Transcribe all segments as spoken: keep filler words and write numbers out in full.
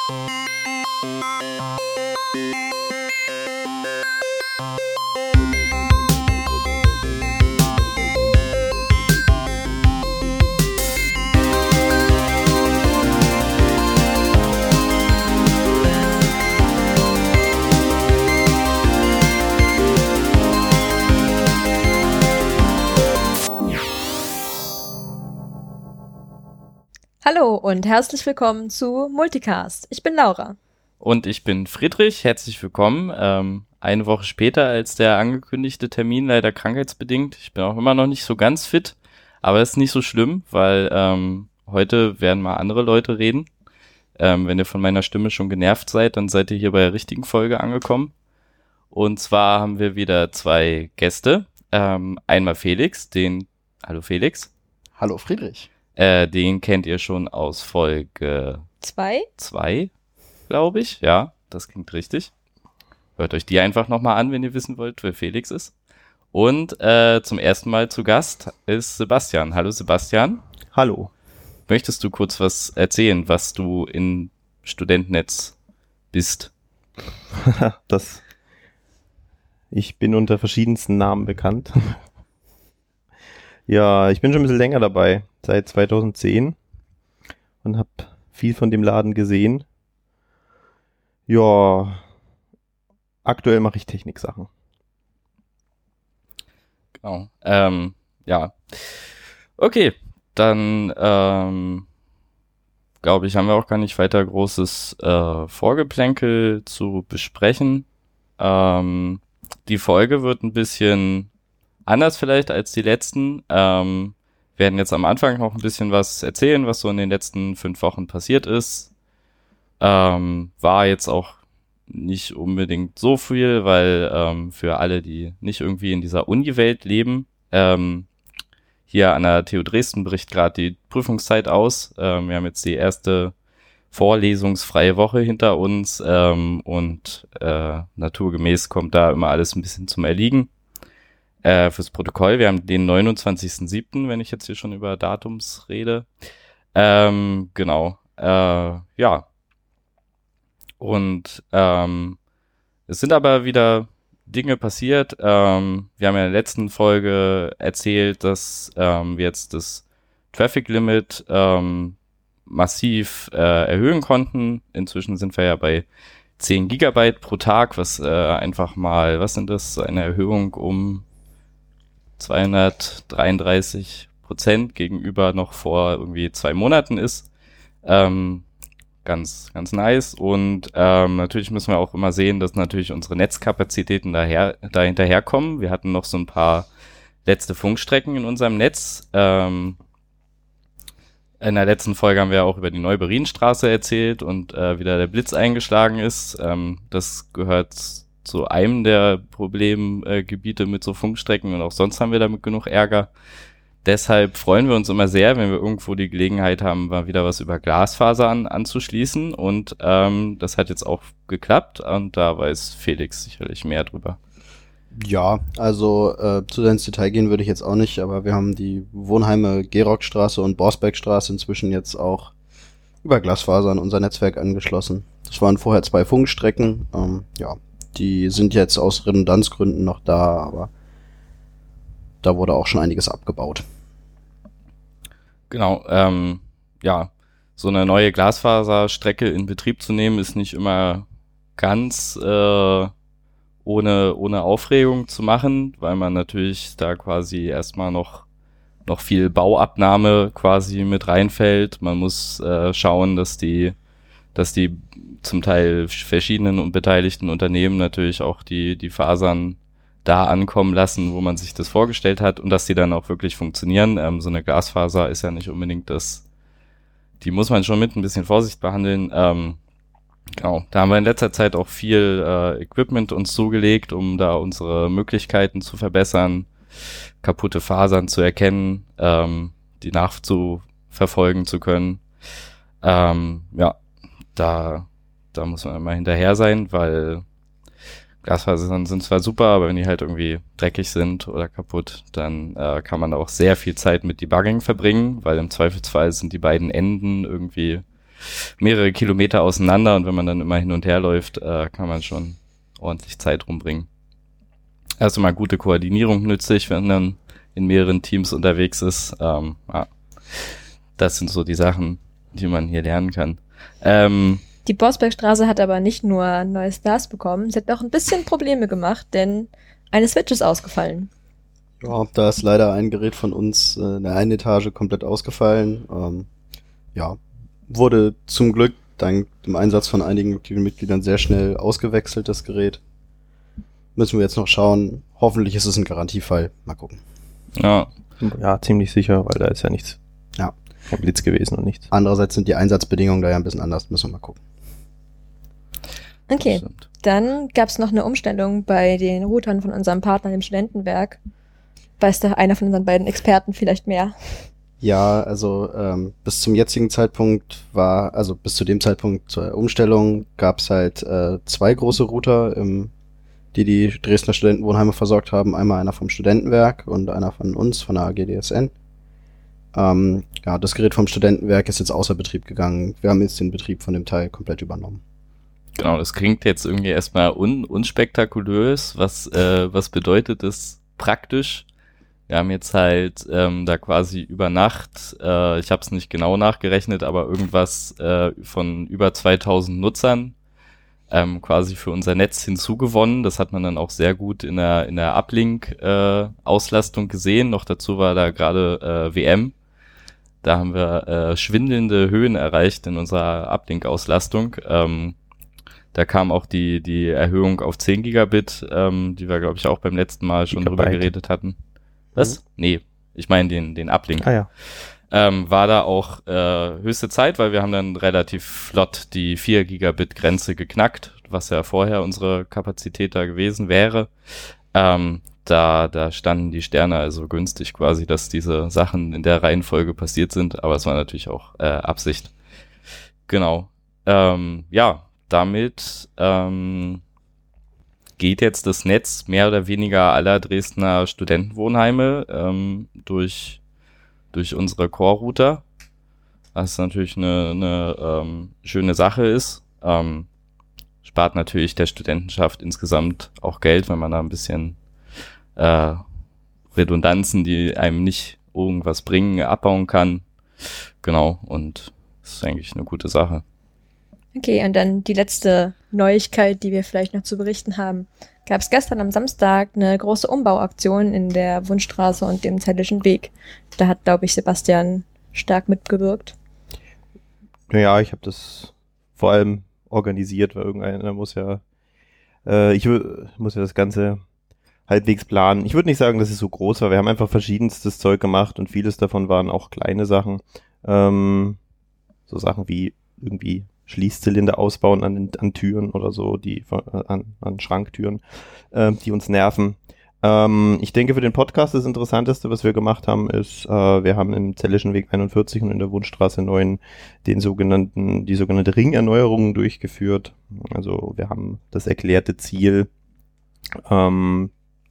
Hallo und herzlich willkommen zu Multicast. Ich bin Laura. Und ich bin Friedrich. Herzlich willkommen. Ähm, eine Woche später als der angekündigte Termin, leider krankheitsbedingt. Ich bin auch immer noch nicht so ganz fit, aber es ist nicht so schlimm, weil ähm, heute werden mal andere Leute reden. Ähm, wenn ihr von meiner Stimme schon genervt seid, dann seid ihr hier bei der richtigen Folge angekommen. Und zwar haben wir wieder zwei Gäste. Ähm, einmal Felix, den... Hallo Felix. Hallo Friedrich. Äh, den kennt ihr schon aus Folge Zwei? Zwei, glaube ich. Ja, das klingt richtig. Hört euch die einfach nochmal an, wenn ihr wissen wollt, wer Felix ist. Und äh, zum ersten Mal zu Gast ist Sebastian. Hallo Sebastian. Hallo. Möchtest du kurz was erzählen, was du in Studentennetz bist? das. Ich bin unter verschiedensten Namen bekannt. Ja, ich bin schon ein bisschen länger dabei, seit zweitausendzehn und habe viel von dem Laden gesehen. Ja, aktuell mache ich Techniksachen. Genau. Ähm, ja. Okay, dann ähm, glaube ich, haben wir auch gar nicht weiter großes äh, Vorgeplänkel zu besprechen. Ähm, die Folge wird ein bisschen anders vielleicht als die letzten. Ähm, werden jetzt am Anfang noch ein bisschen was erzählen, was so in den letzten fünf Wochen passiert ist. Ähm, war jetzt auch nicht unbedingt so viel, weil ähm, für alle, die nicht irgendwie in dieser Uni-Welt leben, ähm, hier an der T U Dresden bricht gerade die Prüfungszeit aus. Ähm, wir haben jetzt die erste vorlesungsfreie Woche hinter uns ähm, und äh, naturgemäß kommt da immer alles ein bisschen zum Erliegen. Äh, fürs Protokoll, wir haben den neunundzwanzigsten siebten, wenn ich jetzt hier schon über Datums rede. Ähm, genau. Äh, ja. Und ähm, es sind aber wieder Dinge passiert. Ähm, wir haben ja in der letzten Folge erzählt, dass ähm, wir jetzt das Traffic Limit ähm, massiv äh, erhöhen konnten. Inzwischen sind wir ja bei zehn Gigabyte pro Tag, was äh, einfach mal, was sind das, eine Erhöhung um zweihundertdreiunddreißig Prozent gegenüber noch vor irgendwie zwei Monaten ist. Ähm, ganz, ganz nice. Und ähm, natürlich müssen wir auch immer sehen, dass natürlich unsere Netzkapazitäten daher, da hinterherkommen. Wir hatten noch so ein paar letzte Funkstrecken in unserem Netz. Ähm, in der letzten Folge haben wir auch über die Neuberienstraße erzählt und äh, wieder der Blitz eingeschlagen ist. Ähm, das gehört zu einem der Problemgebiete äh, mit so Funkstrecken und auch sonst haben wir damit genug Ärger. Deshalb freuen wir uns immer sehr, wenn wir irgendwo die Gelegenheit haben, mal wieder was über Glasfaser an, anzuschließen und ähm, das hat jetzt auch geklappt und da weiß Felix sicherlich mehr drüber. Ja, also äh, zu sehr ins Detail gehen würde ich jetzt auch nicht, aber wir haben die Wohnheime Gerockstraße und Borsbeckstraße inzwischen jetzt auch über Glasfaser an unser Netzwerk angeschlossen. Das waren vorher zwei Funkstrecken, ähm, ja. Die sind jetzt aus Redundanzgründen noch da, aber da wurde auch schon einiges abgebaut. Genau, ähm, ja, so eine neue Glasfaserstrecke in Betrieb zu nehmen, ist nicht immer ganz äh, ohne ohne Aufregung zu machen, weil man natürlich da quasi erstmal noch noch viel Bauabnahme quasi mit reinfällt. Man muss äh, schauen, dass die dass die zum Teil verschiedenen und beteiligten Unternehmen natürlich auch die die Fasern da ankommen lassen, wo man sich das vorgestellt hat und dass die dann auch wirklich funktionieren. Ähm, so eine Glasfaser ist ja nicht unbedingt das, die muss man schon mit ein bisschen Vorsicht behandeln. Ähm, genau, da haben wir in letzter Zeit auch viel äh, Equipment uns zugelegt, um da unsere Möglichkeiten zu verbessern, kaputte Fasern zu erkennen, ähm, die nachzuverfolgen zu können. Ähm, ja, da, da muss man immer hinterher sein, weil Glasfasern sind zwar super, aber wenn die halt irgendwie dreckig sind oder kaputt, dann äh, kann man auch sehr viel Zeit mit Debugging verbringen, weil im Zweifelsfall sind die beiden Enden irgendwie mehrere Kilometer auseinander und wenn man dann immer hin und her läuft, äh, kann man schon ordentlich Zeit rumbringen. Also mal gute Koordinierung nützlich, wenn man in mehreren Teams unterwegs ist. Ähm, ja. Das sind so die Sachen, die man hier lernen kann. Ähm, Die Borsbergstraße hat aber nicht nur ein neues Glas bekommen, sie hat auch ein bisschen Probleme gemacht, denn eine Switch ist ausgefallen. Ja, da ist leider ein Gerät von uns äh, in der einen Etage komplett ausgefallen. Ähm, ja, wurde zum Glück dank dem Einsatz von einigen Mitgliedern sehr schnell ausgewechselt, das Gerät. Müssen wir jetzt noch schauen. Hoffentlich ist es ein Garantiefall. Mal gucken. ja, Ja, ziemlich sicher, weil da ist ja nichts. Ja. Kein Blitz gewesen und nichts. Andererseits sind die Einsatzbedingungen da ja ein bisschen anders. Müssen wir mal gucken. Okay, stimmt. dann gab es noch eine Umstellung bei den Routern von unserem Partner, dem Studentenwerk. Weiß da einer von unseren beiden Experten vielleicht mehr? Ja, also ähm, bis zum jetzigen Zeitpunkt war, also bis zu dem Zeitpunkt zur Umstellung gab es halt äh, zwei große Router, im, die die Dresdner Studentenwohnheime versorgt haben. Einmal einer vom Studentenwerk und einer von uns, von der A G D S N. Ähm, ja, das Gerät vom Studentenwerk ist jetzt außer Betrieb gegangen. Wir haben jetzt den Betrieb von dem Teil komplett übernommen. Genau, das klingt jetzt irgendwie erstmal un unspektakulös. Was, äh, was bedeutet das praktisch? Wir haben jetzt halt ähm, da quasi über Nacht, äh, ich habe es nicht genau nachgerechnet, aber irgendwas äh, von über zweitausend Nutzern ähm, quasi für unser Netz hinzugewonnen. Das hat man dann auch sehr gut in der in der Uplink-Auslastung äh, gesehen. Noch dazu war da gerade äh, W M. Da haben wir äh, schwindelnde Höhen erreicht in unserer Uplink-Auslastung. Ähm, da kam auch die die Erhöhung auf zehn Gigabit, ähm, die wir, glaube ich, auch beim letzten Mal schon Gigabyte. drüber geredet hatten. Was? Mhm. Nee, ich meine den den Uplink. Ah ja. Ähm, war da auch äh, höchste Zeit, weil wir haben dann relativ flott die vier Gigabit Grenze geknackt, was ja vorher unsere Kapazität da gewesen wäre. Ähm, da da standen die Sterne also günstig quasi, dass diese Sachen in der Reihenfolge passiert sind, aber es war natürlich auch äh, Absicht. Genau. Ähm, ja, damit ähm, geht jetzt das Netz mehr oder weniger aller Dresdner Studentenwohnheime ähm, durch, durch unsere Core-Router, was natürlich eine, eine ähm, schöne Sache ist. Ähm, spart natürlich der Studentenschaft insgesamt auch Geld, wenn man da ein bisschen äh, Redundanzen, die einem nicht irgendwas bringen, abbauen kann. Genau, und das ist eigentlich eine gute Sache. Okay, und dann die letzte Neuigkeit, die wir vielleicht noch zu berichten haben. Gab es gestern am Samstag eine große Umbauaktion in der Wundstraße und dem Zellischen Weg. Da hat, glaube ich, Sebastian stark mitgewirkt. Naja, ich habe das vor allem organisiert, weil irgendeiner muss ja, äh, ich w- muss ja das Ganze halbwegs planen. Ich würde nicht sagen, dass es so groß war. Wir haben einfach verschiedenstes Zeug gemacht und vieles davon waren auch kleine Sachen. Ähm, so Sachen wie irgendwie Schließzylinder ausbauen an, an Türen oder so, die an, an Schranktüren, äh, die uns nerven. Ähm, ich denke, für den Podcast das Interessanteste, was wir gemacht haben, ist, äh, wir haben im Zellischen Weg einundvierzig und in der Wundstraße neun den sogenannten, die sogenannte Ringerneuerung durchgeführt. Also wir haben das erklärte Ziel, ähm,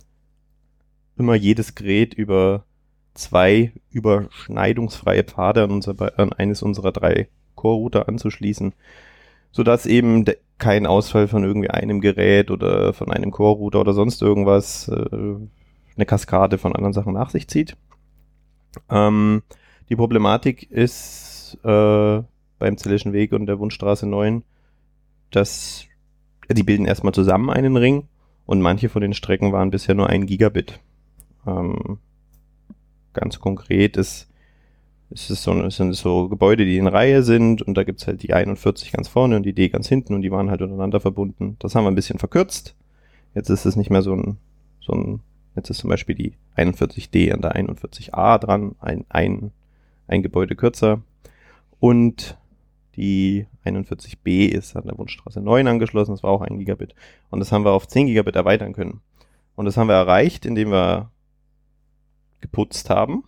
immer jedes Gerät über zwei überschneidungsfreie Pfade an, unser, an eines unserer drei Core-Router anzuschließen, sodass eben de- kein Ausfall von irgendwie einem Gerät oder von einem Core-Router oder sonst irgendwas äh, eine Kaskade von anderen Sachen nach sich zieht. Ähm, die Problematik ist äh, beim Zellischen Weg und der Wundstraße neun, dass ja, die bilden erstmal zusammen einen Ring und manche von den Strecken waren bisher nur ein Gigabit. Ähm, ganz konkret ist Es, ist so, es sind so Gebäude, die in Reihe sind und da gibt's halt die einundvierzig ganz vorne und die D ganz hinten und die waren halt untereinander verbunden. Das haben wir ein bisschen verkürzt. Jetzt ist es nicht mehr so ein, so ein, jetzt ist zum Beispiel die einundvierzig D an der einundvierzig A dran, ein, ein, ein Gebäude kürzer. Und die einundvierzig B ist an der Wundstraße neun angeschlossen, das war auch ein Gigabit. Und das haben wir auf zehn Gigabit erweitern können. Und das haben wir erreicht, indem wir geputzt haben.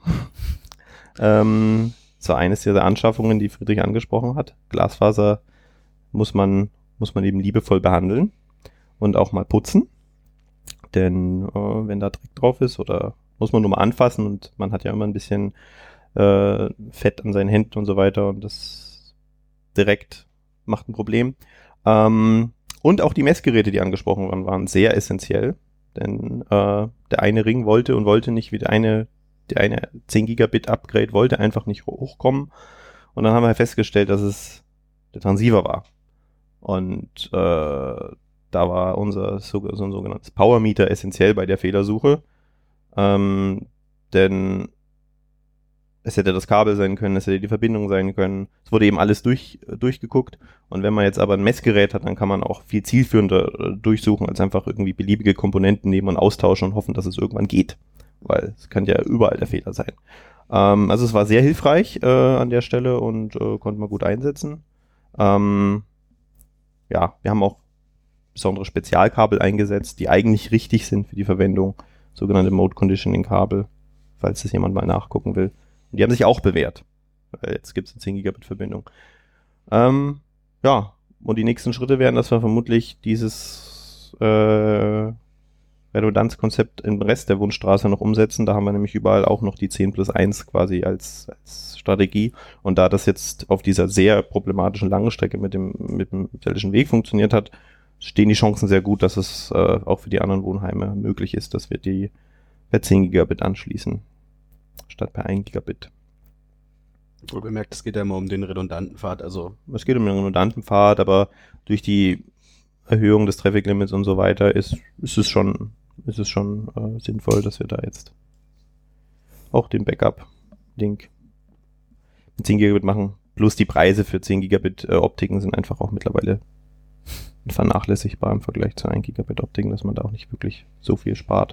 Ähm, das war eines dieser Anschaffungen, die Friedrich angesprochen hat. Glasfaser muss man, muss man eben liebevoll behandeln und auch mal putzen. Denn äh, wenn da Dreck drauf ist oder muss man nur mal anfassen und man hat ja immer ein bisschen äh, Fett an seinen Händen und so weiter und das direkt macht ein Problem. Ähm, und auch die Messgeräte, die angesprochen waren, waren sehr essentiell. Denn äh, der eine Ring wollte und wollte nicht, wie der eine, der eine zehn Gigabit Upgrade wollte einfach nicht hochkommen. Und dann haben wir festgestellt, dass es der Transceiver war. Und äh, da war unser so, so ein sogenanntes Power Meter essentiell bei der Fehlersuche. Ähm, denn es hätte das Kabel sein können, es hätte die Verbindung sein können. Es wurde eben alles durch, durchgeguckt. Und wenn man jetzt aber ein Messgerät hat, dann kann man auch viel zielführender durchsuchen, als einfach irgendwie beliebige Komponenten nehmen und austauschen und hoffen, dass es irgendwann geht. Weil es kann ja überall der Fehler sein. Ähm, also es war sehr hilfreich äh, an der Stelle und äh, konnte man gut einsetzen. Ähm, ja, wir haben auch besondere Spezialkabel eingesetzt, die eigentlich richtig sind für die Verwendung. Sogenannte Mode Conditioning Kabel, falls das jemand mal nachgucken will. Und die haben sich auch bewährt. Weil jetzt gibt es eine zehn Gigabit Verbindung. Ähm, ja, und die nächsten Schritte wären, dass wir vermutlich dieses äh, Redundanzkonzept im Rest der Wunschstraße noch umsetzen. Da haben wir nämlich überall auch noch die zehn plus eins quasi als, als Strategie. Und da das jetzt auf dieser sehr problematischen langen Strecke mit dem, mit dem Mittelischen Weg funktioniert hat, stehen die Chancen sehr gut, dass es äh, auch für die anderen Wohnheime möglich ist, dass wir die per zehn Gigabit anschließen, statt per ein Gigabit. Wohl bemerkt, es geht ja immer um den redundanten Pfad, also. Es geht um den redundanten Pfad, aber durch die Erhöhung des Traffic Limits und so weiter ist, ist es schon, ist es schon äh, sinnvoll, dass wir da jetzt auch den Backup-Link mit zehn Gigabit machen. Plus die Preise für zehn Gigabit äh, Optiken sind einfach auch mittlerweile vernachlässigbar im Vergleich zu ein Gigabit Optiken, dass man da auch nicht wirklich so viel spart.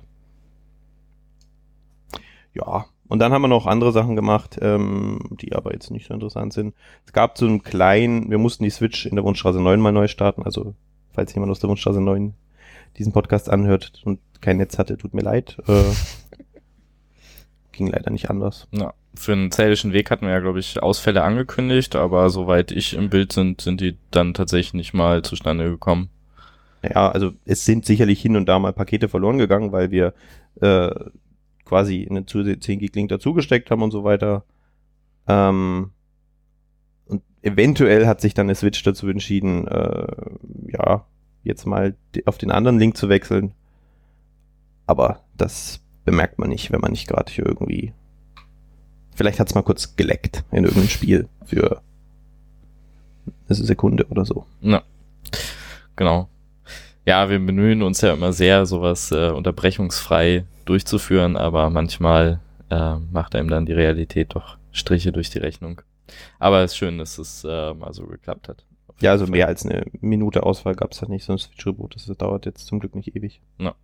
Ja, und dann haben wir noch andere Sachen gemacht, ähm, die aber jetzt nicht so interessant sind. Es gab so einen kleinen, wir mussten die Switch in der Wunschstraße neun mal neu starten, also falls jemand aus der Wunschstraße neun diesen Podcast anhört und kein Netz hatte, tut mir leid. Äh, ging leider nicht anders. Ja, für den Zählischen Weg hatten wir ja, glaube ich, Ausfälle angekündigt, aber soweit ich im Bild sind, sind die dann tatsächlich nicht mal zustande gekommen. Naja, also es sind sicherlich hin und da mal Pakete verloren gegangen, weil wir äh, quasi eine zehn Gig Link dazugesteckt haben und so weiter. Ähm, und eventuell hat sich dann eine Switch dazu entschieden, äh, ja, jetzt mal auf den anderen Link zu wechseln. Aber das bemerkt man nicht, wenn man nicht gerade hier irgendwie... Vielleicht hat es mal kurz geleckt in irgendeinem Spiel für eine Sekunde oder so. Ja, genau. Ja, wir bemühen uns ja immer sehr, sowas äh, unterbrechungsfrei durchzuführen, aber manchmal äh, macht einem dann die Realität doch Striche durch die Rechnung. Aber es ist schön, dass es äh, mal so geklappt hat. Ja, also mehr als eine Minute Ausfall gab es halt nicht, so ein Switch-Reboot. Das dauert jetzt zum Glück nicht ewig. Ja.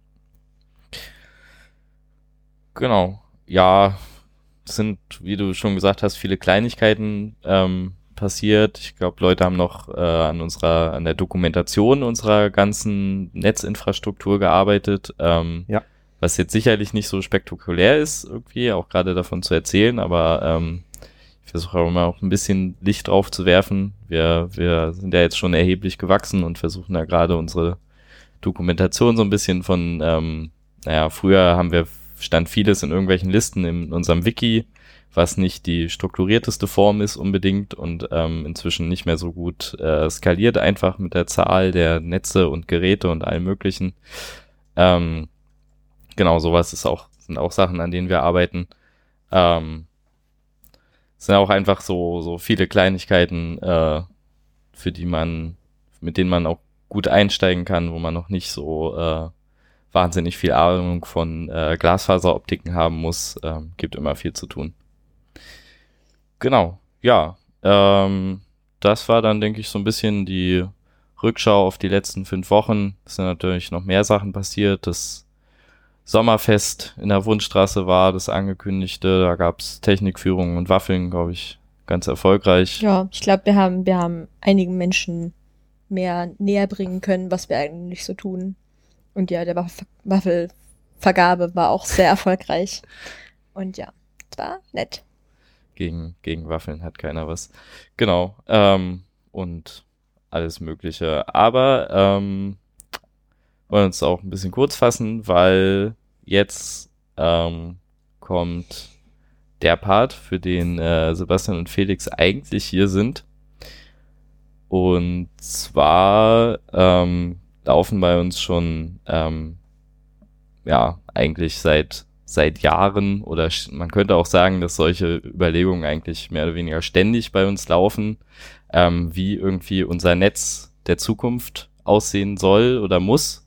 Genau. Ja, es sind, wie du schon gesagt hast, viele Kleinigkeiten ähm, passiert. Ich glaube, Leute haben noch äh, an unserer, an der Dokumentation unserer ganzen Netzinfrastruktur gearbeitet. Ähm, ja. Was jetzt sicherlich nicht so spektakulär ist, irgendwie, auch gerade davon zu erzählen, aber ähm, ich versuche auch immer auch ein bisschen Licht drauf zu werfen. Wir, wir sind ja jetzt schon erheblich gewachsen und versuchen da gerade unsere Dokumentation so ein bisschen von, ähm, naja, früher haben wir, stand vieles in irgendwelchen Listen in unserem Wiki, was nicht die strukturierteste Form ist unbedingt und ähm, inzwischen nicht mehr so gut äh, skaliert, einfach mit der Zahl der Netze und Geräte und allem möglichen. Ähm, genau, sowas ist auch, sind auch Sachen, an denen wir arbeiten. Ähm, es sind auch einfach so, so viele Kleinigkeiten, äh, für die man, mit denen man auch gut einsteigen kann, wo man noch nicht so äh, wahnsinnig viel Ahnung von äh, Glasfaseroptiken haben muss. Ähm, gibt immer viel zu tun. Genau, ja. Ähm, das war dann, denke ich, so ein bisschen die Rückschau auf die letzten fünf Wochen. Es sind natürlich noch mehr Sachen passiert. Das Sommerfest in der Wunschstraße war das angekündigte. Da gab es Technikführungen und Waffeln, glaube ich, ganz erfolgreich. Ja, ich glaube, wir haben, wir haben einigen Menschen mehr näher bringen können, was wir eigentlich so tun. Und ja, der Waff- Waffelvergabe war auch sehr erfolgreich. Und ja, es war nett. Gegen, gegen Waffeln hat keiner was. Genau. Ähm, und alles Mögliche. Aber ähm, wollen uns auch ein bisschen kurz fassen, weil jetzt ähm, kommt der Part, für den äh, Sebastian und Felix eigentlich hier sind. Und zwar ähm, laufen bei uns schon ähm, ja eigentlich seit seit Jahren oder man könnte auch sagen, dass solche Überlegungen eigentlich mehr oder weniger ständig bei uns laufen, ähm, wie irgendwie unser Netz der Zukunft aussehen soll oder muss,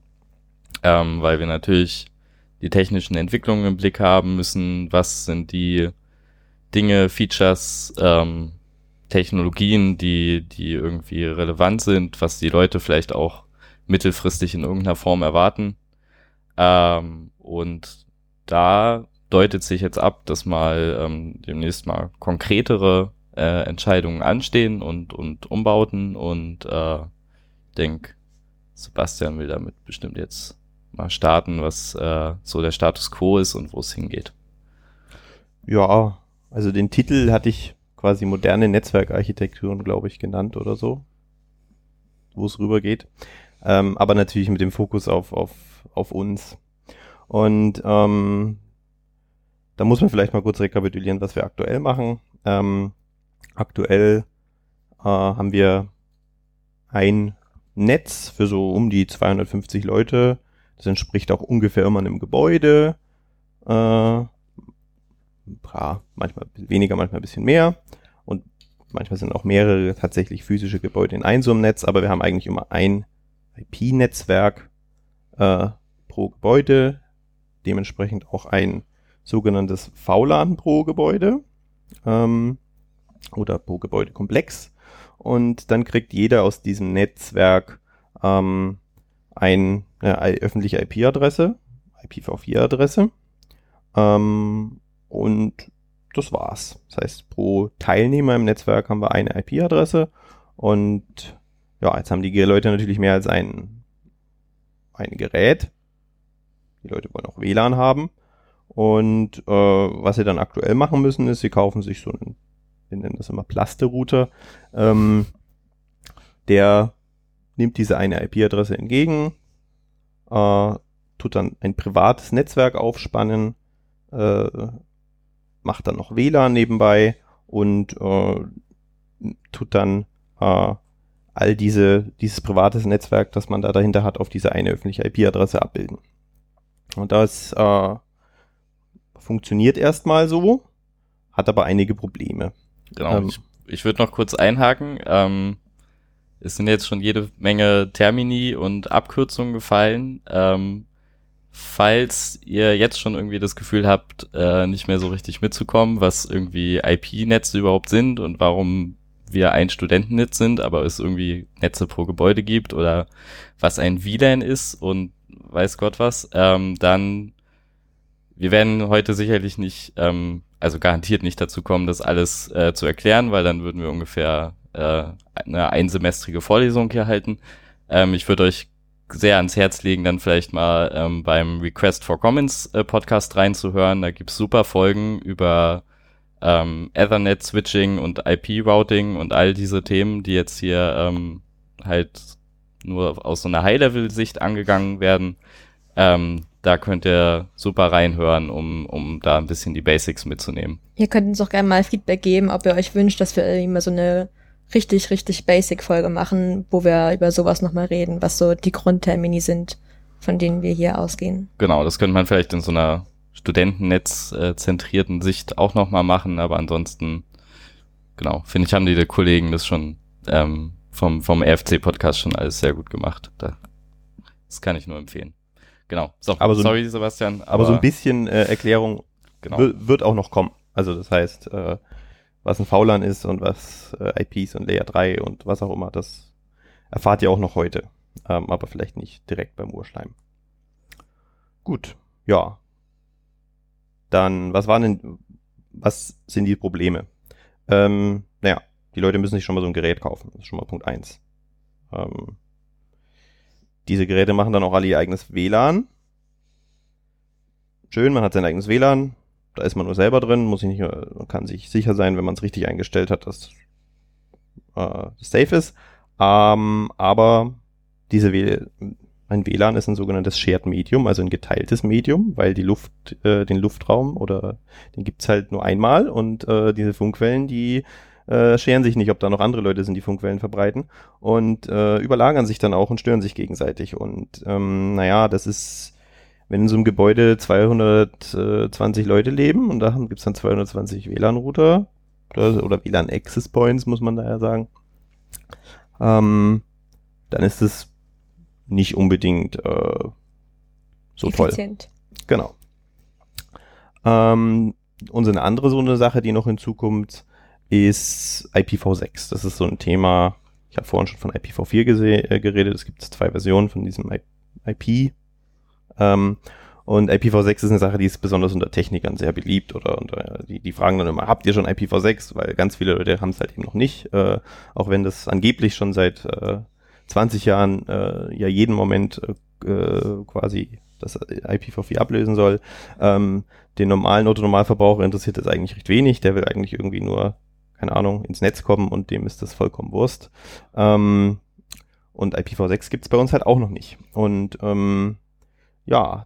ähm, weil wir natürlich die technischen Entwicklungen im Blick haben müssen, was sind die Dinge, Features, ähm, Technologien, die die irgendwie relevant sind, was die Leute vielleicht auch mittelfristig in irgendeiner Form erwarten. Ähm, und da deutet sich jetzt ab, dass mal ähm, demnächst mal konkretere äh, Entscheidungen anstehen und und Umbauten und äh, ich denke, Sebastian will damit bestimmt jetzt mal starten, was äh, so der Status quo ist und wo es hingeht. Ja, also den Titel hatte ich quasi moderne Netzwerkarchitekturen, glaube ich, genannt oder so, wo es rübergeht. Ähm, aber natürlich mit dem Fokus auf, auf, auf uns. Und ähm, da muss man vielleicht mal kurz rekapitulieren, was wir aktuell machen. Ähm, aktuell äh, haben wir ein Netz für so um die zweihundertfünfzig Leute. Das entspricht auch ungefähr immer einem Gebäude. Äh, ja, manchmal weniger, manchmal ein bisschen mehr. Und manchmal sind auch mehrere tatsächlich physische Gebäude in einem so einem Netz, aber wir haben eigentlich immer ein I P-Netzwerk äh, pro Gebäude. Dementsprechend auch ein sogenanntes V LAN pro Gebäude ähm, oder pro Gebäudekomplex. Und dann kriegt jeder aus diesem Netzwerk ähm, ein, eine öffentliche I P-Adresse, I P v vier Adresse. Ähm, und das war's. Das heißt, pro Teilnehmer im Netzwerk haben wir eine I P-Adresse. Und ja, jetzt haben die Leute natürlich mehr als ein, ein Gerät. Die Leute wollen auch W LAN haben. Und äh, was sie dann aktuell machen müssen, ist, sie kaufen sich so einen, wir nennen das immer Plaste-Router. Ähm, der nimmt diese eine I P-Adresse entgegen, äh, tut dann ein privates Netzwerk aufspannen, äh, macht dann noch W LAN nebenbei und äh, tut dann äh, all diese dieses privates Netzwerk, das man da dahinter hat, auf diese eine öffentliche I P-Adresse abbilden. Und das äh, funktioniert erstmal so, hat aber einige Probleme. Genau, Ähm, ich, ich würde noch kurz einhaken. Ähm, es sind jetzt schon jede Menge Termini und Abkürzungen gefallen. Ähm, falls ihr jetzt schon irgendwie das Gefühl habt, äh, nicht mehr so richtig mitzukommen, was irgendwie I P-Netze überhaupt sind und warum wir ein Studentennetz sind, aber es irgendwie Netze pro Gebäude gibt oder was ein W LAN ist und weiß Gott was, ähm, dann wir werden heute sicherlich nicht, ähm, also garantiert nicht dazu kommen, das alles äh, zu erklären, weil dann würden wir ungefähr äh, eine einsemestrige Vorlesung hier halten. Ähm, ich würde euch sehr ans Herz legen, dann vielleicht mal ähm, beim Request for Commons äh, Podcast reinzuhören. Da gibt's super Folgen über ähm, Ethernet-Switching und I P-Routing und all diese Themen, die jetzt hier ähm, halt nur aus so einer High-Level-Sicht angegangen werden. Ähm, da könnt ihr super reinhören, um, um da ein bisschen die Basics mitzunehmen. Ihr könnt uns auch gerne mal Feedback geben, ob ihr euch wünscht, dass wir irgendwie mal so eine richtig, richtig Basic-Folge machen, wo wir über sowas nochmal reden, was so die Grundtermini sind, von denen wir hier ausgehen. Genau, das könnte man vielleicht in so einer Studentennetz-zentrierten Sicht auch nochmal machen, aber ansonsten, genau, finde ich, haben die, die Kollegen das schon ähm, vom, vom R F C-Podcast schon alles sehr gut gemacht. Da, das kann ich nur empfehlen. Genau, so, aber so sorry ein, Sebastian. Aber, aber so ein bisschen äh, Erklärung genau. wird auch noch kommen. Also das heißt, äh, was ein V LAN ist und was äh, I Ps und Layer drei und was auch immer, das erfahrt ihr auch noch heute. Ähm, aber vielleicht nicht direkt beim Urschleim. Gut, ja. Dann, was waren denn, was sind die Probleme? Ähm, naja, die Leute müssen sich schon mal so ein Gerät kaufen. Das ist schon mal Punkt eins. Ähm, diese Geräte machen dann auch alle ihr eigenes W LAN. Schön, man hat sein eigenes W LAN. Da ist man nur selber drin, muss ich nicht, man kann sich sicher sein, wenn man es richtig eingestellt hat, dass äh, das safe ist. Ähm, aber diese w ein W LAN ist ein sogenanntes Shared Medium, also ein geteiltes Medium, weil die Luft, äh, den Luftraum oder den gibt's halt nur einmal und äh, diese Funkwellen, die äh, scheren sich nicht, ob da noch andere Leute sind, die Funkwellen verbreiten und äh, überlagern sich dann auch und stören sich gegenseitig. Und ähm, naja, das ist, wenn in so einem Gebäude zweihundertzwanzig Leute leben und da gibt es dann zweihundertzwanzig W L A N-Router oder, oder W L A N-Access-Points, muss man daher sagen, ähm, dann ist es nicht unbedingt äh, so effizient. Toll. Genau. Ähm, und so eine andere so eine Sache, die noch hinzukommt, ist I P v sechs. Das ist so ein Thema, ich habe vorhin schon von I P v vier gese- äh, geredet, es gibt zwei Versionen von diesem I- I P. Ähm, und I P v sechs ist eine Sache, die ist besonders unter Technikern sehr beliebt oder unter, die, die fragen dann immer, habt ihr schon I P v sechs? Weil ganz viele Leute haben es halt eben noch nicht, äh, auch wenn das angeblich schon seit äh, zwanzig Jahren äh, ja jeden Moment äh, quasi das I P v vier ablösen soll. Ähm, den normalen Autonormalverbraucher interessiert das eigentlich recht wenig, der will eigentlich irgendwie nur, keine Ahnung, ins Netz kommen und dem ist das vollkommen Wurst. Ähm, und I P v sechs gibt's bei uns halt auch noch nicht. Und ähm, ja,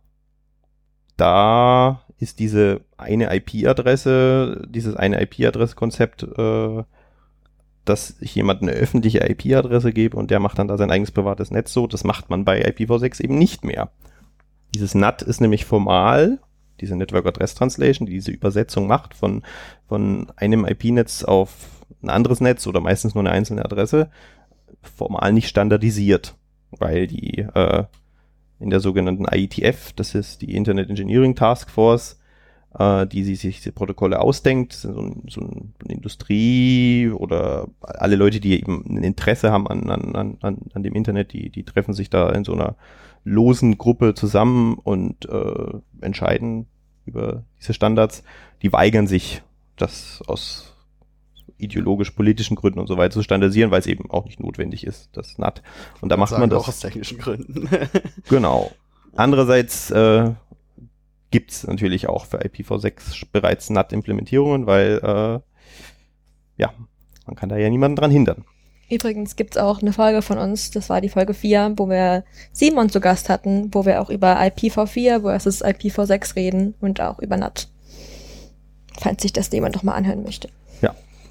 da ist diese eine I P-Adresse, dieses eine I P-Adress-Konzept, äh, dass ich jemandem eine öffentliche I P-Adresse gebe und der macht dann da sein eigenes privates Netz so, das macht man bei I P v sechs eben nicht mehr. Dieses N A T ist nämlich formal, diese Network Address Translation, die diese Übersetzung macht von, von einem I P-Netz auf ein anderes Netz oder meistens nur eine einzelne Adresse, formal nicht standardisiert, weil die äh, in der sogenannten I E T F, das ist die Internet Engineering Task Force, äh, die sich diese Protokolle ausdenkt, so, ein, so eine Industrie oder alle Leute, die eben ein Interesse haben an, an, an, an dem Internet, die, die treffen sich da in so einer losen Gruppe zusammen und äh, entscheiden über diese Standards. Die weigern sich, das aus ideologisch-politischen Gründen und so weiter zu standardisieren, weil es eben auch nicht notwendig ist, das N A T. Und da macht man das auch aus technischen Gründen. Genau. Andererseits äh, gibt es natürlich auch für I P v sechs bereits N A T-Implementierungen, weil äh, ja, man kann da ja niemanden dran hindern. Übrigens gibt's auch eine Folge von uns, das war die Folge vier, wo wir Simon zu Gast hatten, wo wir auch über I P v vier versus I P v sechs reden und auch über N A T. Falls sich das jemand doch mal anhören möchte. Ja.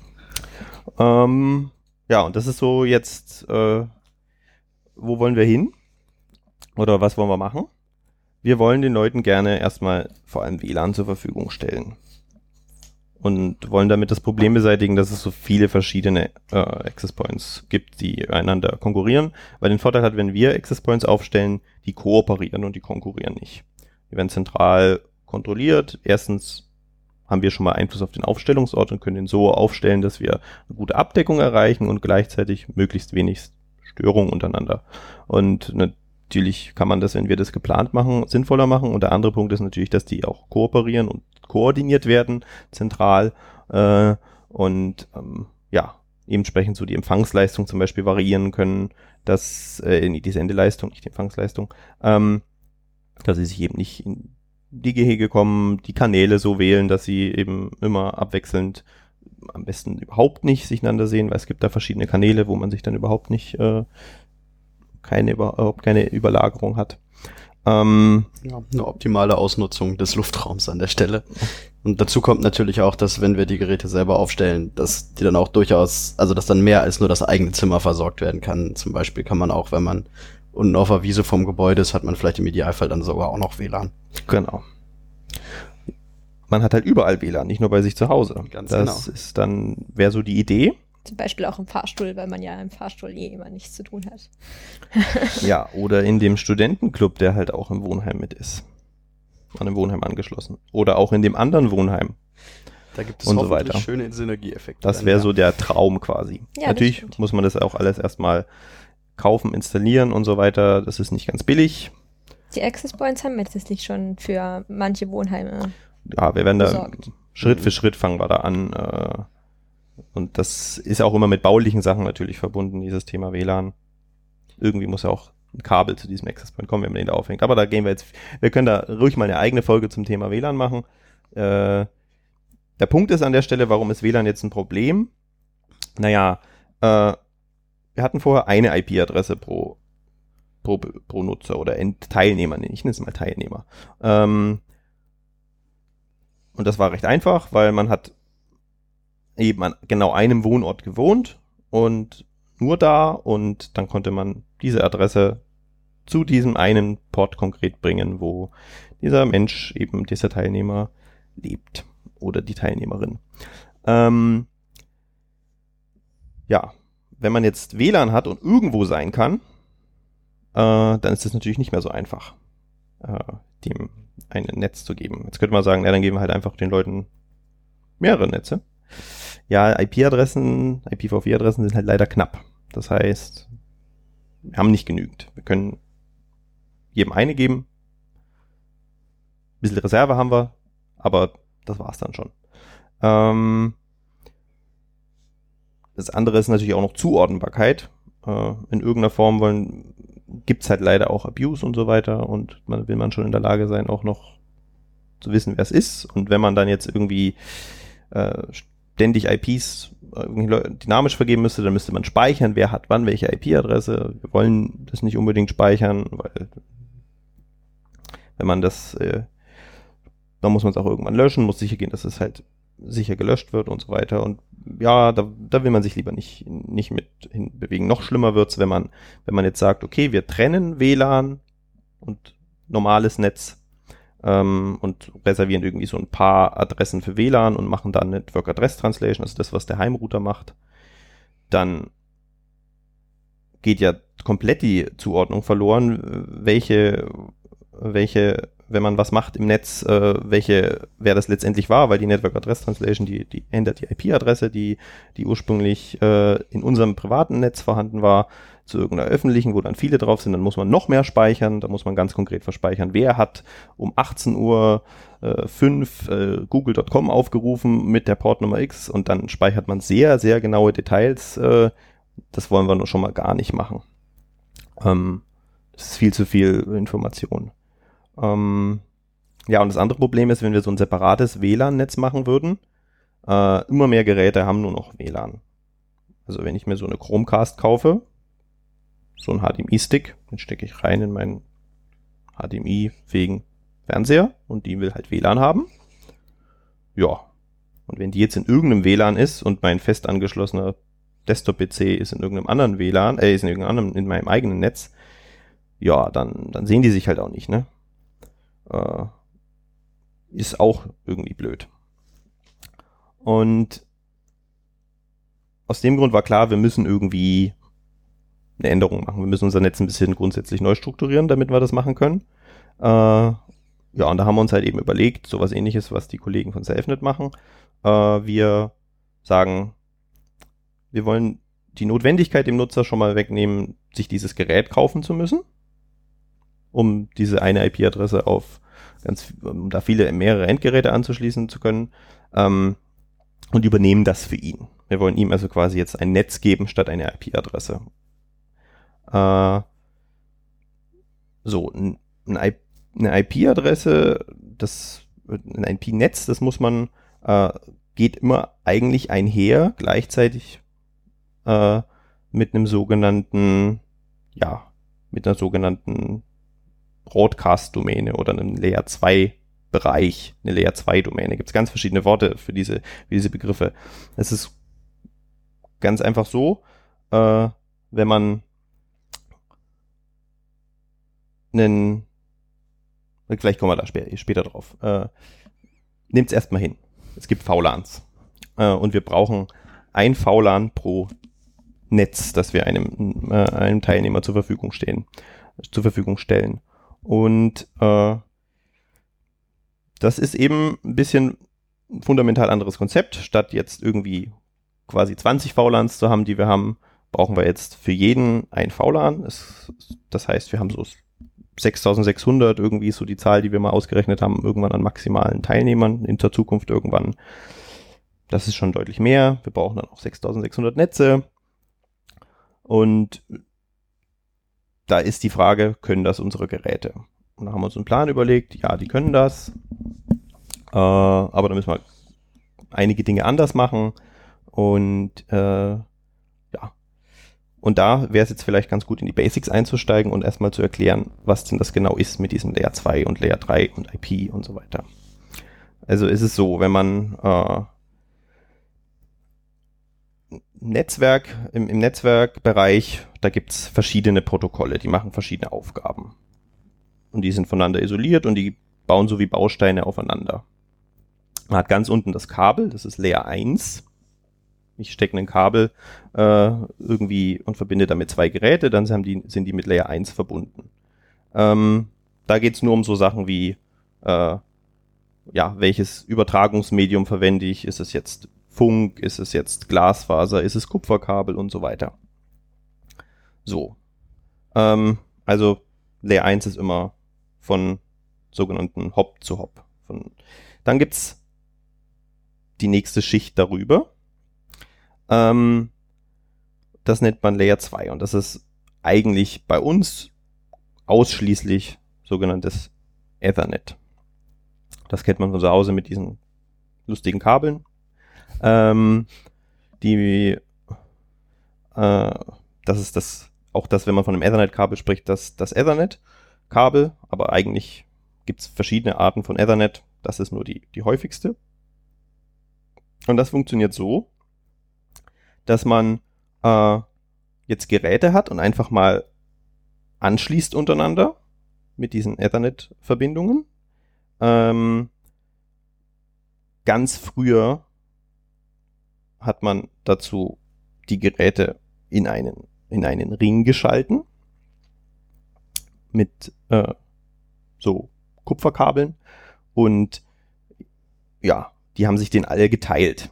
Ähm, ja, und das ist so jetzt, äh, wo wollen wir hin? Oder was wollen wir machen? Wir wollen den Leuten gerne erstmal vor allem W L A N zur Verfügung stellen. Und wollen damit das Problem beseitigen, dass es so viele verschiedene äh, Access Points gibt, die einander konkurrieren. Weil den Vorteil hat, wenn wir Access Points aufstellen, die kooperieren und die konkurrieren nicht. Die werden zentral kontrolliert. Erstens haben wir schon mal Einfluss auf den Aufstellungsort und können den so aufstellen, dass wir eine gute Abdeckung erreichen und gleichzeitig möglichst wenig Störungen untereinander. Und natürlich kann man das, wenn wir das geplant machen, sinnvoller machen. Und der andere Punkt ist natürlich, dass die auch kooperieren und koordiniert werden, zentral. Äh, und ähm, ja, entsprechend so die Empfangsleistung zum Beispiel variieren können, dass äh, die Sendeleistung, nicht die Empfangsleistung, ähm, dass sie sich eben nicht in die Gehege kommen, die Kanäle so wählen, dass sie eben immer abwechselnd am besten überhaupt nicht sich einander sehen, weil es gibt da verschiedene Kanäle, wo man sich dann überhaupt nicht äh, keine überhaupt keine Überlagerung hat. Ähm, ja, eine optimale Ausnutzung des Luftraums an der Stelle. Und dazu kommt natürlich auch, dass wenn wir die Geräte selber aufstellen, dass die dann auch durchaus, also dass dann mehr als nur das eigene Zimmer versorgt werden kann. Zum Beispiel kann man auch, wenn man unten auf der Wiese vom Gebäude ist, hat man vielleicht im Idealfall dann sogar auch noch W L A N. Genau. Man hat halt überall W L A N, nicht nur bei sich zu Hause. Ganz das genau. ist dann, wäre so die Idee. Zum Beispiel auch im Fahrstuhl, weil man ja im Fahrstuhl eh immer nichts zu tun hat. Ja, oder in dem Studentenclub, der halt auch im Wohnheim mit ist. An einem Wohnheim angeschlossen. Oder auch in dem anderen Wohnheim. Da gibt es und so hoffentlich weiter. schöne Synergieeffekte. Das wäre so der Traum quasi. Ja, natürlich muss man das auch alles erstmal kaufen, installieren und so weiter. Das ist nicht ganz billig. Die Access Points haben wir tatsächlich schon für manche Wohnheime. Ja, wir werden da besorgt. Schritt für Schritt fangen wir da an. Äh, und das ist auch immer mit baulichen Sachen natürlich verbunden, dieses Thema W L A N. Irgendwie muss ja auch ein Kabel zu diesem Access Point kommen, wenn man den da aufhängt. Aber da gehen wir jetzt, wir können da ruhig mal eine eigene Folge zum Thema W L A N machen. Äh, der Punkt ist an der Stelle, warum ist W L A N jetzt ein Problem? Naja, äh, wir hatten vorher eine I P-Adresse pro, pro, pro Nutzer oder End Teilnehmer, ich nenne es mal Teilnehmer. Ähm, und das war recht einfach, weil man hat eben an genau einem Wohnort gewohnt und nur da, und dann konnte man diese Adresse zu diesem einen Port konkret bringen, wo dieser Mensch, eben dieser Teilnehmer, lebt oder die Teilnehmerin. Ähm, ja, wenn man jetzt W L A N hat und irgendwo sein kann, äh, dann ist das natürlich nicht mehr so einfach, äh, dem ein Netz zu geben. Jetzt könnte man sagen, ja, dann geben wir halt einfach den Leuten mehrere Netze. Ja, I P-Adressen, I P v vier-Adressen sind halt leider knapp. Das heißt, wir haben nicht genügend. Wir können jedem eine geben. Ein bisschen Reserve haben wir, aber das war's dann schon. Ähm, das andere ist natürlich auch noch Zuordnbarkeit. Äh, in irgendeiner Form wollen, gibt's halt leider auch Abuse und so weiter, und man will man schon in der Lage sein, auch noch zu wissen, wer es ist. Und wenn man dann jetzt irgendwie äh, ständig I Ps äh, dynamisch vergeben müsste, dann müsste man speichern, wer hat wann welche I P-Adresse. Wir wollen das nicht unbedingt speichern, weil wenn man das, äh, dann muss man es auch irgendwann löschen, muss sicher gehen, dass es halt sicher gelöscht wird und so weiter. Und ja, da, da will man sich lieber nicht, nicht mit hinbewegen. Noch schlimmer wird's, wenn man, wenn man jetzt sagt, okay, wir trennen W L A N und normales Netz ähm, und reservieren irgendwie so ein paar Adressen für W L A N und machen dann Network Address Translation, also das, was der Heimrouter macht. Dann geht ja komplett die Zuordnung verloren, welche welche, wenn man was macht im Netz, äh, welche, wer das letztendlich war, weil die Network Address Translation, die, die ändert die I P-Adresse, die, die ursprünglich äh, in unserem privaten Netz vorhanden war, zu irgendeiner öffentlichen, wo dann viele drauf sind, dann muss man noch mehr speichern, da muss man ganz konkret verspeichern, wer hat um achtzehn Uhr fünf äh, google Punkt com aufgerufen mit der Portnummer X, und dann speichert man sehr, sehr genaue Details, äh, das wollen wir nur schon mal gar nicht machen. Ähm, das ist viel zu viel Information. Ähm, ja, und das andere Problem ist, wenn wir so ein separates W L A N-Netz machen würden, äh, immer mehr Geräte haben nur noch W L A N. Also wenn ich mir so eine Chromecast kaufe, so ein H D M I-Stick, den stecke ich rein in meinen H D M I-fähigen Fernseher, und die will halt W L A N haben. Ja, und wenn die jetzt in irgendeinem W L A N ist und mein fest angeschlossener Desktop-P C ist in irgendeinem anderen W L A N, äh, ist in irgendeinem anderen, in meinem eigenen Netz, ja, dann, dann sehen die sich halt auch nicht, ne? Äh, ist auch irgendwie blöd. Und aus dem Grund war klar, wir müssen irgendwie eine Änderung machen. Wir müssen unser Netz ein bisschen grundsätzlich neu strukturieren, damit wir das machen können. Äh, ja, und da haben wir uns halt eben überlegt, sowas Ähnliches, was die Kollegen von Selfnet machen. Äh, wir sagen, wir wollen die Notwendigkeit dem Nutzer schon mal wegnehmen, sich dieses Gerät kaufen zu müssen, um diese eine I P-Adresse auf ganz, um da viele, mehrere Endgeräte anzuschließen zu können, ähm, und übernehmen das für ihn. Wir wollen ihm also quasi jetzt ein Netz geben statt eine I P-Adresse. Äh, so, ein, ein, eine I P-Adresse, das, ein I P-Netz, das muss man, äh, geht immer eigentlich einher, gleichzeitig äh, mit einem sogenannten, ja, mit einer sogenannten Broadcast-Domäne oder einem Layer zwei Bereich, eine Layer zwei Domäne. Gibt es ganz verschiedene Worte für diese, für diese Begriffe. Es ist ganz einfach so, äh, wenn man einen, vielleicht kommen wir da später, später drauf, äh, nehmt es erstmal hin. Es gibt V LANs äh, und wir brauchen ein V LAN pro Netz, das wir einem, äh, einem Teilnehmer zur Verfügung stehen, zur Verfügung stellen. Und äh, das ist eben ein bisschen ein fundamental anderes Konzept. Statt jetzt irgendwie quasi zwanzig V LANs zu haben, die wir haben, brauchen wir jetzt für jeden ein V LAN. Es, das heißt, wir haben so sechstausendsechshundert, irgendwie so die Zahl, die wir mal ausgerechnet haben, irgendwann an maximalen Teilnehmern in der Zukunft irgendwann. Das ist schon deutlich mehr. Wir brauchen dann auch sechstausendsechshundert Netze. Und da ist die Frage, können das unsere Geräte? Und da haben wir uns einen Plan überlegt, ja, die können das, äh, aber da müssen wir einige Dinge anders machen, und äh, ja, und da wäre es jetzt vielleicht ganz gut, in die Basics einzusteigen und erstmal zu erklären, was denn das genau ist mit diesem Layer zwei und Layer drei und I P und so weiter. Also ist es so, wenn man äh, Netzwerk, im, im Netzwerkbereich, da gibt's verschiedene Protokolle, die machen verschiedene Aufgaben. Und die sind voneinander isoliert und die bauen so wie Bausteine aufeinander. Man hat ganz unten das Kabel, das ist Layer eins. Ich stecke ein Kabel äh, irgendwie und verbinde damit zwei Geräte, dann haben die, sind die mit Layer eins verbunden. Ähm, da geht's nur um so Sachen wie, äh, ja, welches Übertragungsmedium verwende ich? Ist es jetzt Funk? Ist es jetzt Glasfaser? Ist es Kupferkabel und so weiter? So. Ähm, also Layer eins ist immer von sogenannten Hop zu Hop. Von, dann gibt's die nächste Schicht darüber. Ähm, das nennt man Layer zwei und das ist eigentlich bei uns ausschließlich sogenanntes Ethernet. Das kennt man von zu Hause mit diesen lustigen Kabeln. Ähm, die, äh, das ist das, auch das, wenn man von einem Ethernet-Kabel spricht, das, das Ethernet-Kabel, aber eigentlich gibt es verschiedene Arten von Ethernet. Das ist nur die, die häufigste. Und das funktioniert so, dass man äh, jetzt Geräte hat und einfach mal anschließt untereinander mit diesen Ethernet-Verbindungen. Ähm, ganz früher hat man dazu die Geräte in einen, in einen Ring geschalten mit äh, so Kupferkabeln und ja, die haben sich den alle geteilt.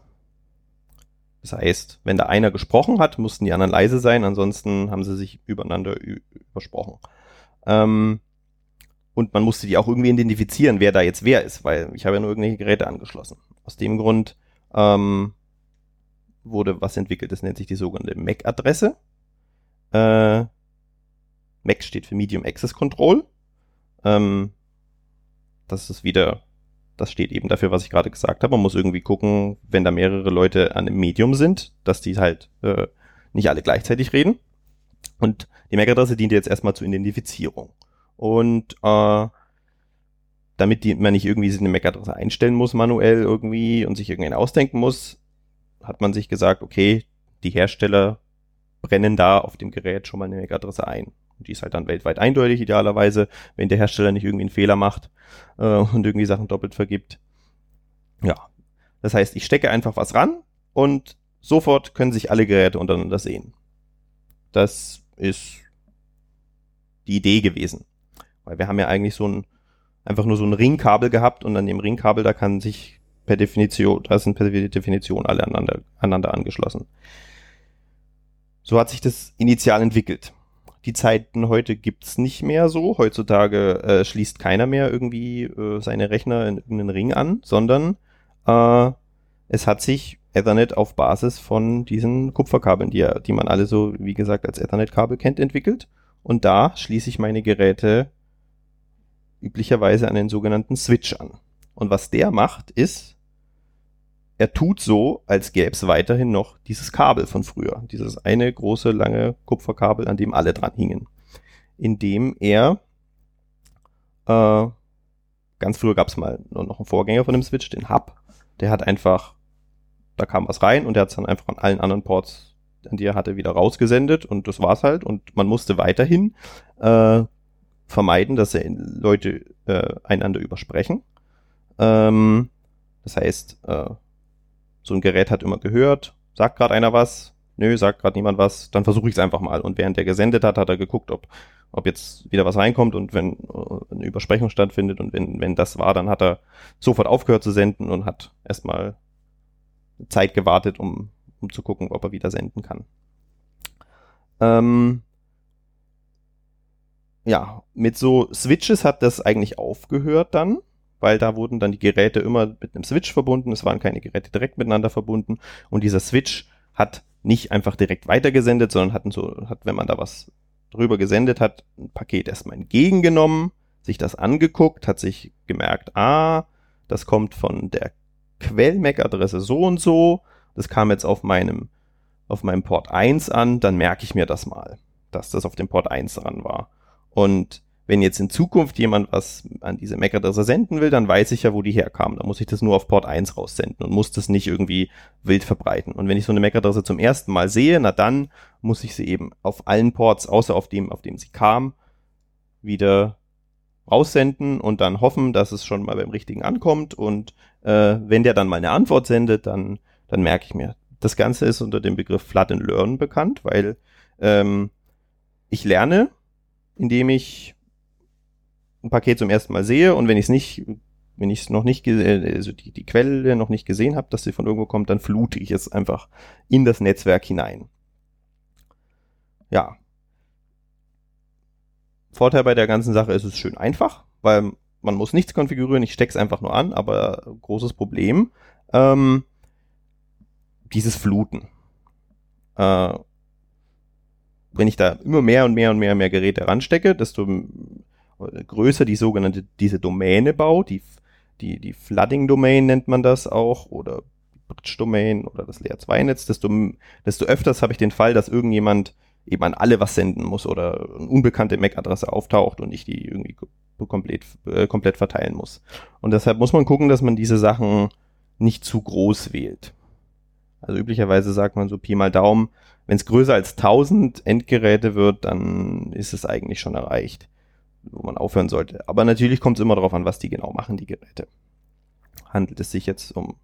Das heißt, wenn da einer gesprochen hat, mussten die anderen leise sein, ansonsten haben sie sich übereinander ü- übersprochen. Ähm, und man musste die auch irgendwie identifizieren, wer da jetzt wer ist, weil ich habe ja nur irgendwelche Geräte angeschlossen. Aus dem Grund ähm, wurde was entwickelt, das nennt sich die sogenannte M A C-Adresse. Äh, M A C steht für Medium Access Control. Ähm, das ist wieder... Das steht eben dafür, was ich gerade gesagt habe. Man muss irgendwie gucken, wenn da mehrere Leute an einem Medium sind, dass die halt äh, nicht alle gleichzeitig reden. Und die M A C-Adresse dient jetzt erstmal zur Identifizierung. Und äh, damit die, man nicht irgendwie eine M A C-Adresse einstellen muss manuell irgendwie und sich irgendeinen ausdenken muss, hat man sich gesagt, okay, die Hersteller brennen da auf dem Gerät schon mal eine M A C-Adresse ein. Und die ist halt dann weltweit eindeutig idealerweise, wenn der Hersteller nicht irgendwie einen Fehler macht äh, und irgendwie Sachen doppelt vergibt. Ja, das heißt, ich stecke einfach was ran und sofort können sich alle Geräte untereinander sehen. Das ist die Idee gewesen. Weil wir haben ja eigentlich so ein, einfach nur so ein Ringkabel gehabt und an dem Ringkabel, da kann sich per Definition, da sind per Definition alle aneinander, aneinander angeschlossen. So hat sich das initial entwickelt. Die Zeiten heute gibt's nicht mehr so. Heutzutage äh, schließt keiner mehr irgendwie äh, seine Rechner in irgendeinen Ring an, sondern äh, es hat sich Ethernet auf Basis von diesen Kupferkabeln, die, ja, die man alle so, wie gesagt, als Ethernet-Kabel kennt, entwickelt. Und da schließe ich meine Geräte üblicherweise an den sogenannten Switch an. Und was der macht, ist, er tut so, als gäbe es weiterhin noch dieses Kabel von früher. Dieses eine große, lange Kupferkabel, an dem alle dran hingen. Indem er, äh, ganz früher gab es mal noch einen Vorgänger von dem Switch, den Hub. Der hat einfach, da kam was rein und der hat es dann einfach an allen anderen Ports, an die er hatte, wieder rausgesendet. Und das war's halt. Und man musste weiterhin äh, vermeiden, dass Leute äh, einander übersprechen. Ähm, das heißt, äh, so ein Gerät hat immer gehört, sagt gerade einer was, nö, sagt gerade niemand was, dann versuche ich es einfach mal. Und während der gesendet hat, hat er geguckt, ob, ob jetzt wieder was reinkommt und wenn äh, eine Übersprechung stattfindet und wenn, wenn das war, dann hat er sofort aufgehört zu senden und hat erstmal Zeit gewartet, um, um zu gucken, ob er wieder senden kann. Ähm, ja, mit so Switches hat das eigentlich aufgehört dann, weil da wurden dann die Geräte immer mit einem Switch verbunden, es waren keine Geräte direkt miteinander verbunden und dieser Switch hat nicht einfach direkt weitergesendet, sondern hat, so, hat, wenn man da was drüber gesendet hat, ein Paket erstmal entgegengenommen, sich das angeguckt, hat sich gemerkt, ah, das kommt von der Quell-M A C-Adresse so und so, das kam jetzt auf meinem, auf meinem Port eins an, dann merke ich mir das mal, dass das auf dem Port eins dran war. Und wenn jetzt in Zukunft jemand was an diese M A C-Adresse senden will, dann weiß ich ja, wo die herkam. Da muss ich das nur auf Port eins raussenden und muss das nicht irgendwie wild verbreiten. Und wenn ich so eine M A C-Adresse zum ersten Mal sehe, na dann muss ich sie eben auf allen Ports, außer auf dem, auf dem sie kam, wieder raussenden und dann hoffen, dass es schon mal beim Richtigen ankommt. Und äh, wenn der dann mal eine Antwort sendet, dann, dann merke ich mir. Das Ganze ist unter dem Begriff Flood and Learn bekannt, weil ähm, ich lerne, indem ich ein Paket zum ersten Mal sehe und wenn ich es nicht, wenn ich es noch nicht, also die, die Quelle noch nicht gesehen habe, dass sie von irgendwo kommt, dann flute ich es einfach in das Netzwerk hinein. Ja. Vorteil bei der ganzen Sache ist, es ist schön einfach, weil man muss nichts konfigurieren, ich stecke es einfach nur an, aber großes Problem, ähm, dieses Fluten. Äh, wenn ich da immer mehr und mehr und mehr und mehr Geräte ranstecke, desto größer die sogenannte, diese Domäne baut, die, die, die Flooding-Domain nennt man das auch, oder Bridge-Domain oder das Layer zwei Netz, desto, desto öfters habe ich den Fall, dass irgendjemand eben an alle was senden muss oder eine unbekannte M A C-Adresse auftaucht und ich die irgendwie komplett, äh, komplett verteilen muss. Und deshalb muss man gucken, dass man diese Sachen nicht zu groß wählt. Also üblicherweise sagt man so Pi mal Daumen, wenn es größer als tausend Endgeräte wird, dann ist es eigentlich schon erreicht, wo man aufhören sollte. Aber natürlich kommt es immer darauf an, was die genau machen, die Geräte. Handelt es sich jetzt um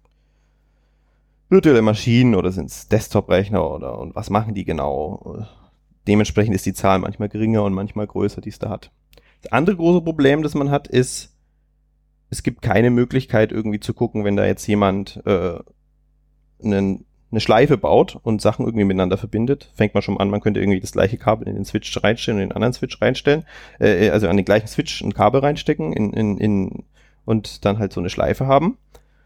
virtuelle Maschinen oder sind es Desktop-Rechner oder und was machen die genau? Dementsprechend ist die Zahl manchmal geringer und manchmal größer, die es da hat. Das andere große Problem, das man hat, ist, es gibt keine Möglichkeit irgendwie zu gucken, wenn da jetzt jemand äh, einen, eine Schleife baut und Sachen irgendwie miteinander verbindet, fängt man schon an, man könnte irgendwie das gleiche Kabel in den Switch reinstellen und in den anderen Switch reinstellen, äh, also an den gleichen Switch ein Kabel reinstecken in, in, in, und dann halt so eine Schleife haben.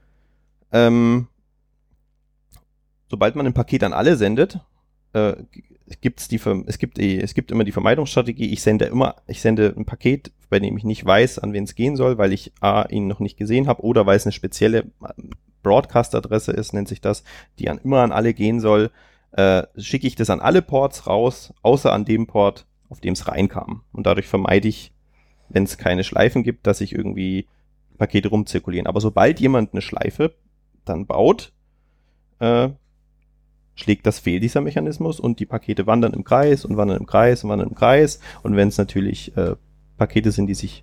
Ähm, sobald man ein Paket an alle sendet, äh, gibt's die, es gibt die, es gibt immer die Vermeidungsstrategie, ich sende immer, ich sende ein Paket, bei dem ich nicht weiß, an wen es gehen soll, weil ich A, ihn noch nicht gesehen habe oder weil es eine spezielle Broadcast-Adresse ist, nennt sich das, die an, immer an alle gehen soll, äh, schicke ich das an alle Ports raus, außer an dem Port, auf dem es reinkam. Und dadurch vermeide ich, wenn es keine Schleifen gibt, dass ich irgendwie Pakete rumzirkulieren. Aber sobald jemand eine Schleife dann baut, äh, schlägt das fehl, dieser Mechanismus, und die Pakete wandern im Kreis und wandern im Kreis und wandern im Kreis. Und wenn es natürlich äh, Pakete sind, die sich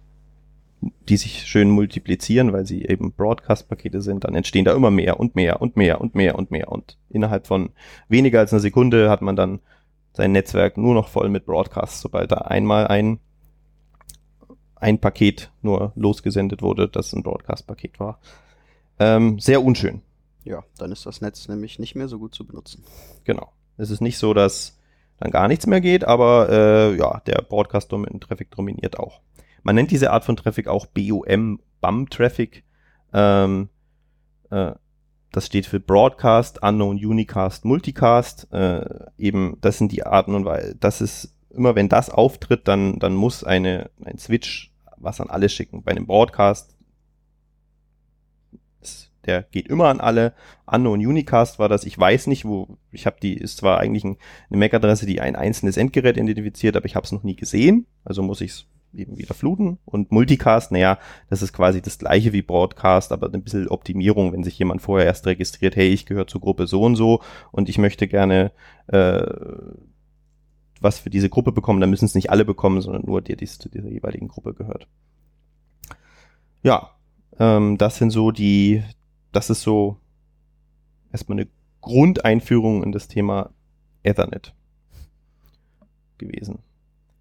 die sich schön multiplizieren, weil sie eben Broadcast-Pakete sind, dann entstehen da immer mehr und mehr und mehr und mehr und mehr. Und innerhalb von weniger als einer Sekunde hat man dann sein Netzwerk nur noch voll mit Broadcasts, sobald da einmal ein, ein Paket nur losgesendet wurde, das ein Broadcast-Paket war. Ähm, sehr unschön. Ja, dann ist das Netz nämlich nicht mehr so gut zu benutzen. Genau. Es ist nicht so, dass dann gar nichts mehr geht, aber äh, ja, der Broadcast-Traffic dominiert auch. Man nennt diese Art von Traffic auch B U M, B U M-Traffic. Ähm, äh, das steht für Broadcast, Unknown Unicast, Multicast. Äh, eben, das sind die Arten und Weise. Das ist immer, wenn das auftritt, dann, dann muss eine, ein Switch was an alle schicken. Bei einem Broadcast, der geht immer an alle. Unknown Unicast war das. Ich weiß nicht, wo, ich habe die, ist zwar eigentlich ein, eine M A C-Adresse, die ein einzelnes Endgerät identifiziert, aber ich habe es noch nie gesehen. Also muss ich es eben wieder fluten. Und Multicast, naja, das ist quasi das gleiche wie Broadcast, aber ein bisschen Optimierung, wenn sich jemand vorher erst registriert, hey, ich gehöre zur Gruppe so und so und ich möchte gerne äh, was für diese Gruppe bekommen, dann müssen es nicht alle bekommen, sondern nur der, die zu dieser jeweiligen Gruppe gehört. Ja, ähm, das sind so die, das ist so erstmal eine Grundeinführung in das Thema Ethernet gewesen.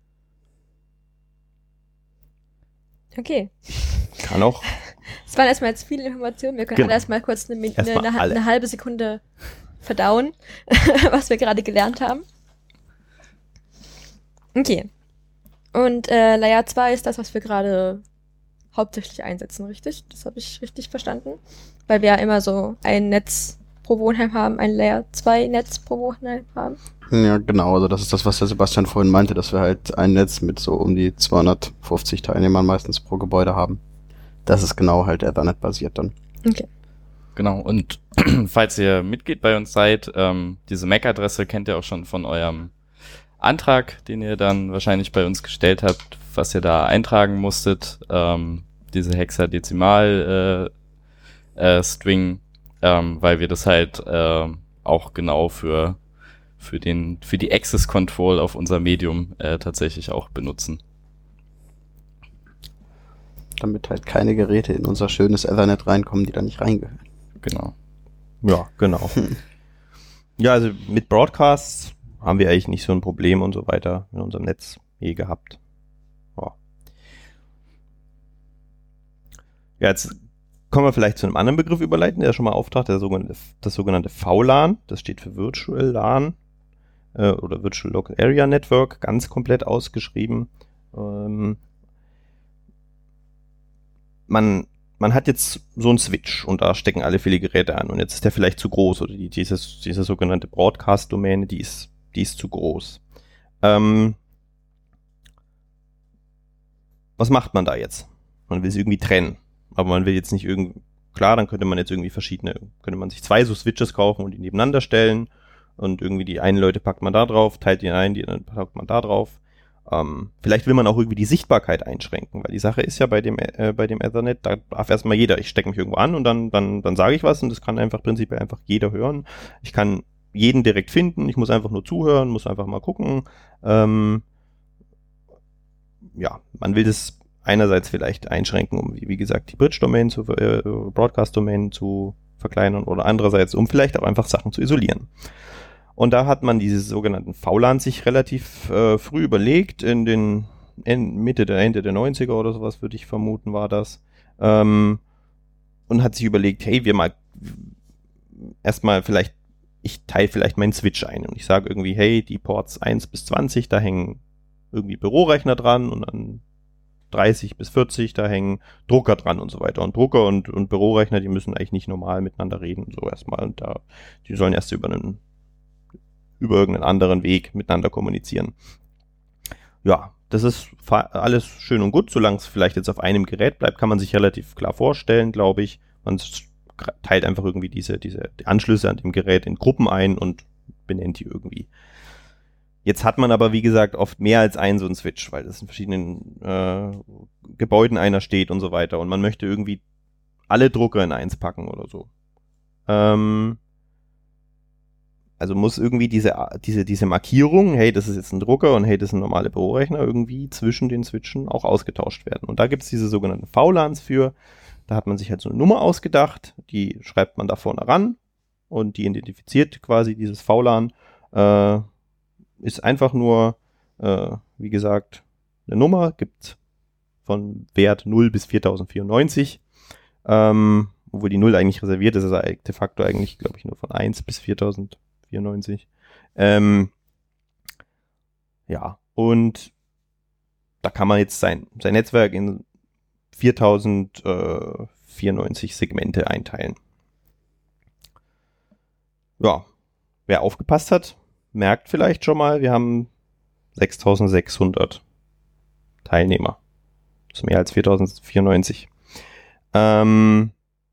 Okay. Kann auch. Es waren erstmal jetzt viele Informationen. Wir können Genau. alle erstmal kurz eine, Erst eine, mal eine, alle. eine halbe Sekunde verdauen, was wir gerade gelernt haben. Okay. Und äh, Layer zwei ist das, was wir gerade hauptsächlich einsetzen, richtig? Das habe ich richtig verstanden? Weil wir ja immer so ein Netz pro Wohnheim haben, ein Layer zwei Netz pro Wohnheim haben. Ja, genau. Also das ist das, was der Sebastian vorhin meinte, dass wir halt ein Netz mit so um die zweihundertfünfzig Teilnehmern meistens pro Gebäude haben. Das ist genau halt Ethernet-basiert dann. Okay. Genau, und falls ihr Mitglied bei uns seid, ähm, diese M A C-Adresse kennt ihr auch schon von eurem Antrag, den ihr dann wahrscheinlich bei uns gestellt habt, was ihr da eintragen musstet, ähm, diese Hexadezimal äh, äh, String, ähm, weil wir das halt äh, auch genau für für den für die Access Control auf unser Medium äh, tatsächlich auch benutzen. Damit halt keine Geräte in unser schönes Ethernet reinkommen, die da nicht reingehören. Genau. Ja, genau. Ja, also mit Broadcasts haben wir eigentlich nicht so ein Problem und so weiter in unserem Netz je gehabt. Ja. Ja, jetzt kommen wir vielleicht zu einem anderen Begriff überleiten, der schon mal auftaucht, der sogenannte, das sogenannte V LAN. Das steht für Virtual LAN äh, oder Virtual Local Area Network, ganz komplett ausgeschrieben. Ähm, man Man hat jetzt so einen Switch und da stecken alle viele Geräte an und jetzt ist der vielleicht zu groß oder die, dieses, diese sogenannte Broadcast-Domäne, die ist, die ist zu groß. Ähm, was macht man da jetzt? Man will sie irgendwie trennen, aber man will jetzt nicht irgendwie, klar, dann könnte man jetzt irgendwie verschiedene, könnte man sich zwei so Switches kaufen und die nebeneinander stellen und irgendwie die einen Leute packt man da drauf, teilt die ein, die anderen packt man da drauf. Ähm, vielleicht will man auch irgendwie die Sichtbarkeit einschränken, weil die Sache ist ja bei dem äh, bei dem Ethernet, da darf erstmal jeder, ich stecke mich irgendwo an und dann dann dann sage ich was und das kann einfach prinzipiell einfach jeder hören. Ich kann jeden direkt finden, ich muss einfach nur zuhören, muss einfach mal gucken. Ähm, ja, man will das einerseits vielleicht einschränken, um wie, wie gesagt die Bridge-Domain zu äh, Broadcast-Domain zu verkleinern oder andererseits um vielleicht auch einfach Sachen zu isolieren. Und da hat man diese sogenannten V LAN sich relativ äh, früh überlegt, in den in Mitte der Ende der neunziger oder sowas, würde ich vermuten, war das. Ähm, und hat sich überlegt, hey, wir mal erstmal vielleicht, ich teile vielleicht meinen Switch ein und ich sage irgendwie, hey, die Ports eins bis zwanzig, da hängen irgendwie Bürorechner dran und dann dreißig bis vierzig, da hängen Drucker dran und so weiter. Und Drucker und, und Bürorechner, die müssen eigentlich nicht normal miteinander reden, so erstmal. Und da, die sollen erst über einen über irgendeinen anderen Weg miteinander kommunizieren. Ja, das ist alles schön und gut, solange es vielleicht jetzt auf einem Gerät bleibt, kann man sich relativ klar vorstellen, glaube ich. Man teilt einfach irgendwie diese, diese die Anschlüsse an dem Gerät in Gruppen ein und benennt die irgendwie. Jetzt hat man aber, wie gesagt, oft mehr als einen so einen Switch, weil das in verschiedenen äh, Gebäuden einer steht und so weiter und man möchte irgendwie alle Drucker in eins packen oder so. Ähm, Also muss irgendwie diese, diese, diese Markierung, hey, das ist jetzt ein Drucker und hey, das ist ein normaler Bürorechner, irgendwie zwischen den Switchen auch ausgetauscht werden. Und da gibt es diese sogenannten V LANs für. Da hat man sich halt so eine Nummer ausgedacht, die schreibt man da vorne ran und die identifiziert quasi dieses V LAN. Äh, ist einfach nur, äh, wie gesagt, eine Nummer, gibt von Wert null bis viertausendvierundneunzig. Ähm, obwohl die null eigentlich reserviert ist, ist er de facto eigentlich, glaube ich, nur von eins bis viertausendvierundneunzig. Ähm, ja, und da kann man jetzt sein, sein Netzwerk in viertausendvierundneunzig Segmente einteilen. Ja, wer aufgepasst hat, merkt vielleicht schon mal, wir haben sechstausendsechshundert Teilnehmer. Das ist mehr als viertausendvierundneunzig. Ähm,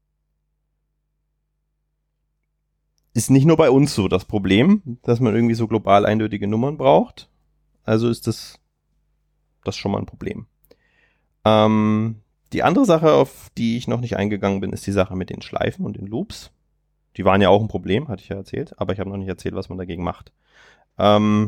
ist nicht nur bei uns so das Problem, dass man irgendwie so global eindeutige Nummern braucht. Also ist das, das schon mal ein Problem. Ähm, die andere Sache, auf die ich noch nicht eingegangen bin, ist die Sache mit den Schleifen und den Loops. Die waren ja auch ein Problem, hatte ich ja erzählt, aber ich habe noch nicht erzählt, was man dagegen macht. Ähm,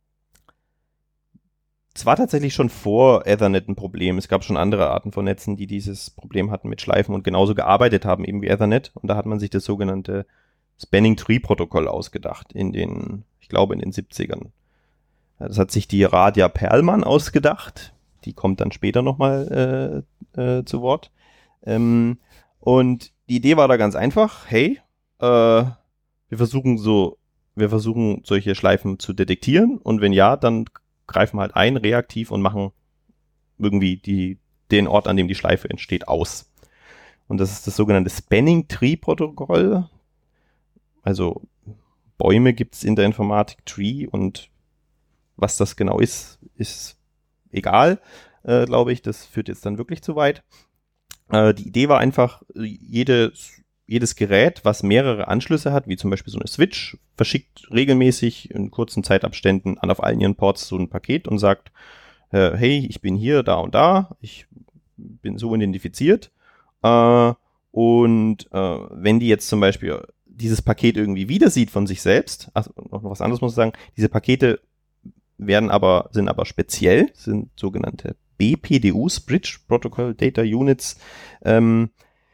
es war tatsächlich schon vor Ethernet ein Problem. Es gab schon andere Arten von Netzen, die dieses Problem hatten mit Schleifen und genauso gearbeitet haben, eben wie Ethernet. Und da hat man sich das sogenannte Spanning Tree Protokoll ausgedacht in den, ich glaube in den siebzigern. Das hat sich die Radia Perlman ausgedacht. Die kommt dann später nochmal äh, äh, zu Wort. Ähm, und die Idee war da ganz einfach. Hey, äh, wir versuchen so, wir versuchen solche Schleifen zu detektieren und wenn ja, dann greifen wir halt ein, reaktiv und machen irgendwie die, den Ort, an dem die Schleife entsteht, aus. Und das ist das sogenannte Spanning Tree Protokoll. Also Bäume gibt es in der Informatik, Tree, und was das genau ist, ist egal, äh, glaube ich. Das führt jetzt dann wirklich zu weit. Äh, die Idee war einfach, jede jedes Gerät, was mehrere Anschlüsse hat, wie zum Beispiel so eine Switch, verschickt regelmäßig in kurzen Zeitabständen an auf allen ihren Ports so ein Paket und sagt, äh, hey, ich bin hier, da und da, ich bin so identifiziert. Äh, und äh, wenn die jetzt zum Beispiel dieses Paket irgendwie wieder sieht von sich selbst, also noch was anderes muss ich sagen, diese Pakete werden aber, sind aber speziell, sind sogenannte B P D Us, Bridge Protocol Data Units, ähm,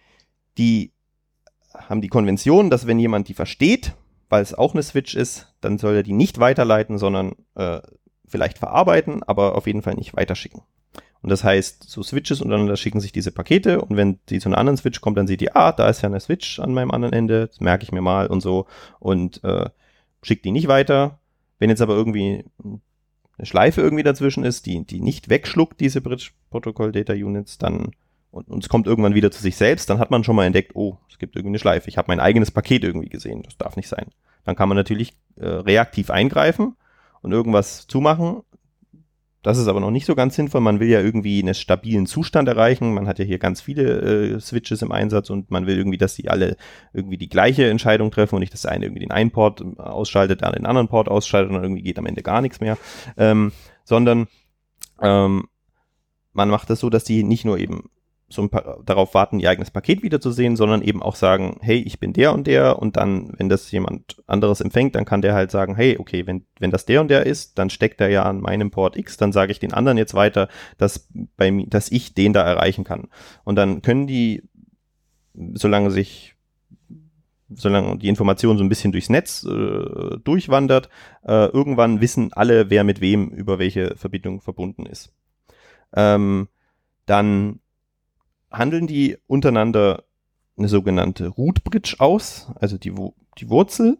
die haben die Konvention, dass wenn jemand die versteht, weil es auch eine Switch ist, dann soll er die nicht weiterleiten, sondern äh, vielleicht verarbeiten, aber auf jeden Fall nicht weiterschicken. Und das heißt, so Switches untereinander schicken sich diese Pakete und wenn die zu einer anderen Switch kommt, dann sieht die, ah, da ist ja eine Switch an meinem anderen Ende, das merke ich mir mal und so und äh, schickt die nicht weiter. Wenn jetzt aber irgendwie eine Schleife irgendwie dazwischen ist, die, die nicht wegschluckt, diese Bridge Protocol Data Units, dann und, und es kommt irgendwann wieder zu sich selbst, dann hat man schon mal entdeckt, oh, es gibt irgendwie eine Schleife. Ich habe mein eigenes Paket irgendwie gesehen, das darf nicht sein. Dann kann man natürlich äh, reaktiv eingreifen und irgendwas zumachen. Das ist aber noch nicht so ganz sinnvoll. Man will ja irgendwie einen stabilen Zustand erreichen. Man hat ja hier ganz viele äh, Switches im Einsatz und man will irgendwie, dass die alle irgendwie die gleiche Entscheidung treffen und nicht, dass der eine irgendwie den einen Port ausschaltet, der andere den anderen Port ausschaltet und dann irgendwie geht am Ende gar nichts mehr. Ähm, sondern ähm, man macht das so, dass die nicht nur eben so ein paar darauf warten, ihr eigenes Paket wiederzusehen, sondern eben auch sagen, hey, ich bin der und der und dann, wenn das jemand anderes empfängt, dann kann der halt sagen, hey, okay, wenn wenn das der und der ist, dann steckt er ja an meinem Port X, dann sage ich den anderen jetzt weiter, dass bei mir, dass ich den da erreichen kann. Und dann können die, solange sich solange die Information so ein bisschen durchs Netz äh, durchwandert, äh, irgendwann wissen alle, wer mit wem über welche Verbindung verbunden ist. Ähm, dann handeln die untereinander eine sogenannte Root Bridge aus, also die, die Wurzel.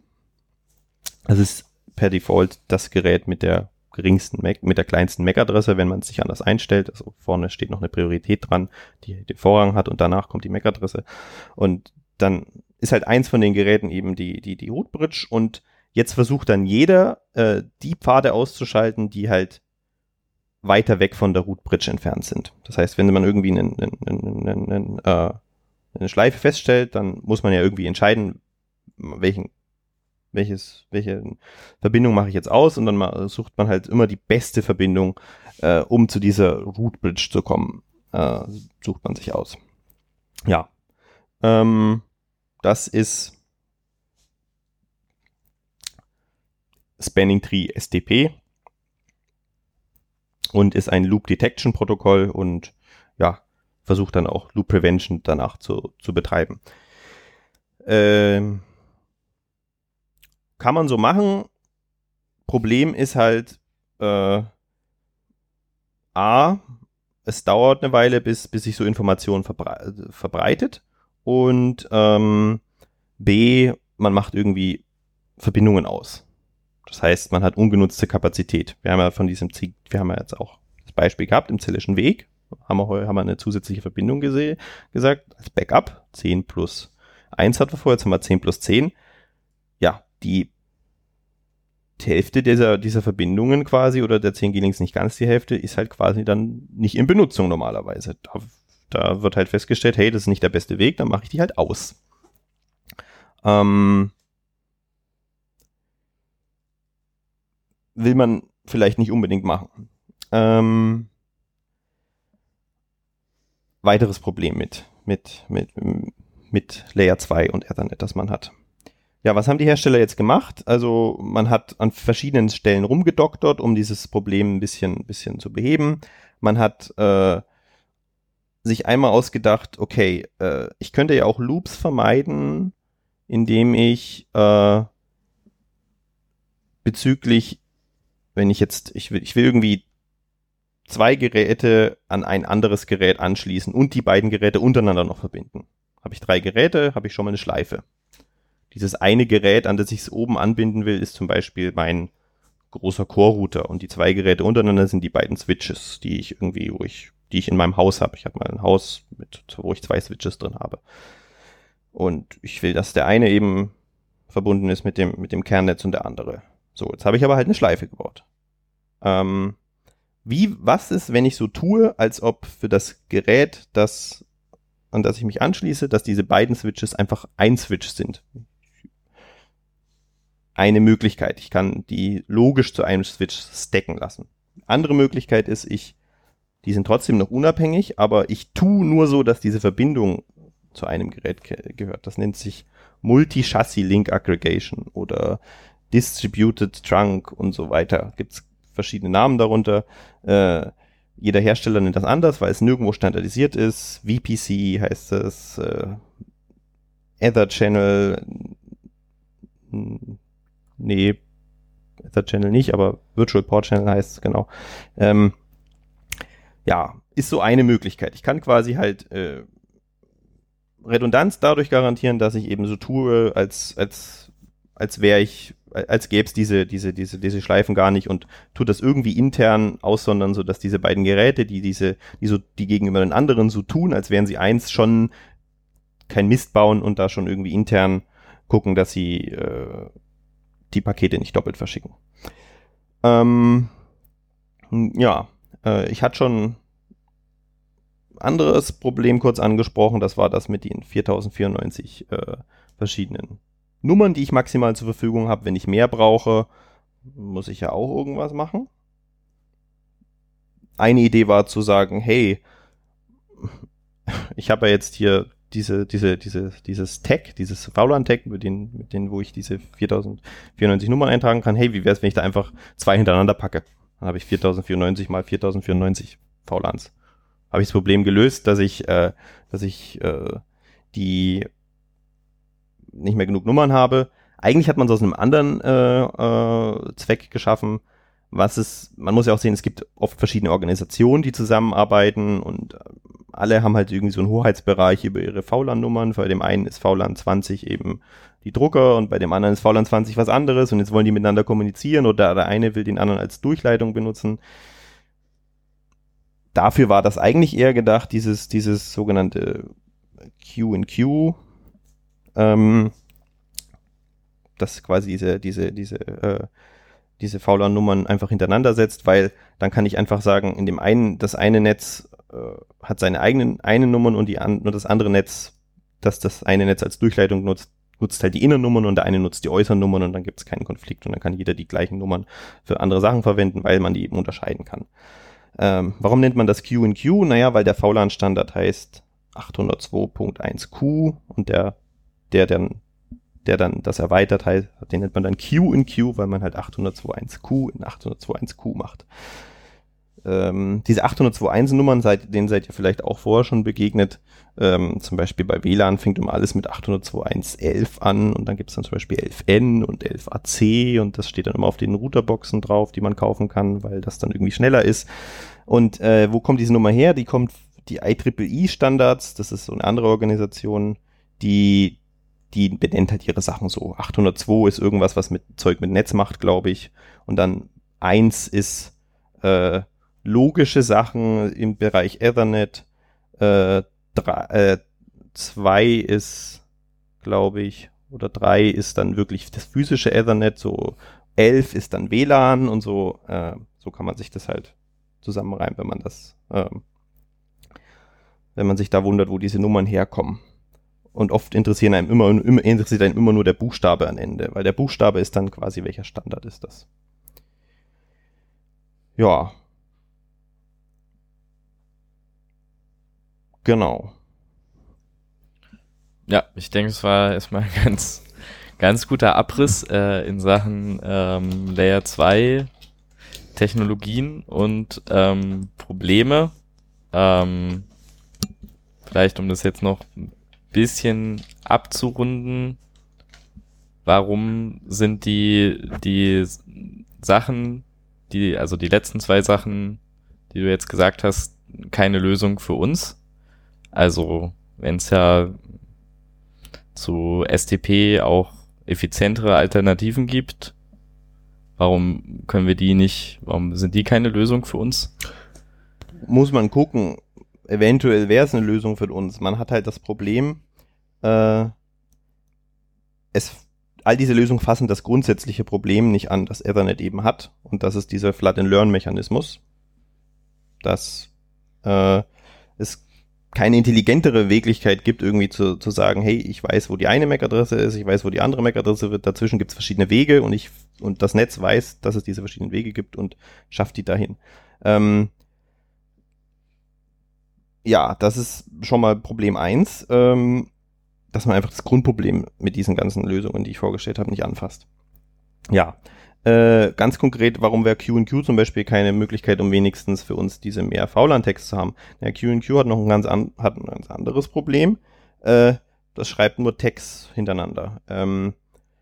Das ist per Default das Gerät mit der geringsten M A C, mit der kleinsten M A C-Adresse, wenn man es sich anders einstellt. Also vorne steht noch eine Priorität dran, die den Vorrang hat und danach kommt die M A C-Adresse. Und dann ist halt eins von den Geräten eben die, die, die Root Bridge und jetzt versucht dann jeder, äh, die Pfade auszuschalten, die halt weiter weg von der Root Bridge entfernt sind. Das heißt, wenn man irgendwie einen, einen, einen, einen, einen, äh, eine Schleife feststellt, dann muss man ja irgendwie entscheiden, welchen, welches, welche Verbindung mache ich jetzt aus und dann mal, sucht man halt immer die beste Verbindung, äh, um zu dieser Root Bridge zu kommen. Äh, sucht man sich aus. Ja. Ähm, das ist Spanning Tree S T P. Und ist ein Loop Detection Protokoll und ja, versucht dann auch Loop Prevention danach zu, zu betreiben. Ähm, kann man so machen. Problem ist halt, äh, A, es dauert eine Weile, bis, bis sich so Information verbre- verbreitet und ähm, B, man macht irgendwie Verbindungen aus. Das heißt, man hat ungenutzte Kapazität. Wir haben ja von diesem Ziel, wir haben ja jetzt auch das Beispiel gehabt, im Zellischen Weg haben wir heute haben wir eine zusätzliche Verbindung gese- gesagt, als Backup, zehn plus eins hatten wir vorher, jetzt haben wir zehn plus zehn. Ja, die, die Hälfte dieser, dieser Verbindungen quasi, oder der zehn G-Links nicht ganz die Hälfte, ist halt quasi dann nicht in Benutzung normalerweise. Da, da wird halt festgestellt, hey, das ist nicht der beste Weg, dann mache ich die halt aus. Ähm, will man vielleicht nicht unbedingt machen. Ähm, weiteres Problem mit, mit, mit, mit Layer zwei und Ethernet, das man hat. Ja, was haben die Hersteller jetzt gemacht? Also man hat an verschiedenen Stellen rumgedoktert, um dieses Problem ein bisschen, bisschen zu beheben. Man hat äh, sich einmal ausgedacht, okay, äh, ich könnte ja auch Loops vermeiden, indem ich äh, bezüglich wenn ich jetzt, ich will, ich will irgendwie zwei Geräte an ein anderes Gerät anschließen und die beiden Geräte untereinander noch verbinden. Habe ich drei Geräte, habe ich schon mal eine Schleife. Dieses eine Gerät, an das ich es oben anbinden will, ist zum Beispiel mein großer Core-Router und die zwei Geräte untereinander sind die beiden Switches, die ich irgendwie, wo ich, die ich in meinem Haus habe. Ich habe mal ein Haus, mit, wo ich zwei Switches drin habe. Und ich will, dass der eine eben verbunden ist mit dem, mit dem Kernnetz und der andere. So, jetzt habe ich aber halt eine Schleife gebaut. Ähm, wie, was ist, wenn ich so tue, als ob für das Gerät, das an das ich mich anschließe, dass diese beiden Switches einfach ein Switch sind. Eine Möglichkeit. Ich kann die logisch zu einem Switch stacken lassen. Andere Möglichkeit ist, ich, die sind trotzdem noch unabhängig, aber ich tue nur so, dass diese Verbindung zu einem Gerät ge- gehört. Das nennt sich Multi-Chassis-Link Aggregation oder Distributed Trunk und so weiter. Gibt es verschiedene Namen darunter. Äh, jeder Hersteller nennt das anders, weil es nirgendwo standardisiert ist. V P C heißt es, äh, Ether Channel, nee, Ether Channel nicht, aber Virtual Port Channel heißt es, genau. Ähm, ja, ist so eine Möglichkeit. Ich kann quasi halt äh, Redundanz dadurch garantieren, dass ich eben so tue, als, als, als wäre ich, als gäbe es diese, diese, diese, diese Schleifen gar nicht und tut das irgendwie intern aussondern, sodass diese beiden Geräte, die diese, die so, die gegenüber den anderen so tun, als wären sie eins, schon kein Mist bauen und da schon irgendwie intern gucken, dass sie äh, die Pakete nicht doppelt verschicken. Ähm, ja, äh, ich hatte schon anderes Problem kurz angesprochen, das war das mit den viertausendvierundneunzig äh, verschiedenen Nummern, die ich maximal zur Verfügung habe. Wenn ich mehr brauche, muss ich ja auch irgendwas machen. Eine Idee war zu sagen, hey, ich habe ja jetzt hier diese, diese, diese, dieses Tag, dieses V LAN-Tag, mit denen, mit denen, wo ich diese viertausendvierundneunzig Nummern eintragen kann. Hey, wie wäre es, wenn ich da einfach zwei hintereinander packe? Dann habe ich viertausendvierundneunzig mal viertausendvierundneunzig V LANs. Habe ich das Problem gelöst, dass ich, äh, dass ich äh, die nicht mehr genug Nummern habe. Eigentlich hat man es aus einem anderen äh, äh, Zweck geschaffen. Was ist, man muss ja auch sehen, es gibt oft verschiedene Organisationen, die zusammenarbeiten und alle haben halt irgendwie so einen Hoheitsbereich über ihre V LAN-Nummern. Bei dem einen ist V LAN zwanzig eben die Drucker und bei dem anderen ist V LAN zwanzig was anderes und jetzt wollen die miteinander kommunizieren oder der eine will den anderen als Durchleitung benutzen. Dafür war das eigentlich eher gedacht, dieses, dieses sogenannte Q in Q, ähm, das quasi diese, diese, diese, äh, diese V LAN-Nummern einfach hintereinander setzt, weil dann kann ich einfach sagen, in dem einen, das eine Netz äh, hat seine eigenen eine Nummern und die an, nur das andere Netz, das das eine Netz als Durchleitung nutzt, nutzt halt die Innennummern und der eine nutzt die äußeren Nummern und dann gibt es keinen Konflikt und dann kann jeder die gleichen Nummern für andere Sachen verwenden, weil man die eben unterscheiden kann. Ähm, warum nennt man das Q in Q? Naja, weil der V LAN-Standard heißt achthundertzwei Punkt eins Q und der, der dann, der dann das erweitert heißt, den nennt man dann Q in Q, weil man halt achthundertzwei Punkt eins Q in achthundertzwei Punkt eins Q macht. Ähm, diese achthundertzwei Punkt eins Nummern, seid, denen seid ihr vielleicht auch vorher schon begegnet. Ähm, zum Beispiel bei W LAN fängt immer alles mit achthundertzwei Punkt eins Punkt elf an und dann gibt es dann zum Beispiel elf N und elf A C und das steht dann immer auf den Routerboxen drauf, die man kaufen kann, weil das dann irgendwie schneller ist. Und äh, wo kommt diese Nummer her? Die kommt, die I triple E Standards, das ist so eine andere Organisation, die die benennt halt ihre Sachen so. achthundertzwei ist irgendwas, was mit Zeug mit Netz macht, glaube ich. Und dann eins ist äh, logische Sachen im Bereich Ethernet. Äh, zwei ist, glaube ich, oder drei ist dann wirklich das physische Ethernet. So elf ist dann W LAN und so. Äh, so kann man sich das halt zusammenreimen, wenn man das, äh, wenn man sich da wundert, wo diese Nummern herkommen. Und oft interessieren einem immer, immer, interessiert einem immer nur der Buchstabe am Ende, weil der Buchstabe ist dann quasi, welcher Standard ist das. Ja. Genau. Ja, ich denke, es war erstmal ein ganz, ganz guter Abriss äh, in Sachen ähm, Layer zwei Technologien und ähm, Probleme. Ähm, vielleicht, um das jetzt noch bisschen abzurunden, warum sind die die Sachen, die also die letzten zwei Sachen, die du jetzt gesagt hast, keine Lösung für uns? Also wenn es ja zu S T P auch effizientere Alternativen gibt, warum können wir die nicht, warum sind die keine Lösung für uns? Muss man gucken. Eventuell wäre es eine Lösung für uns. Man hat halt das Problem, äh, es, all diese Lösungen fassen das grundsätzliche Problem nicht an, das Ethernet eben hat. Und das ist dieser Flood-and-Learn-Mechanismus. Dass äh, es keine intelligentere Möglichkeit gibt, irgendwie zu, zu sagen, hey, ich weiß, wo die eine M A C-Adresse ist, ich weiß, wo die andere M A C-Adresse wird, dazwischen gibt es verschiedene Wege und ich und das Netz weiß, dass es diese verschiedenen Wege gibt und schafft die dahin. Ähm, ja, das ist schon mal Problem eins, ähm, dass man einfach das Grundproblem mit diesen ganzen Lösungen, die ich vorgestellt habe, nicht anfasst. Ja, äh, ganz konkret, warum wäre Q und Q zum Beispiel keine Möglichkeit, um wenigstens für uns diese mehr V LAN-Text zu haben? Ja, Q und Q hat noch ein ganz, an, hat ein ganz anderes Problem. Äh, das schreibt nur Text hintereinander. Ähm,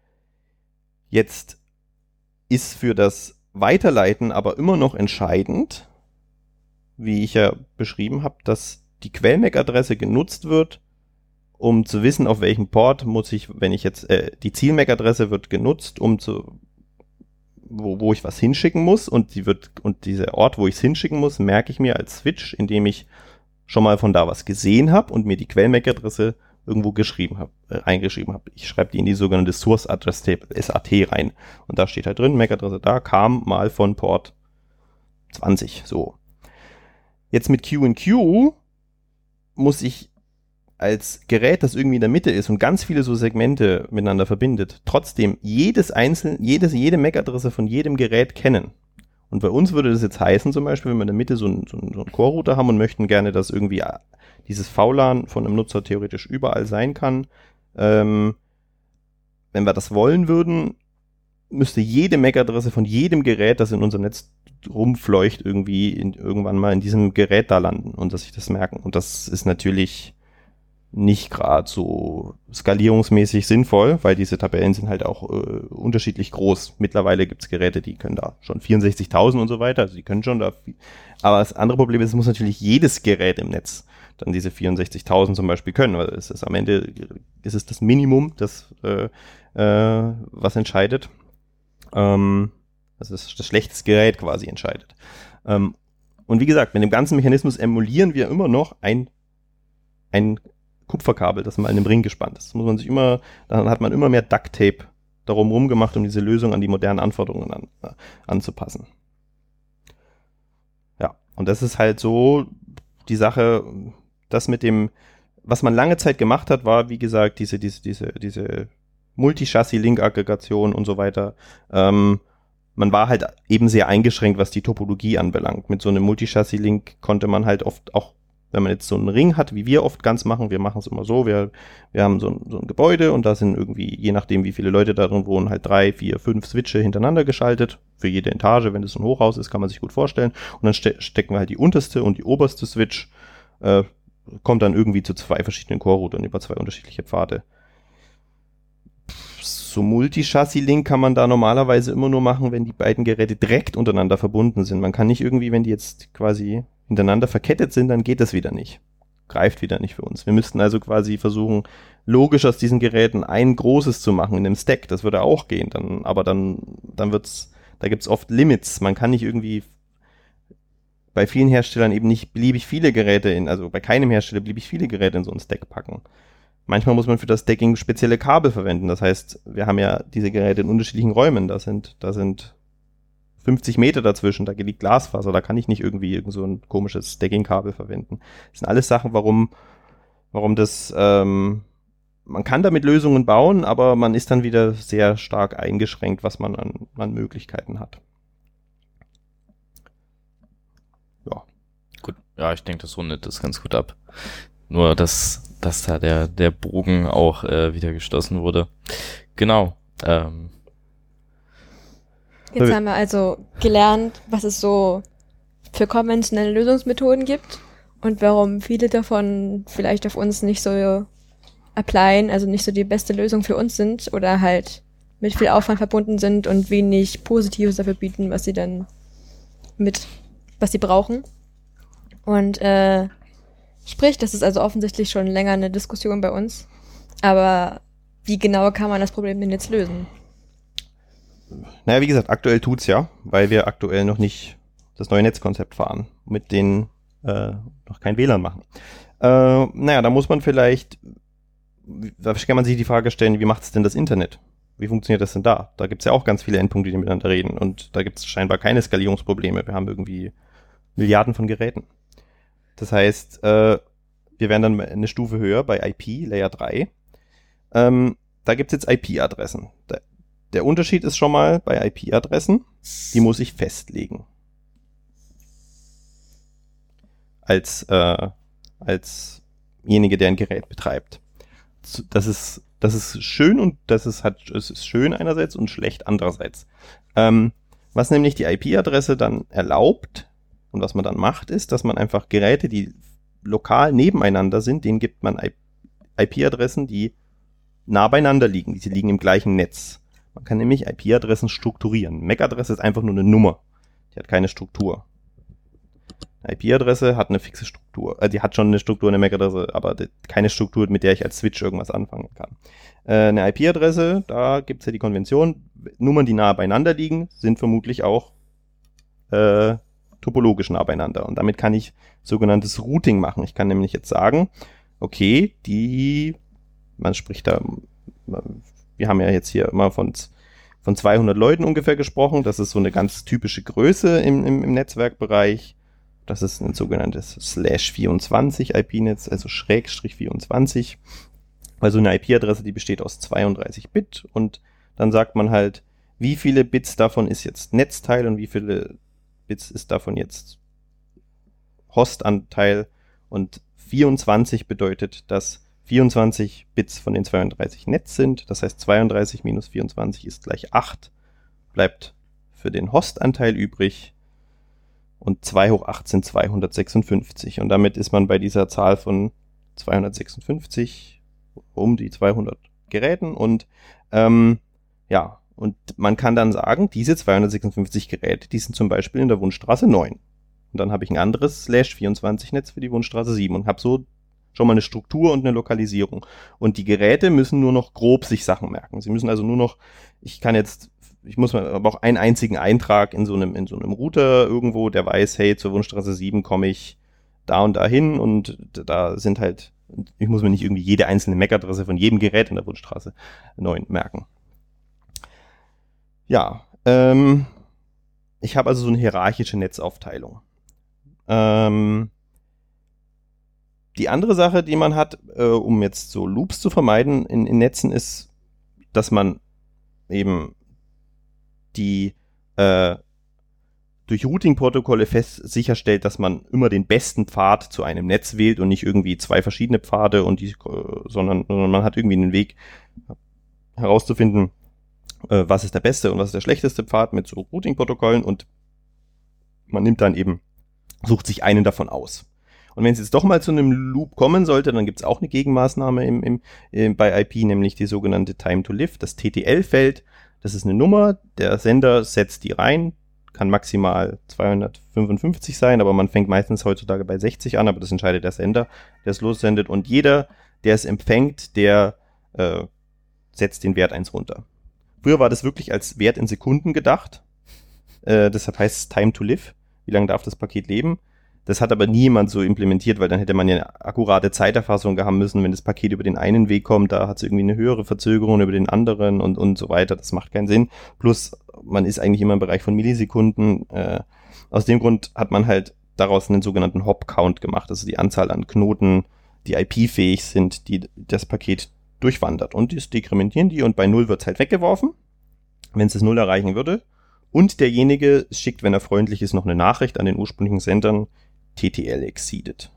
jetzt ist für das Weiterleiten aber immer noch entscheidend, wie ich ja beschrieben habe, dass die Quell-M A C-Adresse genutzt wird, um zu wissen, auf welchem Port muss ich, wenn ich jetzt, äh, die Ziel-M A C-Adresse wird genutzt, um zu, wo, wo ich was hinschicken muss und die wird, und dieser Ort, wo ich es hinschicken muss, merke ich mir als Switch, indem ich schon mal von da was gesehen habe und mir die Quell-M A C-Adresse irgendwo geschrieben habe, äh, eingeschrieben habe. Ich schreibe die in die sogenannte Source Address Table, S A T, rein. Und da steht halt drin, M A C-Adresse da, kam mal von Port zwanzig, so. Jetzt mit Q und Q muss ich als Gerät, das irgendwie in der Mitte ist und ganz viele so Segmente miteinander verbindet, trotzdem jedes einzelne, jedes, jede M A C-Adresse von jedem Gerät kennen. Und bei uns würde das jetzt heißen, zum Beispiel, wenn wir in der Mitte so einen, so einen, so einen Core-Router haben und möchten gerne, dass irgendwie dieses V LAN von einem Nutzer theoretisch überall sein kann, ähm, wenn wir das wollen würden, müsste jede M A C-Adresse von jedem Gerät, das in unserem Netz rumfleucht, irgendwie in, irgendwann mal in diesem Gerät da landen und dass sich das merken. Und das ist natürlich nicht gerade so skalierungsmäßig sinnvoll, weil diese Tabellen sind halt auch äh, unterschiedlich groß. Mittlerweile gibt es Geräte, die können da schon vierundsechzigtausend und so weiter, also die können schon da viel. Aber das andere Problem ist, es muss natürlich jedes Gerät im Netz dann diese vierundsechzigtausend zum Beispiel können, weil es ist am Ende ist es das Minimum, das äh, äh, was entscheidet. Ähm, das ist das schlechteste Gerät quasi entscheidet. Ähm, und wie gesagt, mit dem ganzen Mechanismus emulieren wir immer noch ein ein Kupferkabel, das mal in dem Ring gespannt ist. Das muss man sich immer, dann hat man immer mehr Duct-Tape darum rumgemacht, um diese Lösung an die modernen Anforderungen an, äh, anzupassen. Ja, und das ist halt so die Sache, das mit dem, was man lange Zeit gemacht hat, war, wie gesagt, diese, diese, diese, diese Multi-Chassis-Link-Aggregation und so weiter. Ähm, man war halt eben sehr eingeschränkt, was die Topologie anbelangt. Mit so einem Multi-Chassis-Link konnte man halt oft auch, wenn man jetzt so einen Ring hat, wie wir oft ganz machen, wir machen es immer so, wir, wir haben so ein, so ein Gebäude und da sind irgendwie, je nachdem wie viele Leute da drin wohnen, halt drei, vier, fünf Switche hintereinander geschaltet, für jede Etage, wenn das so ein Hochhaus ist, kann man sich gut vorstellen, und dann ste- stecken wir halt die unterste und die oberste Switch, äh, kommt dann irgendwie zu zwei verschiedenen Core-Routern über zwei unterschiedliche Pfade. So Multi-Chassis-Link kann man da normalerweise immer nur machen, wenn die beiden Geräte direkt untereinander verbunden sind. Man kann nicht irgendwie, wenn die jetzt quasi hintereinander verkettet sind, dann geht das wieder nicht. Greift wieder nicht für uns. Wir müssten also quasi versuchen, logisch aus diesen Geräten ein großes zu machen in einem Stack. Das würde auch gehen, dann, aber dann, dann wird's, da gibt's oft Limits. Man kann nicht irgendwie bei vielen Herstellern eben nicht beliebig viele Geräte in, also bei keinem Hersteller beliebig viele Geräte in so einen Stack packen. Manchmal muss man für das Stacking spezielle Kabel verwenden. Das heißt, wir haben ja diese Geräte in unterschiedlichen Räumen. Da sind, da sind fünfzig Meter dazwischen, da liegt Glasfaser, da kann ich nicht irgendwie irgend so ein komisches Stacking-Kabel verwenden. Das sind alles Sachen, warum, warum das, ähm, man kann damit Lösungen bauen, aber man ist dann wieder sehr stark eingeschränkt, was man an, an Möglichkeiten hat. Ja. Gut, ja, ich denke, das rundet das ganz gut ab. Nur, dass, dass da der, der Bogen auch äh, wieder geschlossen wurde. Genau. Ähm, Jetzt haben wir also gelernt, was es so für konventionelle Lösungsmethoden gibt und warum viele davon vielleicht auf uns nicht so applyen, also nicht so die beste Lösung für uns sind oder halt mit viel Aufwand verbunden sind und wenig Positives dafür bieten, was sie dann mit, was sie brauchen. Und äh, sprich, das ist also offensichtlich schon länger eine Diskussion bei uns. Aber wie genau kann man das Problem denn jetzt lösen? Naja, wie gesagt, aktuell tut's ja, weil wir aktuell noch nicht das neue Netzkonzept fahren, mit denen äh, noch kein W L A N machen. Äh, naja, da muss man vielleicht, da kann man sich die Frage stellen, wie macht es denn das Internet? Wie funktioniert das denn da? Da gibt's ja auch ganz viele Endpunkte, die miteinander reden, und da gibt's scheinbar keine Skalierungsprobleme. Wir haben irgendwie Milliarden von Geräten. Das heißt, äh, wir wären dann eine Stufe höher bei I P, Layer drei. Ähm, da gibt es jetzt I P-Adressen. Der, der Unterschied ist schon mal bei I P-Adressen, die muss ich festlegen. Als, äh, als derjenige, der ein Gerät betreibt. Das ist, das ist schön und das ist, hat, es ist schön einerseits und schlecht andererseits. Ähm, was nämlich die I P-Adresse dann erlaubt und was man dann macht, ist, dass man einfach Geräte, die lokal nebeneinander sind, denen gibt man I P-Adressen, die nah beieinander liegen. Die liegen im gleichen Netz. Man kann nämlich I P-Adressen strukturieren. M A C-Adresse ist einfach nur eine Nummer. Die hat keine Struktur. Eine I P-Adresse hat eine fixe Struktur. Äh, die hat schon eine Struktur, eine M A C-Adresse, aber die, keine Struktur, mit der ich als Switch irgendwas anfangen kann. Äh, eine I P-Adresse, da gibt es ja die Konvention, Nummern, die nah beieinander liegen, sind vermutlich auch äh, topologisch nah beieinander. Und damit kann ich sogenanntes Routing machen. Ich kann nämlich jetzt sagen, okay, die, man spricht da, wir haben ja jetzt hier immer von, von zweihundert Leuten ungefähr gesprochen. Das ist so eine ganz typische Größe im, im, im Netzwerkbereich. Das ist ein sogenanntes Slash vierundzwanzig I P-Netz, also Schrägstrich vierundzwanzig. Also eine I P-Adresse, die besteht aus zweiunddreißig Bit und dann sagt man halt, wie viele Bits davon ist jetzt Netzteil und wie viele Bits ist davon jetzt Hostanteil, und vierundzwanzig bedeutet, dass vierundzwanzig Bits von den zweiunddreißig Netz sind, das heißt zweiunddreißig minus vierundzwanzig ist gleich acht, bleibt für den Hostanteil übrig und zwei hoch acht sind zweihundertsechsundfünfzig und damit ist man bei dieser Zahl von zweihundertsechsundfünfzig um die zweihundert Geräten und ähm, ja, und man kann dann sagen, diese zweihundertsechsundfünfzig Geräte, die sind zum Beispiel in der Wunschstraße neun. Und dann habe ich ein anderes Slash vierundzwanzig Netz für die Wunschstraße sieben und habe so schon mal eine Struktur und eine Lokalisierung. Und die Geräte müssen nur noch grob sich Sachen merken. Sie müssen also nur noch, ich kann jetzt, ich muss mal, aber auch einen einzigen Eintrag in so einem, in so einem Router irgendwo, der weiß, hey, zur Wunschstraße sieben komme ich da und da hin und da sind halt, ich muss mir nicht irgendwie jede einzelne M A C-Adresse von jedem Gerät in der Wunschstraße neun merken. Ja, ähm, ich habe also so eine hierarchische Netzaufteilung. Ähm, die andere Sache, die man hat, äh, um jetzt so Loops zu vermeiden in, in Netzen, ist, dass man eben die äh, durch Routing-Protokolle fest sicherstellt, dass man immer den besten Pfad zu einem Netz wählt und nicht irgendwie zwei verschiedene Pfade, und die, sondern, sondern man hat irgendwie einen Weg herauszufinden, äh, was ist der beste und was ist der schlechteste Pfad mit so Routing-Protokollen, und man nimmt dann eben, sucht sich einen davon aus. Und wenn es jetzt doch mal zu einem Loop kommen sollte, dann gibt es auch eine Gegenmaßnahme im, im, im, bei I P, nämlich die sogenannte Time to Live, das T T L-Feld. Das ist eine Nummer, der Sender setzt die rein, kann maximal zweihundertfünfundfünfzig sein, aber man fängt meistens heutzutage bei sechzig an, aber das entscheidet der Sender, der es lossendet. Und jeder, der es empfängt, der äh, setzt den Wert eins runter. Früher war das wirklich als Wert in Sekunden gedacht. Äh, deshalb heißt es Time to Live. Wie lange darf das Paket leben? Das hat aber niemand so implementiert, weil dann hätte man ja eine akkurate Zeiterfassung haben müssen, wenn das Paket über den einen Weg kommt, da hat es irgendwie eine höhere Verzögerung über den anderen und, und so weiter. Das macht keinen Sinn. Plus, man ist eigentlich immer im Bereich von Millisekunden. Äh, aus dem Grund hat man halt daraus einen sogenannten Hop-Count gemacht, also die Anzahl an Knoten, die I P-fähig sind, die das Paket durchwandert. Und das dekrementieren die und bei Null wird es halt weggeworfen, wenn es das Null erreichen würde. Und derjenige schickt, wenn er freundlich ist, noch eine Nachricht an den ursprünglichen Sendern, T T L exceeded.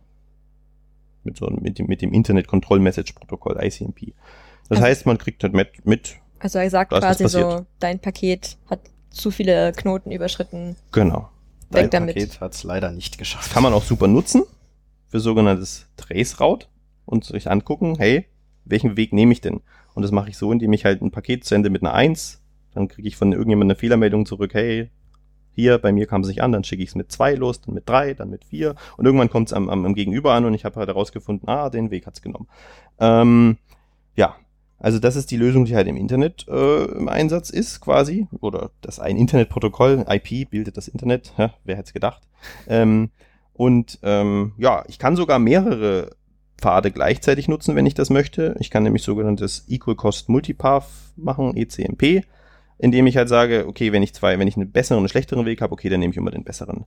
Mit, so, mit, dem, mit dem Internet Control Message Protokoll, I C M P. Das also, heißt, man kriegt halt mit, mit. Also er sagt quasi so, dein Paket hat zu viele Knoten überschritten. Genau. Dein Paket hat es leider nicht geschafft. Kann man auch super nutzen für sogenanntes Traceroute und sich angucken, hey, welchen Weg nehme ich denn? Und das mache ich so, indem ich halt ein Paket sende mit einer eins, dann kriege ich von irgendjemandem eine Fehlermeldung zurück, hey, hier, bei mir kam es nicht an, dann schicke ich es mit zwei los, dann mit drei, dann mit vier und irgendwann kommt es am, am, am Gegenüber an und ich habe halt herausgefunden, ah, den Weg hat's genommen. Ähm, ja, also das ist die Lösung, die halt im Internet äh, im Einsatz ist quasi, oder das ein Internetprotokoll, I P bildet das Internet, ja, wer hätte es gedacht. Ähm, und ähm, ja, ich kann sogar mehrere Pfade gleichzeitig nutzen, wenn ich das möchte. Ich kann nämlich sogenanntes Equal Cost Multipath machen, E C M P, indem ich halt sage, okay, wenn ich zwei, wenn ich einen besseren und einen schlechteren Weg habe, okay, dann nehme ich immer den besseren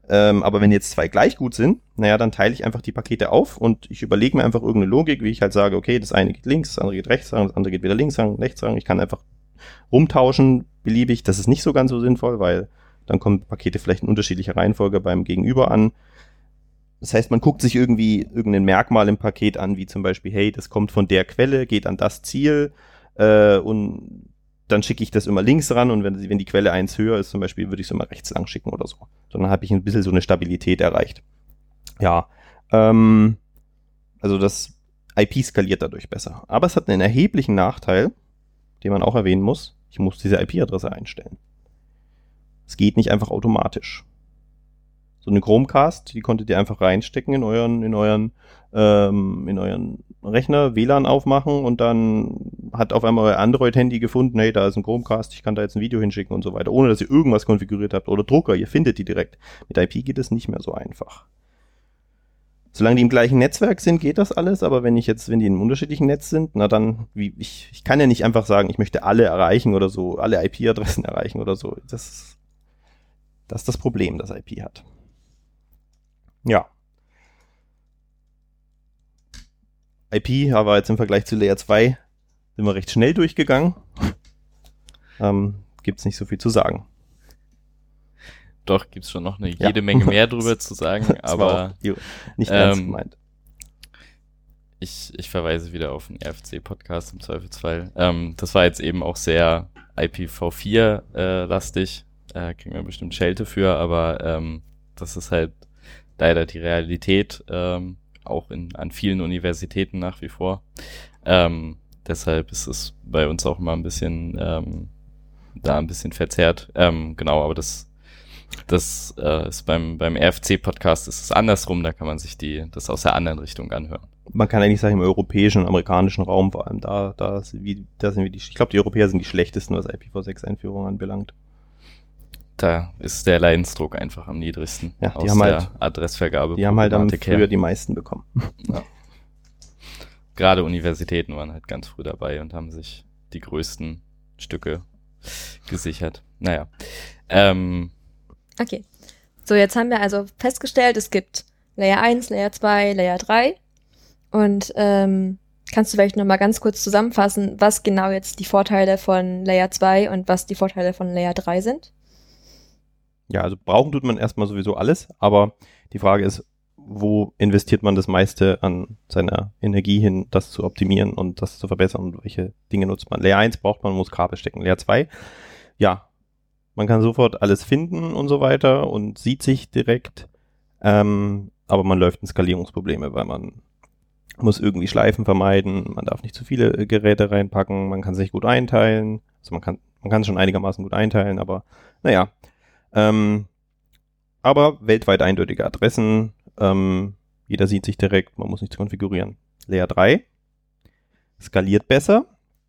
Ähm, aber wenn jetzt zwei gleich gut sind, naja, dann teile ich einfach die Pakete auf und ich überlege mir einfach irgendeine Logik, wie ich halt sage, okay, das eine geht links, das andere geht rechts ran, das andere geht wieder links ran, rechts ran. Ich kann einfach rumtauschen, beliebig. Das ist nicht so ganz so sinnvoll, weil dann kommen Pakete vielleicht in unterschiedlicher Reihenfolge beim Gegenüber an. Das heißt, man guckt sich irgendwie irgendein Merkmal im Paket an, wie zum Beispiel, hey, das kommt von der Quelle, geht an das Ziel äh, und dann schicke ich das immer links ran und wenn, wenn die Quelle eins höher ist, zum Beispiel, würde ich es immer rechts lang schicken oder so. So, dann habe ich ein bisschen so eine Stabilität erreicht. Ja, ähm, also das I P skaliert dadurch besser. Aber es hat einen erheblichen Nachteil, den man auch erwähnen muss. Ich muss diese I P-Adresse einstellen. Es geht nicht einfach automatisch. So eine Chromecast, die konntet ihr einfach reinstecken in euren, in euren, ähm, in euren Rechner, W L A N aufmachen und dann hat auf einmal euer Android-Handy gefunden, hey, da ist ein Chromecast, ich kann da jetzt ein Video hinschicken und so weiter, ohne dass ihr irgendwas konfiguriert habt oder Drucker, ihr findet die direkt. Mit I P geht es nicht mehr so einfach. Solange die im gleichen Netzwerk sind, geht das alles, aber wenn ich jetzt, wenn die in einem unterschiedlichen Netz sind, na dann, wie, ich, ich kann ja nicht einfach sagen, ich möchte alle erreichen oder so, alle I P-Adressen erreichen oder so. Das, das ist das Problem, das I P hat. Ja. I P aber jetzt im Vergleich zu Layer zwei sind wir recht schnell durchgegangen. Ähm, gibt's nicht so viel zu sagen. Doch, gibt's schon noch eine Ja. jede Menge mehr drüber zu sagen, Das war aber auch nicht ernst ähm, gemeint. ich, ich verweise wieder auf den R F C-Podcast im Zweifelsfall. Ähm, das war jetzt eben auch sehr I P v vier äh, lastig. Äh, kriegen wir bestimmt Schelte für, aber ähm, das ist halt leider die Realität, ähm, auch in, an vielen Universitäten nach wie vor. Ähm, deshalb ist es bei uns auch immer ein bisschen ähm, da ein bisschen verzerrt. Ähm, genau, aber das das äh, ist beim beim R F C-Podcast ist es andersrum, da kann man sich die das aus der anderen Richtung anhören. Man kann eigentlich sagen, im europäischen und amerikanischen Raum vor allem, da, da, ist wie, da sind wir die, ich glaube, die Europäer sind die schlechtesten, was I P v sechs Einführung anbelangt. Da ist der Leidensdruck einfach am niedrigsten Ja, die aus haben der halt- Adressvergabe. Die haben halt am Problematik her. früher die meisten bekommen. Ja. Gerade Universitäten waren halt ganz früh dabei und haben sich die größten Stücke gesichert. Naja. Ähm, Okay. So, jetzt haben wir also festgestellt, es gibt Layer eins, Layer zwei, Layer drei. Und ähm, kannst du vielleicht nochmal ganz kurz zusammenfassen, was genau jetzt die Vorteile von Layer zwei und was die Vorteile von Layer drei sind? Ja, also brauchen tut man erstmal sowieso alles, aber die Frage ist, wo investiert man das meiste an seiner Energie hin, das zu optimieren und das zu verbessern und welche Dinge nutzt man? Layer eins braucht man, muss Kabel stecken. Layer zwei, ja, man kann sofort alles finden und so weiter und sieht sich direkt, ähm, aber man läuft in Skalierungsprobleme, weil man muss irgendwie Schleifen vermeiden, man darf nicht zu viele Geräte reinpacken, man kann sich gut einteilen, also man kann man kann es schon einigermaßen gut einteilen, aber naja, ähm, aber weltweit eindeutige Adressen, ähm, jeder sieht sich direkt, man muss nichts konfigurieren. Layer drei skaliert besser,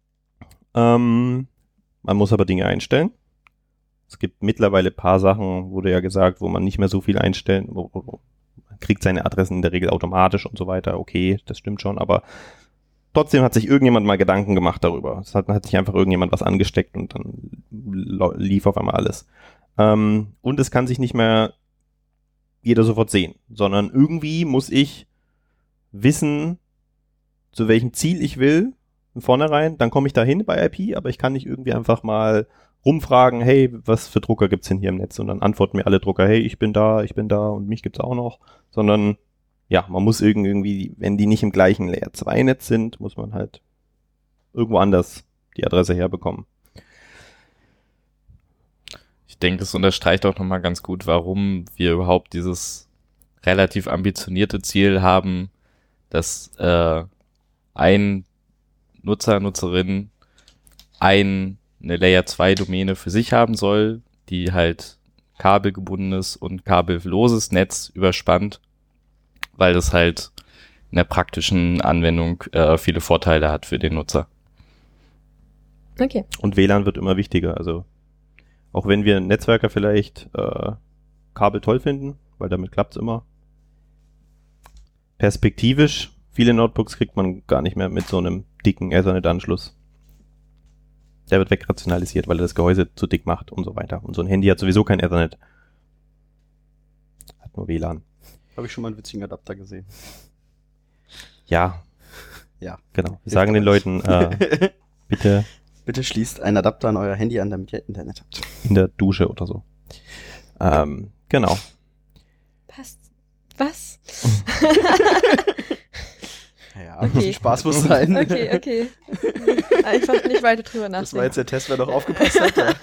ähm, man muss aber Dinge einstellen. Es gibt mittlerweile ein paar Sachen, wurde ja gesagt, wo man nicht mehr so viel einstellen, wo, wo, man kriegt seine Adressen in der Regel automatisch und so weiter, okay, das stimmt schon, aber trotzdem hat sich irgendjemand mal Gedanken gemacht darüber. Es hat, hat sich einfach irgendjemand was angesteckt und dann lief auf einmal alles. Ähm, und es kann sich nicht mehr jeder sofort sehen, sondern irgendwie muss ich wissen, zu welchem Ziel ich will, von vornherein, dann komme ich da hin bei I P, aber ich kann nicht irgendwie einfach mal rumfragen, hey, was für Drucker gibt's denn hier im Netz? Und dann antworten mir alle Drucker, hey, ich bin da, ich bin da und mich gibt's auch noch, sondern ja, man muss irgendwie, wenn die nicht im gleichen Layer zwei Netz sind, muss man halt irgendwo anders die Adresse herbekommen. Ich denke, es unterstreicht auch nochmal ganz gut, warum wir überhaupt dieses relativ ambitionierte Ziel haben, dass äh, ein Nutzer, Nutzerin ein, eine Layer zwei Domäne für sich haben soll, die halt kabelgebundenes und kabelloses Netz überspannt, weil das halt in der praktischen Anwendung äh, viele Vorteile hat für den Nutzer. Okay. Und W L A N wird immer wichtiger, also auch wenn wir Netzwerker vielleicht äh, Kabel toll finden, weil damit klappt's immer. Perspektivisch, viele Notebooks kriegt man gar nicht mehr mit so einem dicken Ethernet-Anschluss. Der wird wegrationalisiert, weil er das Gehäuse zu dick macht und so weiter. Und so ein Handy hat sowieso kein Ethernet. hat nur W L A N. Habe ich schon mal einen witzigen Adapter gesehen. Ja. Ja. Genau. Wir sagen den Leuten, äh, bitte... Bitte schließt einen Adapter an euer Handy an, damit ihr Internet habt. In der Dusche oder so. Ähm, genau. Passt. Was? Ja, Okay. ein bisschen Spaß muss sein. Okay, okay. Einfach nicht weiter drüber nachdenken. Das war jetzt der Test, wer noch aufgepasst hat. Ja.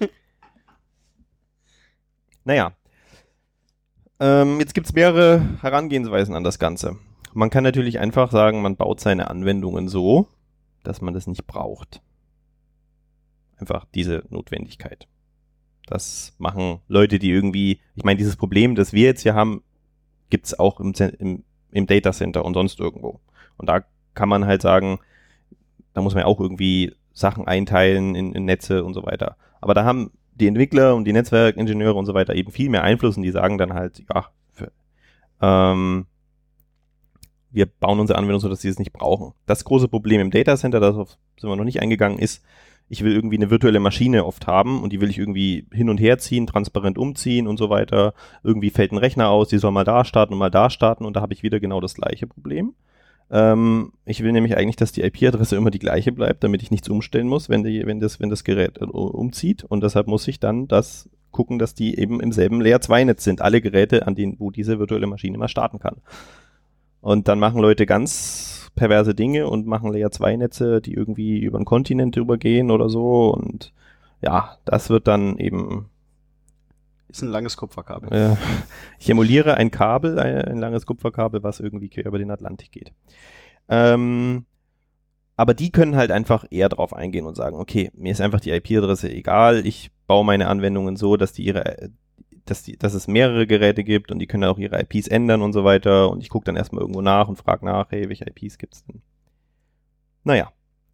Naja. Ähm, jetzt gibt es mehrere Herangehensweisen an das Ganze. Man kann natürlich einfach sagen, man baut seine Anwendungen so, dass man das nicht braucht. Einfach diese Notwendigkeit. Das machen Leute, die irgendwie, ich meine, dieses Problem, das wir jetzt hier haben, gibt es auch im, im, im Datacenter und sonst irgendwo. Und da kann man halt sagen, da muss man ja auch irgendwie Sachen einteilen in, in Netze und so weiter. Aber da haben die Entwickler und die Netzwerkingenieure und so weiter eben viel mehr Einfluss und die sagen dann halt, ja, für, ähm, wir bauen unsere Anwendung so, dass sie es nicht brauchen. Das große Problem im Datacenter, darauf sind wir noch nicht eingegangen, ist, ich will irgendwie eine virtuelle Maschine oft haben und die will ich irgendwie hin und her ziehen, transparent umziehen und so weiter. Irgendwie fällt ein Rechner aus, die soll mal da starten und mal da starten und da habe ich wieder genau das gleiche Problem. Ähm, ich will nämlich eigentlich, dass die I P-Adresse immer die gleiche bleibt, damit ich nichts umstellen muss, wenn, die, wenn, das, wenn das Gerät äh, umzieht und deshalb muss ich dann das gucken, dass die eben im selben Layer zwei Netz sind, alle Geräte, an denen, wo diese virtuelle Maschine mal starten kann. Und dann machen Leute ganz perverse Dinge und machen Layer zwei Netze, die irgendwie über einen Kontinent übergehen oder so und ja, das wird dann eben... Ist ein langes Kupferkabel. Äh, ich emuliere ein Kabel, ein, ein langes Kupferkabel, was irgendwie quer über den Atlantik geht. Ähm, aber die können halt einfach eher drauf eingehen und sagen, okay, mir ist einfach die I P-Adresse egal, ich baue meine Anwendungen so, dass die ihre... Dass, die, dass es mehrere Geräte gibt und die können auch ihre I Ps ändern und so weiter und ich gucke dann erstmal irgendwo nach und frage nach, hey, welche I Ps gibt's denn? Naja.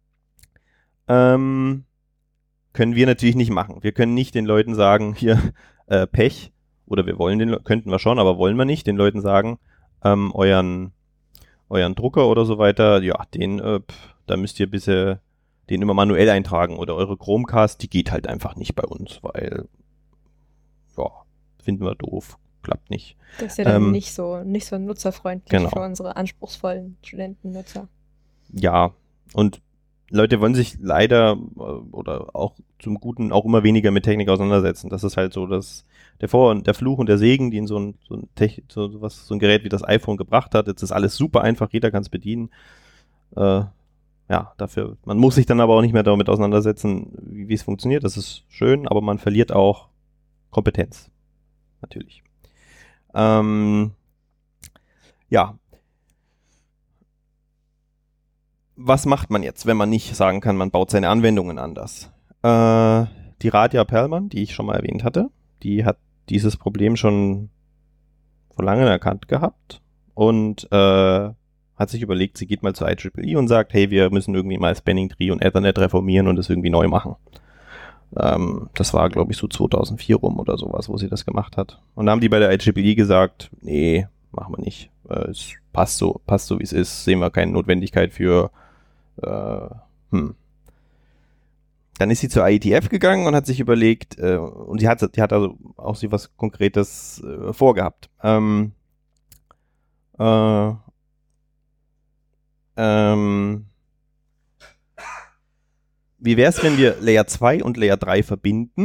Ähm, können wir natürlich nicht machen. Wir können nicht den Leuten sagen, hier, äh, Pech, oder wir wollen den, Le- könnten wir schon, aber wollen wir nicht, den Leuten sagen, ähm, euren, euren Drucker oder so weiter, ja, den, äh, pff, da müsst ihr bitte den immer manuell eintragen oder eure Chromecast, die geht halt einfach nicht bei uns, weil, ja, finden wir doof, klappt nicht. Das ist ja dann Ähm, nicht so, nicht so nutzerfreundlich genau. für unsere anspruchsvollen Studentennutzer. Ja, und Leute wollen sich leider äh, oder auch zum Guten auch immer weniger mit Technik auseinandersetzen. Das ist halt so, dass der Vor- und der Fluch und der Segen, die in so ein, so ein, Tech, so, was, so ein Gerät wie das iPhone gebracht hat. Jetzt ist alles super einfach, jeder kann es bedienen. Äh, ja, dafür, man muss sich dann aber auch nicht mehr damit auseinandersetzen, wie, wie es funktioniert. Das ist schön, aber man verliert auch Kompetenz. Natürlich. Ähm, ja. Was macht man jetzt, wenn man nicht sagen kann, man baut seine Anwendungen anders? Äh, die Radia Perlmann, die ich schon mal erwähnt hatte, die hat dieses Problem schon vor langem erkannt gehabt und äh, hat sich überlegt, sie geht mal zur I E E E und sagt, hey, wir müssen irgendwie mal Spanning Tree und Ethernet reformieren und das irgendwie neu machen. Ähm, das war, glaube ich, so zweitausendvier rum oder sowas, wo sie das gemacht hat. Und dann haben die bei der I E E E gesagt, nee, machen wir nicht. Äh, es passt so, passt so wie es ist, sehen wir keine Notwendigkeit für. Äh, hm. Dann ist sie zur I E T F gegangen und hat sich überlegt, äh, und die hat, die hat also auch sie was Konkretes äh, vorgehabt. Ähm, äh, ähm, Wie wäre es, wenn wir Layer zwei und Layer drei verbinden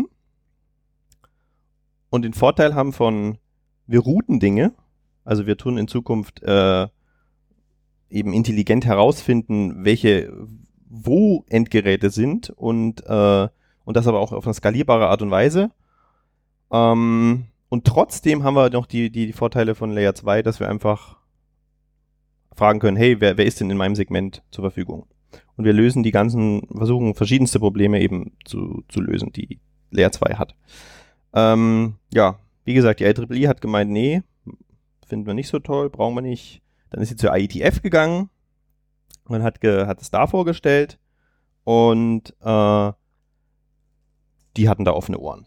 und den Vorteil haben von, wir routen Dinge, also wir tun in Zukunft äh, eben intelligent herausfinden, welche wo Endgeräte sind und, äh, und das aber auch auf eine skalierbare Art und Weise. Ähm, und trotzdem haben wir noch die, die Vorteile von Layer zwei, dass wir einfach fragen können, hey, wer, wer ist denn in meinem Segment zur Verfügung? Und wir lösen die ganzen, versuchen verschiedenste Probleme eben zu, zu lösen, die Layer zwei hat. Ähm, ja, wie gesagt, die I E E E hat gemeint, nee, finden wir nicht so toll, brauchen wir nicht. Dann ist sie zur I E T F gegangen und hat, ge, hat es da vorgestellt und äh, die hatten da offene Ohren.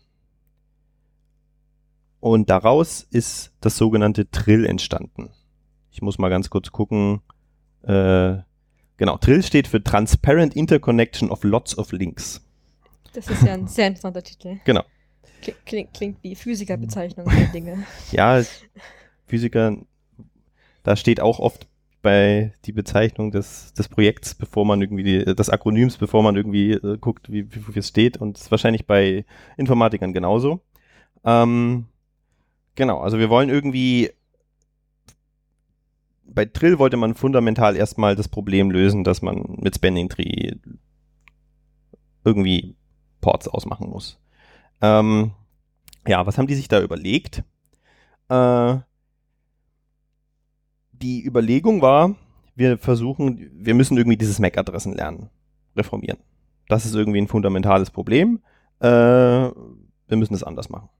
Und daraus ist das sogenannte Trill entstanden. Ich muss mal ganz kurz gucken. Äh, genau, Trill steht für Transparent Interconnection of Lots of Links. Das ist ja ein sehr interessanter Titel. Genau. Klingt, klingt, klingt wie Physikerbezeichnung der Dinge. Ja, Physiker, da steht auch oft bei die Bezeichnung des, des Projekts, bevor man irgendwie, die, des Akronyms, bevor man irgendwie äh, guckt, wie, wie, wie es steht. Und das ist wahrscheinlich bei Informatikern genauso. Ähm, genau, also wir wollen irgendwie, bei Trill wollte man fundamental erstmal das Problem lösen, dass man mit Spending Tree irgendwie Ports ausmachen muss. Ähm, ja, was haben die sich da überlegt? Äh, Die Überlegung war, wir versuchen, wir müssen irgendwie dieses M A C-Adressen lernen, reformieren. Das ist irgendwie ein fundamentales Problem. Äh, wir müssen es anders machen.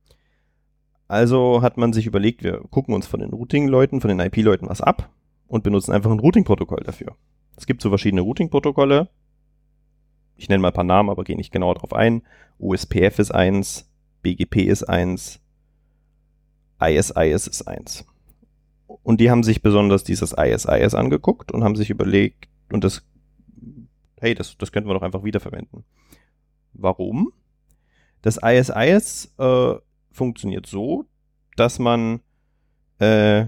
Also hat man sich überlegt, wir gucken uns von den Routing-Leuten, von den I P-Leuten was ab und benutzen einfach ein Routing-Protokoll dafür. Es gibt so verschiedene Routing-Protokolle. Ich nenne mal ein paar Namen, aber gehe nicht genauer drauf ein. O S P F ist eins, B G P ist eins, I S I S ist eins. Und die haben sich besonders dieses I S I S angeguckt und haben sich überlegt, und das, hey, das, das könnten wir doch einfach wiederverwenden. Warum? Das I S I S äh, funktioniert so, dass man äh,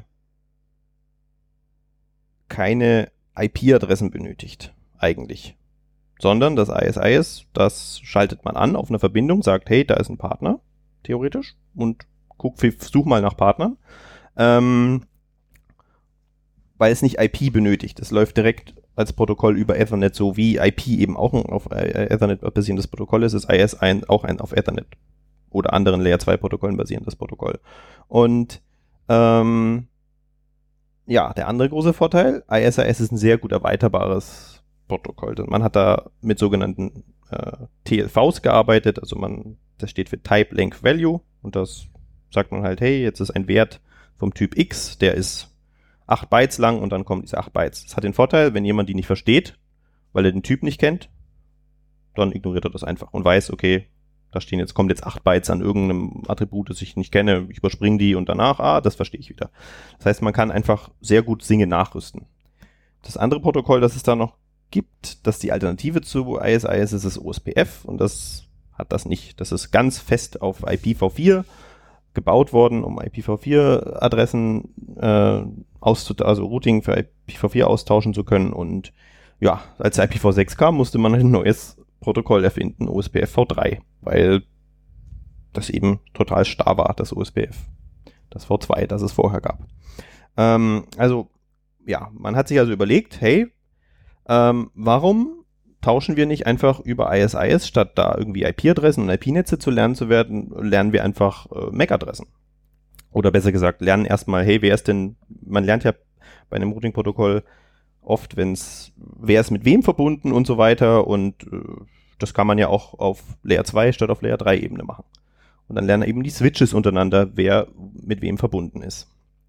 keine I P-Adressen benötigt, eigentlich. Sondern das I S I S, das schaltet man an auf eine Verbindung, sagt, hey, da ist ein Partner, theoretisch, und guck, such mal nach Partnern. Ähm, weil es nicht I P benötigt. Es läuft direkt als Protokoll über Ethernet, so wie I P eben auch ein auf Ethernet basierendes Protokoll ist, ist I S ein, auch ein auf Ethernet oder anderen Layer zwei Protokollen basierendes Protokoll. Und ähm, ja, der andere große Vorteil, I S I S ist ein sehr gut erweiterbares Protokoll. Man hat da mit sogenannten äh, T L Vs gearbeitet, also man, das steht für Type Length Value, und das sagt man halt, hey, jetzt ist ein Wert vom Typ X, der ist acht Bytes lang, und dann kommen diese acht Bytes. Das hat den Vorteil, wenn jemand die nicht versteht, weil er den Typ nicht kennt, dann ignoriert er das einfach und weiß, okay, da stehen jetzt, kommt jetzt acht Bytes an irgendeinem Attribut, das ich nicht kenne, ich überspringe die und danach, ah, das verstehe ich wieder. Das heißt, man kann einfach sehr gut Dinge nachrüsten. Das andere Protokoll, das es da noch gibt, das die Alternative zu I S I S ist, ist O S P F, und das hat das nicht. Das ist ganz fest auf I P v vier gebaut worden, um I P v vier Adressen äh, auszut- also Routing für I P v vier austauschen zu können, und ja, als I P v sechs kam, musste man ein neues Protokoll erfinden, O S P F v drei, weil das eben total starr war, das O S P F. Das v zwei, das es vorher gab. Ähm, also, ja, man hat sich also überlegt, hey, ähm, warum tauschen wir nicht einfach über I S I S, statt da irgendwie I P-Adressen und I P-Netze zu lernen zu werden, lernen wir einfach äh, M A C-Adressen. Oder besser gesagt, lernen erstmal, hey, wer ist denn, man lernt ja bei einem Routing-Protokoll oft, wenn's, wer ist mit wem verbunden und so weiter, und äh, das kann man ja auch auf Layer zwei statt auf Layer drei Ebene machen. Und dann lernen eben die Switches untereinander, wer mit wem verbunden ist.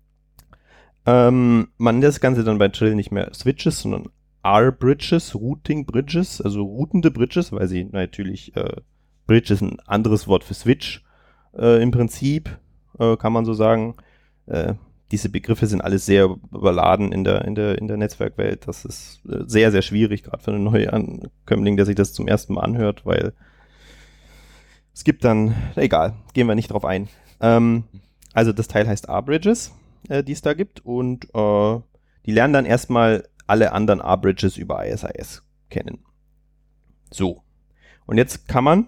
Ähm, man nennt das Ganze dann bei Trill nicht mehr Switches, sondern R-Bridges, Routing Bridges, also routende Bridges, weil sie natürlich, äh, Bridge ist ein anderes Wort für Switch, äh, im Prinzip, äh, kann man so sagen. Äh, diese Begriffe sind alles sehr überladen in der, in der, in der Netzwerkwelt. Das ist äh, sehr, sehr schwierig, gerade für einen Neuankömmling, der sich das zum ersten Mal anhört, weil es gibt dann, egal, gehen wir nicht drauf ein. Ähm, also das Teil heißt R-Bridges, äh, die es da gibt, und äh, die lernen dann erstmal alle anderen R-Bridges über I S I S kennen. So. Und jetzt kann man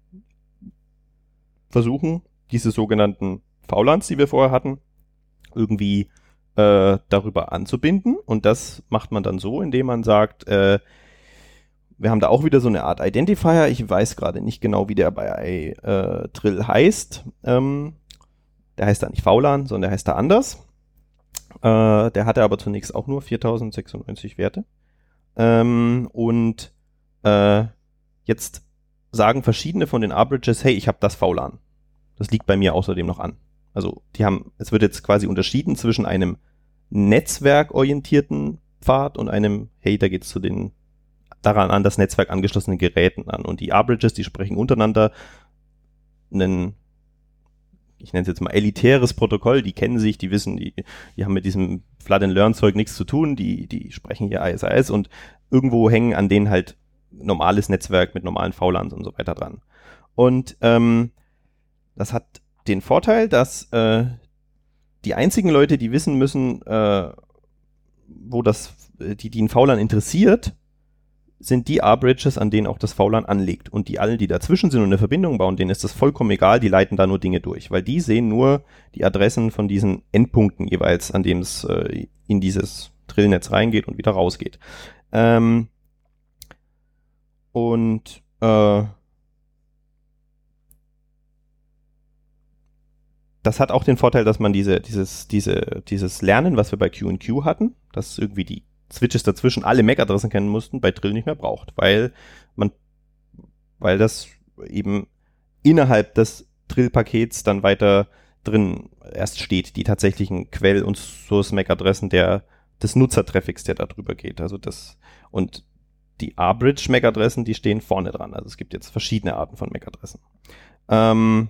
versuchen, diese sogenannten V LANs, die wir vorher hatten, irgendwie äh, darüber anzubinden. Und das macht man dann so, indem man sagt, äh, wir haben da auch wieder so eine Art Identifier. Ich weiß gerade nicht genau, wie der bei äh, Trill heißt. Ähm, der heißt da nicht V LAN, sondern der heißt da anders. Äh, der hatte aber zunächst auch nur viertausendsechsundneunzig Werte. Ähm, und äh, jetzt sagen verschiedene von den R-Bridges, hey, ich habe das V LAN. Das liegt bei mir außerdem noch an. Also die haben, es wird jetzt quasi unterschieden zwischen einem netzwerkorientierten Pfad und einem, hey, da geht's zu den daran an das Netzwerk angeschlossenen Geräten an. Und die R-Bridges, die sprechen untereinander einen, ich nenne es jetzt mal elitäres Protokoll, die kennen sich, die wissen, die, die haben mit diesem Flood-and-Learn-Zeug nichts zu tun, die, die sprechen hier I S I S, und irgendwo hängen an denen halt normales Netzwerk mit normalen V LANs und so weiter dran. Und ähm, Das hat den Vorteil, dass äh, die einzigen Leute, die wissen müssen, äh, wo das, die, die ein V LAN interessiert, sind die R-Bridges, an denen auch das V LAN anliegt. Und die allen, die dazwischen sind und eine Verbindung bauen, denen ist das vollkommen egal, die leiten da nur Dinge durch. Weil die sehen nur die Adressen von diesen Endpunkten jeweils, an denen es äh, in dieses Trillnetz reingeht und wieder rausgeht. Ähm, und äh, das hat auch den Vorteil, dass man diese, dieses, diese, dieses Lernen, was wir bei Q und Q hatten, dass irgendwie die Switches dazwischen alle M A C-Adressen kennen mussten, bei Trill nicht mehr braucht, weil man, weil das eben innerhalb des Trill-Pakets dann weiter drin erst steht, die tatsächlichen Quell- und Source-M A C-Adressen der, des Nutzertraffics, der da drüber geht. Also das, und die R-Bridge-M A C-Adressen, die stehen vorne dran. Also es gibt jetzt verschiedene Arten von M A C-Adressen. Ähm,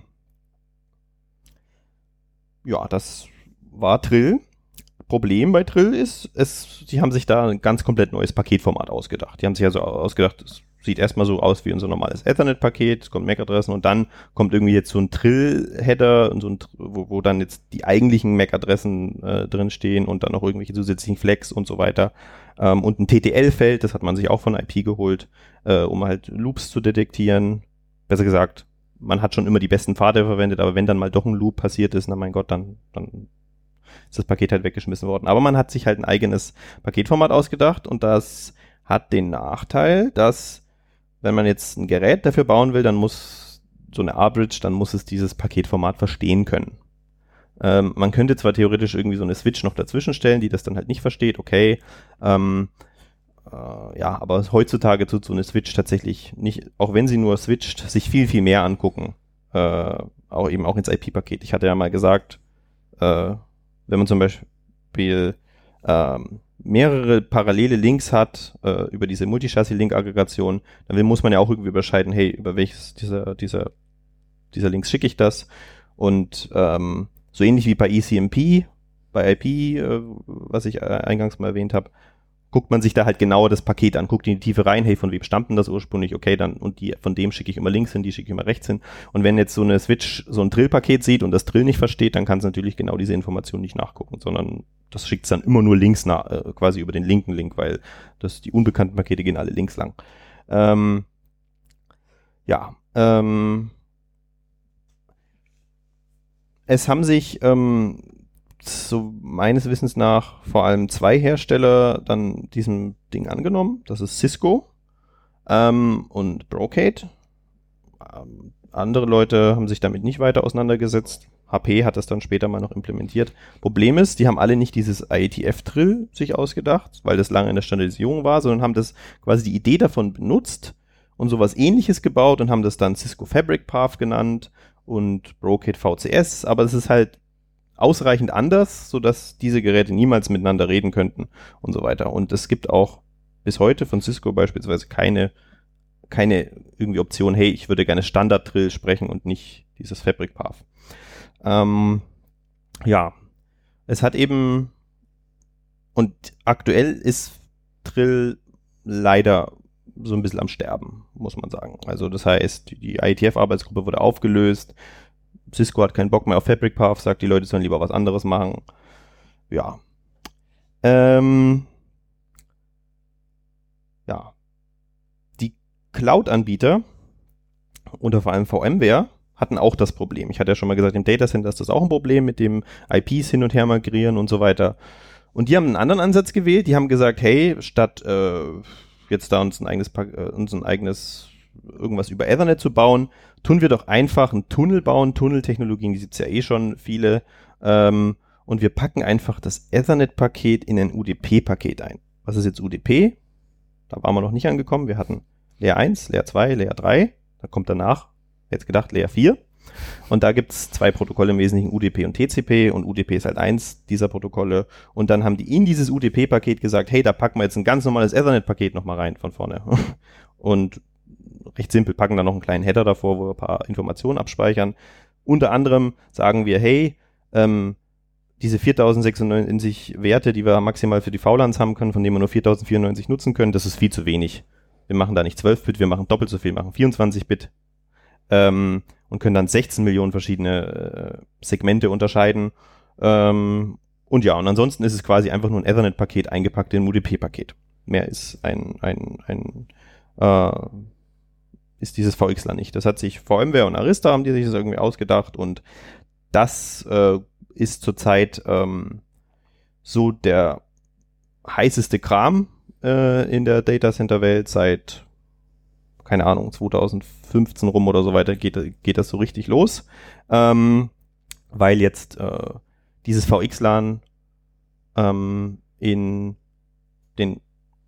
ja, das war Trill. Problem bei Trill ist, es, sie haben sich da ein ganz komplett neues Paketformat ausgedacht. Die haben sich also ausgedacht, es sieht erstmal so aus wie unser normales Ethernet-Paket, es kommt M A C-Adressen und dann kommt irgendwie jetzt so ein Trill-Header, und so ein, wo, wo dann jetzt die eigentlichen M A C-Adressen äh, drin stehen und dann noch irgendwelche zusätzlichen Flex und so weiter. Ähm, und ein T T L-Feld, das hat man sich auch von I P geholt, äh, um halt Loops zu detektieren. Besser gesagt, man hat schon immer die besten Pfade verwendet, aber wenn dann mal doch ein Loop passiert ist, na mein Gott, dann, dann ist das Paket halt weggeschmissen worden. Aber man hat sich halt ein eigenes Paketformat ausgedacht und das hat den Nachteil, dass wenn man jetzt ein Gerät dafür bauen will, dann muss so eine R-Bridge, dann muss es dieses Paketformat verstehen können. Ähm, man könnte zwar theoretisch irgendwie so eine Switch noch dazwischen stellen, die das dann halt nicht versteht, okay, ähm, äh, ja, aber heutzutage tut so eine Switch tatsächlich nicht, auch wenn sie nur switcht, sich viel, viel mehr angucken. Äh, auch eben auch ins I P-Paket. Ich hatte ja mal gesagt, äh, wenn man zum Beispiel ähm, mehrere parallele Links hat äh, über diese Multichassis-Link-Aggregation, dann will, muss man ja auch irgendwie überscheiden, hey, über welches dieser, dieser, dieser Links schicke ich das? Und ähm, so ähnlich wie bei E C M P, bei I P, äh, was ich äh, eingangs mal erwähnt habe, guckt man sich da halt genauer das Paket an, guckt in die Tiefe rein, hey, von wem stammt denn das ursprünglich? Okay, dann, und die, von dem schicke ich immer links hin, die schicke ich immer rechts hin. Und wenn jetzt so eine Switch so ein Trill-Paket sieht und das Trill nicht versteht, dann kann es natürlich genau diese Information nicht nachgucken, sondern das schickt es dann immer nur links nach, äh, quasi über den linken Link, weil das, die unbekannten Pakete gehen alle links lang. Ähm, ja, ähm, es haben sich, ähm, so meines Wissens nach vor allem zwei Hersteller dann diesem Ding angenommen. Das ist Cisco ähm, und Brocade. Ähm, andere Leute haben sich damit nicht weiter auseinandergesetzt. H P hat das dann später mal noch implementiert. Problem ist, die haben alle nicht dieses I E T F-Trill sich ausgedacht, weil das lange in der Standardisierung war, sondern haben das quasi die Idee davon benutzt und sowas Ähnliches gebaut und haben das dann Cisco Fabric Path genannt und Brocade V C S, aber es ist halt ausreichend anders, sodass diese Geräte niemals miteinander reden könnten und so weiter. Und es gibt auch bis heute von Cisco beispielsweise keine, keine irgendwie Option, hey, ich würde gerne Standard-Trill sprechen und nicht dieses Fabric Path. Ähm, ja, es hat eben, und aktuell ist Trill leider so ein bisschen am Sterben, muss man sagen. Also das heißt, die I E T F-Arbeitsgruppe wurde aufgelöst, Cisco hat keinen Bock mehr auf Fabric Path, sagt, die Leute sollen lieber was anderes machen. Ja. Ähm, ja. Die Cloud-Anbieter oder vor allem VMware hatten auch das Problem. Ich hatte ja schon mal gesagt, im Datacenter ist das auch ein Problem mit dem I Ps hin und her migrieren und so weiter. Und die haben einen anderen Ansatz gewählt. Die haben gesagt, hey, statt äh, jetzt da uns ein eigenes, äh, uns ein eigenes irgendwas über Ethernet zu bauen, tun wir doch einfach einen Tunnel bauen. Tunneltechnologien, die gibt es ja eh schon viele. Ähm, und wir packen einfach das Ethernet-Paket in ein U D P-Paket ein. Was ist jetzt U D P? Da waren wir noch nicht angekommen. Wir hatten Layer eins, Layer zwei, Layer drei. Da kommt danach, jetzt gedacht, Layer vier. Und da gibt es zwei Protokolle im Wesentlichen, U D P und T C P. Und U D P ist halt eins dieser Protokolle. Und dann haben die in dieses U D P-Paket gesagt, hey, da packen wir jetzt ein ganz normales Ethernet-Paket nochmal rein von vorne. Und recht simpel, packen da noch einen kleinen Header davor, wo wir ein paar Informationen abspeichern. Unter anderem sagen wir, hey, ähm, diese viertausendsechsundneunzig Werte, die wir maximal für die V LANs haben können, von denen wir nur viertausendvierundneunzig nutzen können, das ist viel zu wenig. Wir machen da nicht zwölf Bit, wir machen doppelt so viel, wir machen vierundzwanzig Bit. Ähm, und können dann sechzehn Millionen verschiedene äh, Segmente unterscheiden. Ähm, und ja, und ansonsten ist es quasi einfach nur ein Ethernet-Paket eingepackt in ein U D P-Paket. Mehr ist ein, ein, ein äh, ist dieses V X LAN nicht. Das hat sich VMware und Arista, haben die sich das irgendwie ausgedacht, und das äh, ist zurzeit ähm, so der heißeste Kram äh, in der Datacenter-Welt seit, keine Ahnung, zwanzig fünfzehn rum oder so weiter geht, geht das so richtig los, ähm, weil jetzt äh, dieses V X LAN ähm, in den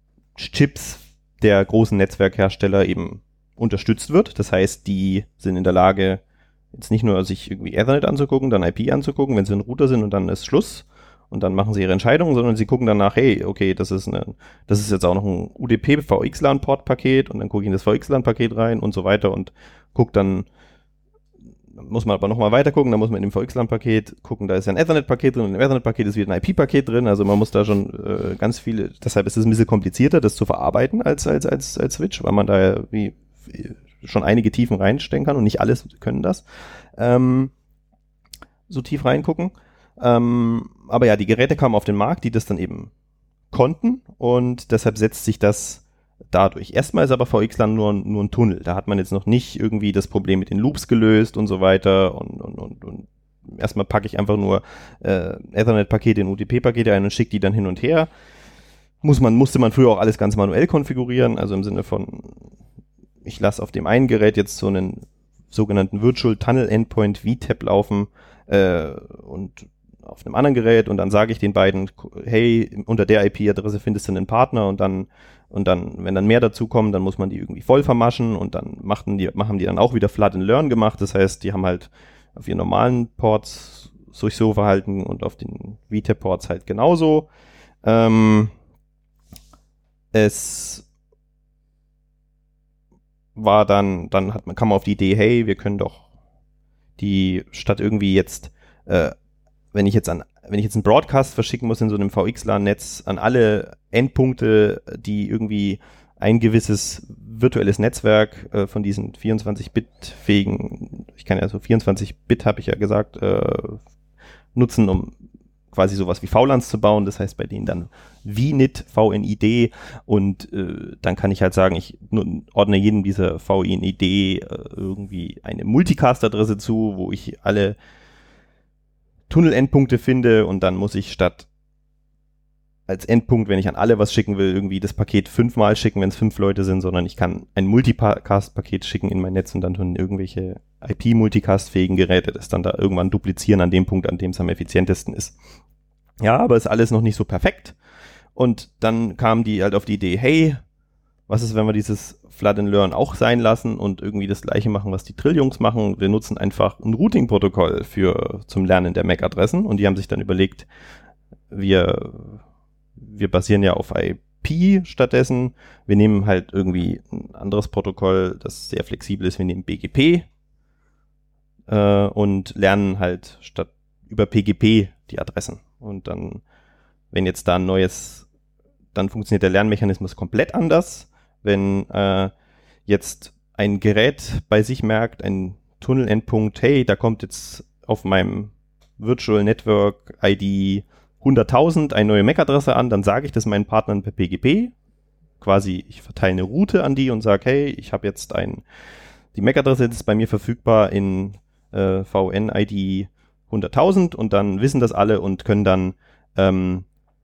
Chips der großen Netzwerkhersteller eben unterstützt wird. Das heißt, die sind in der Lage, jetzt nicht nur sich irgendwie Ethernet anzugucken, dann I P anzugucken, wenn sie ein Router sind und dann ist Schluss und dann machen sie ihre Entscheidungen, sondern sie gucken danach, hey, okay, das ist eine, das ist jetzt auch noch ein U D P V X LAN Port-Paket und dann gucke ich in das V X LAN Paket rein und so weiter und gucke dann, muss man aber nochmal weiter gucken, dann muss man in dem V X LAN Paket gucken, da ist ja ein Ethernet Paket drin und im Ethernet Paket ist wieder ein I P Paket drin, also man muss da schon äh, ganz viele, deshalb ist es ein bisschen komplizierter, das zu verarbeiten als, als, als, als Switch, weil man da ja wie schon einige Tiefen reinstecken kann und nicht alles können das ähm, so tief reingucken. Ähm, aber ja, die Geräte kamen auf den Markt, die das dann eben konnten und deshalb setzt sich das dadurch. Erstmal ist aber V X LAN nur, nur ein Tunnel. Da hat man jetzt noch nicht irgendwie das Problem mit den Loops gelöst und so weiter und, und, und, und erstmal packe ich einfach nur äh, Ethernet-Pakete in U D P-Pakete ein und schicke die dann hin und her. Muss man, musste man früher auch alles ganz manuell konfigurieren, also im Sinne von ich lasse auf dem einen Gerät jetzt so einen sogenannten Virtual Tunnel Endpoint V TAP laufen äh, und auf einem anderen Gerät und dann sage ich den beiden, hey, unter der I P-Adresse findest du einen Partner und dann, und dann, wenn dann mehr dazu kommen, dann muss man die irgendwie voll vermaschen und dann machten die, machen die dann auch wieder Flood and Learn gemacht. Das heißt, die haben halt auf ihren normalen Ports sich so verhalten und auf den V TAP-Ports halt genauso. Ähm, es war dann, dann hat man, kam man auf die Idee, hey, wir können doch die, statt irgendwie jetzt, äh, wenn ich jetzt an, wenn ich jetzt einen Broadcast verschicken muss in so einem V X LAN-Netz an alle Endpunkte, die irgendwie ein gewisses virtuelles Netzwerk äh, von diesen vierundzwanzig Bit fähigen, ich kann ja so vierundzwanzig Bit, habe ich ja gesagt, äh, nutzen, um quasi sowas wie V LANs zu bauen, das heißt bei denen dann V N I T, V N I D und äh, dann kann ich halt sagen, ich ordne jedem dieser V N I D äh, irgendwie eine Multicast-Adresse zu, wo ich alle Tunnel-Endpunkte finde und dann muss ich statt als Endpunkt, wenn ich an alle was schicken will, irgendwie das Paket fünfmal schicken, wenn es fünf Leute sind, sondern ich kann ein Multicast-Paket schicken in mein Netz und dann tun irgendwelche I P-Multicast-fähigen Geräte das dann da irgendwann duplizieren an dem Punkt, an dem es am effizientesten ist. Ja, aber ist alles noch nicht so perfekt. Und dann kamen die halt auf die Idee, hey, was ist, wenn wir dieses Flood and Learn auch sein lassen und irgendwie das Gleiche machen, was die Trill-Jungs machen? Wir nutzen einfach ein Routing-Protokoll für zum Lernen der M A C-Adressen und die haben sich dann überlegt, wir wir basieren ja auf I P stattdessen. Wir nehmen halt irgendwie ein anderes Protokoll, das sehr flexibel ist. Wir nehmen B G P äh, und lernen halt statt über P G P die Adressen. Und dann, wenn jetzt da ein neues, dann funktioniert der Lernmechanismus komplett anders. Wenn äh, jetzt ein Gerät bei sich merkt, ein Tunnel-Endpunkt, hey, da kommt jetzt auf meinem Virtual Network I D hunderttausend eine neue M A C-Adresse an, dann sage ich das meinen Partnern per P G P. Quasi, ich verteile eine Route an die und sage, hey, ich habe jetzt ein, die M A C-Adresse ist bei mir verfügbar in äh, V N I D hunderttausend und dann wissen das alle und können dann ähm,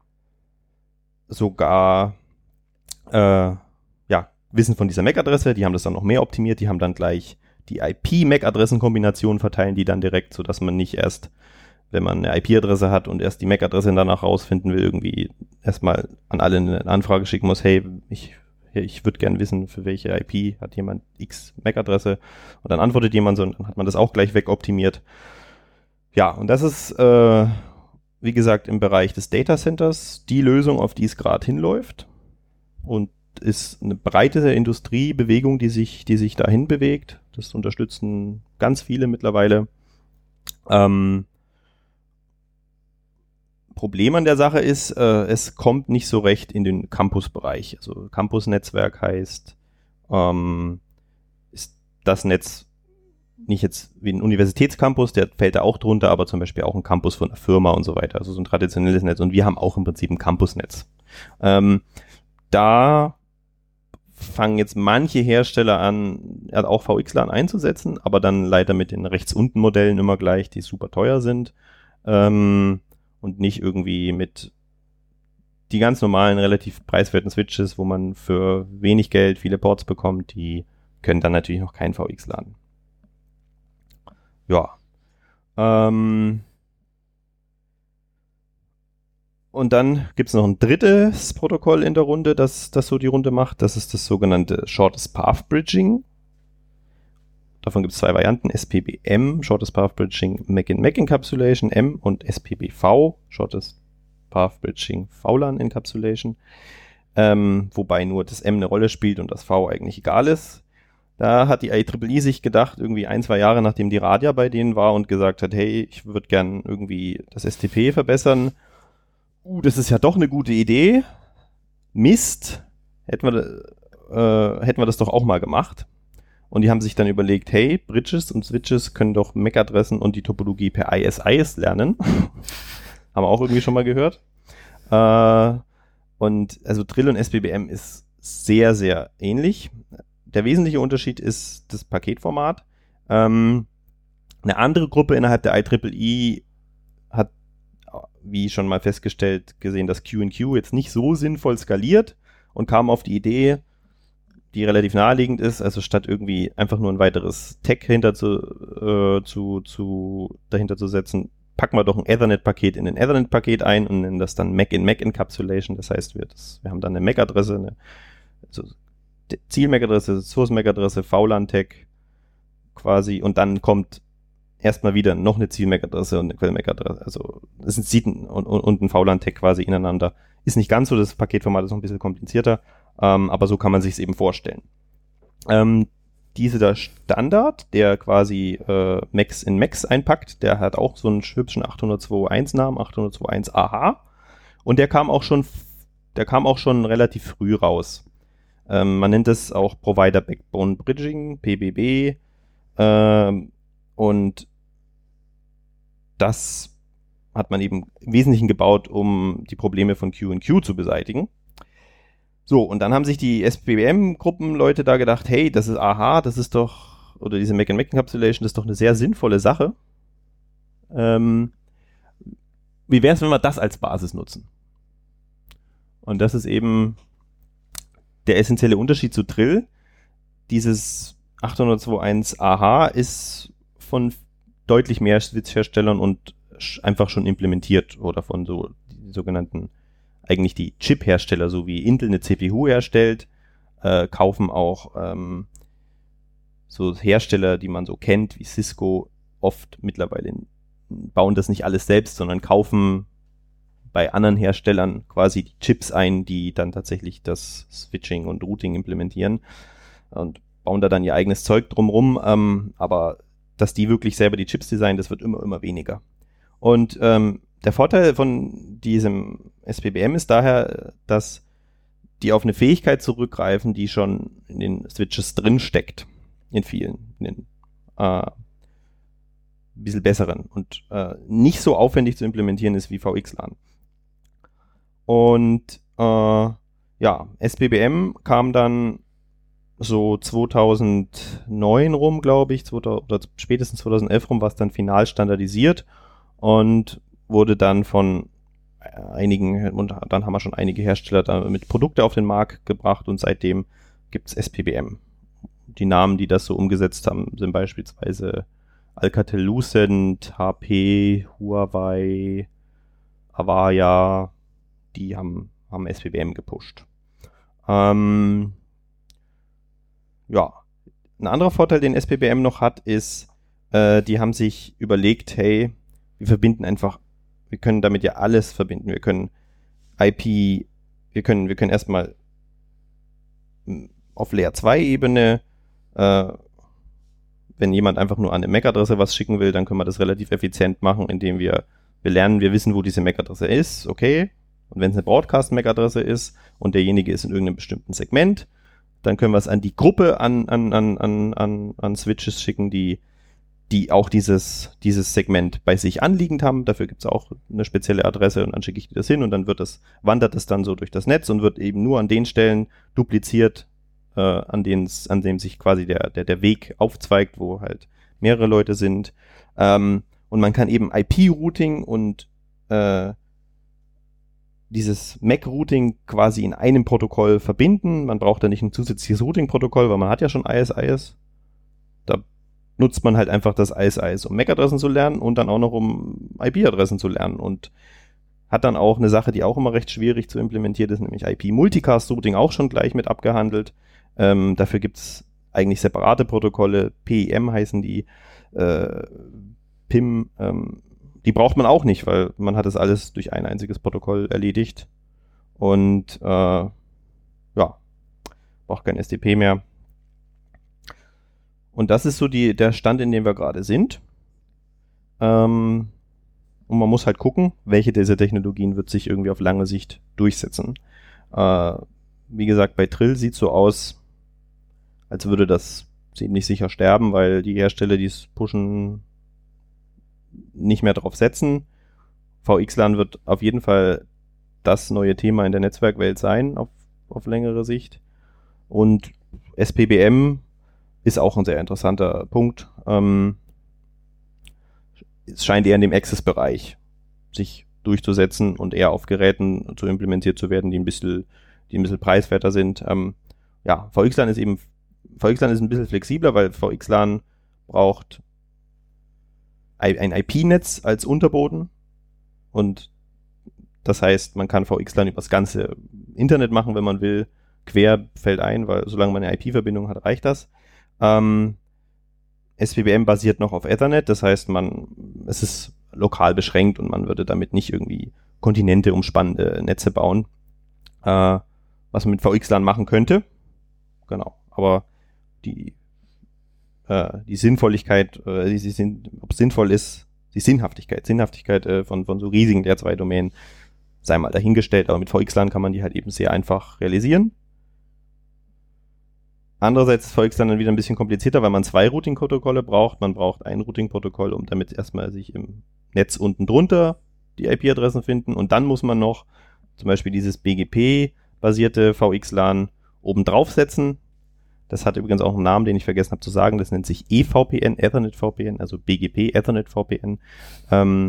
sogar äh, ja, wissen von dieser M A C-Adresse, die haben das dann noch mehr optimiert, die haben dann gleich die I P-M A C-Adressenkombination verteilen die dann direkt, sodass man nicht erst, wenn man eine I P-Adresse hat und erst die M A C-Adresse danach rausfinden will, irgendwie erstmal an alle eine Anfrage schicken muss, hey, ich, ich würde gerne wissen, für welche I P hat jemand X M A C-Adresse und dann antwortet jemand so und dann hat man das auch gleich wegoptimiert. Ja, und das ist, äh, wie gesagt, im Bereich des Data Centers die Lösung, auf die es gerade hinläuft und ist eine breite Industriebewegung, die sich, die sich dahin bewegt. Das unterstützen ganz viele mittlerweile. Ähm, Problem an der Sache ist, äh, es kommt nicht so recht in den Campus-Bereich. Also Campus-Netzwerk heißt, ähm, ist das Netz, nicht jetzt wie ein Universitätscampus, der fällt da auch drunter, aber zum Beispiel auch ein Campus von einer Firma und so weiter, also so ein traditionelles Netz. Und wir haben auch im Prinzip ein Campusnetz. Ähm, da fangen jetzt manche Hersteller an, auch V X LAN einzusetzen, aber dann leider mit den rechts unten Modellen immer gleich, die super teuer sind, ähm, und nicht irgendwie mit die ganz normalen, relativ preiswerten Switches, wo man für wenig Geld viele Ports bekommt, die können dann natürlich noch kein V X LAN. Ja. Ähm, Und dann gibt es noch ein drittes Protokoll in der Runde, das, das so die Runde macht. Das ist das sogenannte Shortest Path Bridging. Davon gibt es zwei Varianten. S P B M, Shortest Path Bridging Mac-in-Mac Encapsulation, M, und S P B V, Shortest Path Bridging V LAN Encapsulation. Ähm, wobei nur das M eine Rolle spielt und das V eigentlich egal ist. Da hat die I E E E sich gedacht, irgendwie ein, zwei Jahre nachdem die Radia bei denen war und gesagt hat, hey, ich würde gern irgendwie das S T P verbessern. Uh, das ist ja doch eine gute Idee. Mist. Hätten wir, äh, hätten wir das doch auch mal gemacht. Und die haben sich dann überlegt, hey, Bridges und Switches können doch M A C-Adressen und die Topologie per I S Is lernen. Haben wir auch irgendwie schon mal gehört. Äh, und also Trill und S P B M ist sehr, sehr ähnlich. Der wesentliche Unterschied ist das Paketformat. Ähm, eine andere Gruppe innerhalb der I E E E hat, wie schon mal festgestellt, gesehen, dass Q and Q jetzt nicht so sinnvoll skaliert und kam auf die Idee, die relativ naheliegend ist, also statt irgendwie einfach nur ein weiteres Tag hinter zu, äh, zu, zu, dahinter zu setzen, packen wir doch ein Ethernet-Paket in ein Ethernet-Paket ein und nennen das dann Mac-in-Mac Encapsulation. Das heißt, wir, das, wir haben dann eine M A C-Adresse, eine also Ziel-M A C-Adresse, Source-M A C-Adresse, V LAN-Tag quasi, und dann kommt erstmal wieder noch eine Ziel-M A C-Adresse und eine Quell-M A C-Adresse. Also es sind Seiten und, und, und ein V LAN-Tag quasi ineinander. Ist nicht ganz so, das Paketformat ist noch ein bisschen komplizierter, ähm, aber so kann man sich es eben vorstellen. Ähm, dieser Standard, der quasi äh, Macs in Macs einpackt, der hat auch so einen hübschen achthundertzweiundzwanzig-Namen, achthundertzweiundzwanzig A H, und der kam auch schon, der kam auch schon relativ früh raus. Ähm, man nennt es auch Provider Backbone Bridging, P B B, ähm, und das hat man eben im Wesentlichen gebaut, um die Probleme von Q and Q zu beseitigen. So, und dann haben sich die S P B M-Gruppenleute da gedacht, hey, das ist aha, das ist doch, oder diese Mac-in-Mac Encapsulation, das ist doch eine sehr sinnvolle Sache. Ähm, wie wäre es, wenn wir das als Basis nutzen? Und das ist eben der essentielle Unterschied zu Trill. Dieses achthundertzweiundzwanzig A H ist von deutlich mehr Switch-Herstellern und einfach schon implementiert oder von so die sogenannten, eigentlich die Chip-Hersteller, so wie Intel eine C P U herstellt, äh, kaufen auch ähm, so Hersteller, die man so kennt, wie Cisco, oft mittlerweile bauen das nicht alles selbst, sondern kaufen bei anderen Herstellern quasi die Chips ein, die dann tatsächlich das Switching und Routing implementieren und bauen da dann ihr eigenes Zeug drumrum, ähm, aber dass die wirklich selber die Chips designen, das wird immer, immer weniger. Und ähm, der Vorteil von diesem S P B M ist daher, dass die auf eine Fähigkeit zurückgreifen, die schon in den Switches drin steckt, in vielen, in den äh, bisschen besseren und äh, nicht so aufwendig zu implementieren ist wie V X LAN. Und äh, ja, S P B M kam dann so zweitausendneun rum, glaube ich, zweitausend, oder spätestens zweitausendelf rum, war es dann final standardisiert und wurde dann von einigen, und dann haben wir schon einige Hersteller damit Produkte auf den Markt gebracht und seitdem gibt es S P B M. Die Namen, die das so umgesetzt haben, sind beispielsweise Alcatel-Lucent, H P, Huawei, Avaya, die haben, haben S P B M gepusht. Ähm, ja, ein anderer Vorteil, den S P B M noch hat, ist, äh, die haben sich überlegt, hey, wir verbinden einfach, wir können damit ja alles verbinden. Wir können I P, wir können, wir können erstmal auf Layer zwei Ebene, äh, wenn jemand einfach nur an eine M A C-Adresse was schicken will, dann können wir das relativ effizient machen, indem wir, wir lernen, wir wissen, wo diese M A C-Adresse ist, okay. Und wenn es eine Broadcast-M A C-Adresse ist und derjenige ist in irgendeinem bestimmten Segment, dann können wir es an die Gruppe an, an, an, an, an Switches schicken, die die auch dieses, dieses Segment bei sich anliegend haben. Dafür gibt es auch eine spezielle Adresse und dann schicke ich dir das hin und dann wird das, wandert es dann so durch das Netz und wird eben nur an den Stellen dupliziert, äh, an denen an dem sich quasi der, der, der Weg aufzweigt, wo halt mehrere Leute sind. Ähm, und man kann eben I P-Routing und äh, dieses M A C-Routing quasi in einem Protokoll verbinden. Man braucht da nicht ein zusätzliches Routing-Protokoll, weil man hat ja schon I S I S. Da nutzt man halt einfach das I S I S, um M A C-Adressen zu lernen und dann auch noch, um I P-Adressen zu lernen. Und hat dann auch eine Sache, die auch immer recht schwierig zu implementieren ist, nämlich I P-Multicast-Routing auch schon gleich mit abgehandelt. Ähm, dafür gibt's eigentlich separate Protokolle, P I M heißen die, äh, P I M, ähm, die braucht man auch nicht, weil man hat das alles durch ein einziges Protokoll erledigt und äh, ja, braucht kein S T P mehr. Und das ist so die, der Stand, in dem wir gerade sind. Ähm, und man muss halt gucken, welche dieser Technologien wird sich irgendwie auf lange Sicht durchsetzen. Äh, wie gesagt, bei Trill sieht es so aus, als würde das ziemlich sicher sterben, weil die Hersteller, die es pushen, nicht mehr drauf setzen. V X LAN wird auf jeden Fall das neue Thema in der Netzwerkwelt sein, auf, auf längere Sicht. Und S P B M ist auch ein sehr interessanter Punkt. Ähm, es scheint eher in dem Access-Bereich sich durchzusetzen und eher auf Geräten zu implementiert zu werden, die ein bisschen, die ein bisschen preiswerter sind. Ähm, ja, V X LAN ist eben, V X LAN ist ein bisschen flexibler, weil V X LAN braucht ein I P-Netz als Unterboden und das heißt, man kann V X LAN über das ganze Internet machen, wenn man will, quer fällt ein, weil solange man eine I P-Verbindung hat, reicht das. Ähm, S P B M basiert noch auf Ethernet, das heißt, man, es ist lokal beschränkt und man würde damit nicht irgendwie Kontinente umspannende Netze bauen, äh, was man mit V X LAN machen könnte. Genau, aber die äh, die Sinnvolligkeit, äh, die, die, ob es sinnvoll ist, die Sinnhaftigkeit, Sinnhaftigkeit äh, von, von so riesigen Layer zwei Domänen sei mal dahingestellt, aber mit V X LAN kann man die halt eben sehr einfach realisieren. Andererseits ist V X LAN dann wieder ein bisschen komplizierter, weil man zwei Routing-Protokolle braucht. Man braucht ein Routing-Protokoll, um damit erstmal sich im Netz unten drunter die I P-Adressen finden und dann muss man noch zum Beispiel dieses B G P-basierte V X LAN oben draufsetzen. Das hat übrigens auch einen Namen, den ich vergessen habe zu sagen. Das nennt sich E V P N, Ethernet V P N, also B G P, Ethernet V P N. Ähm,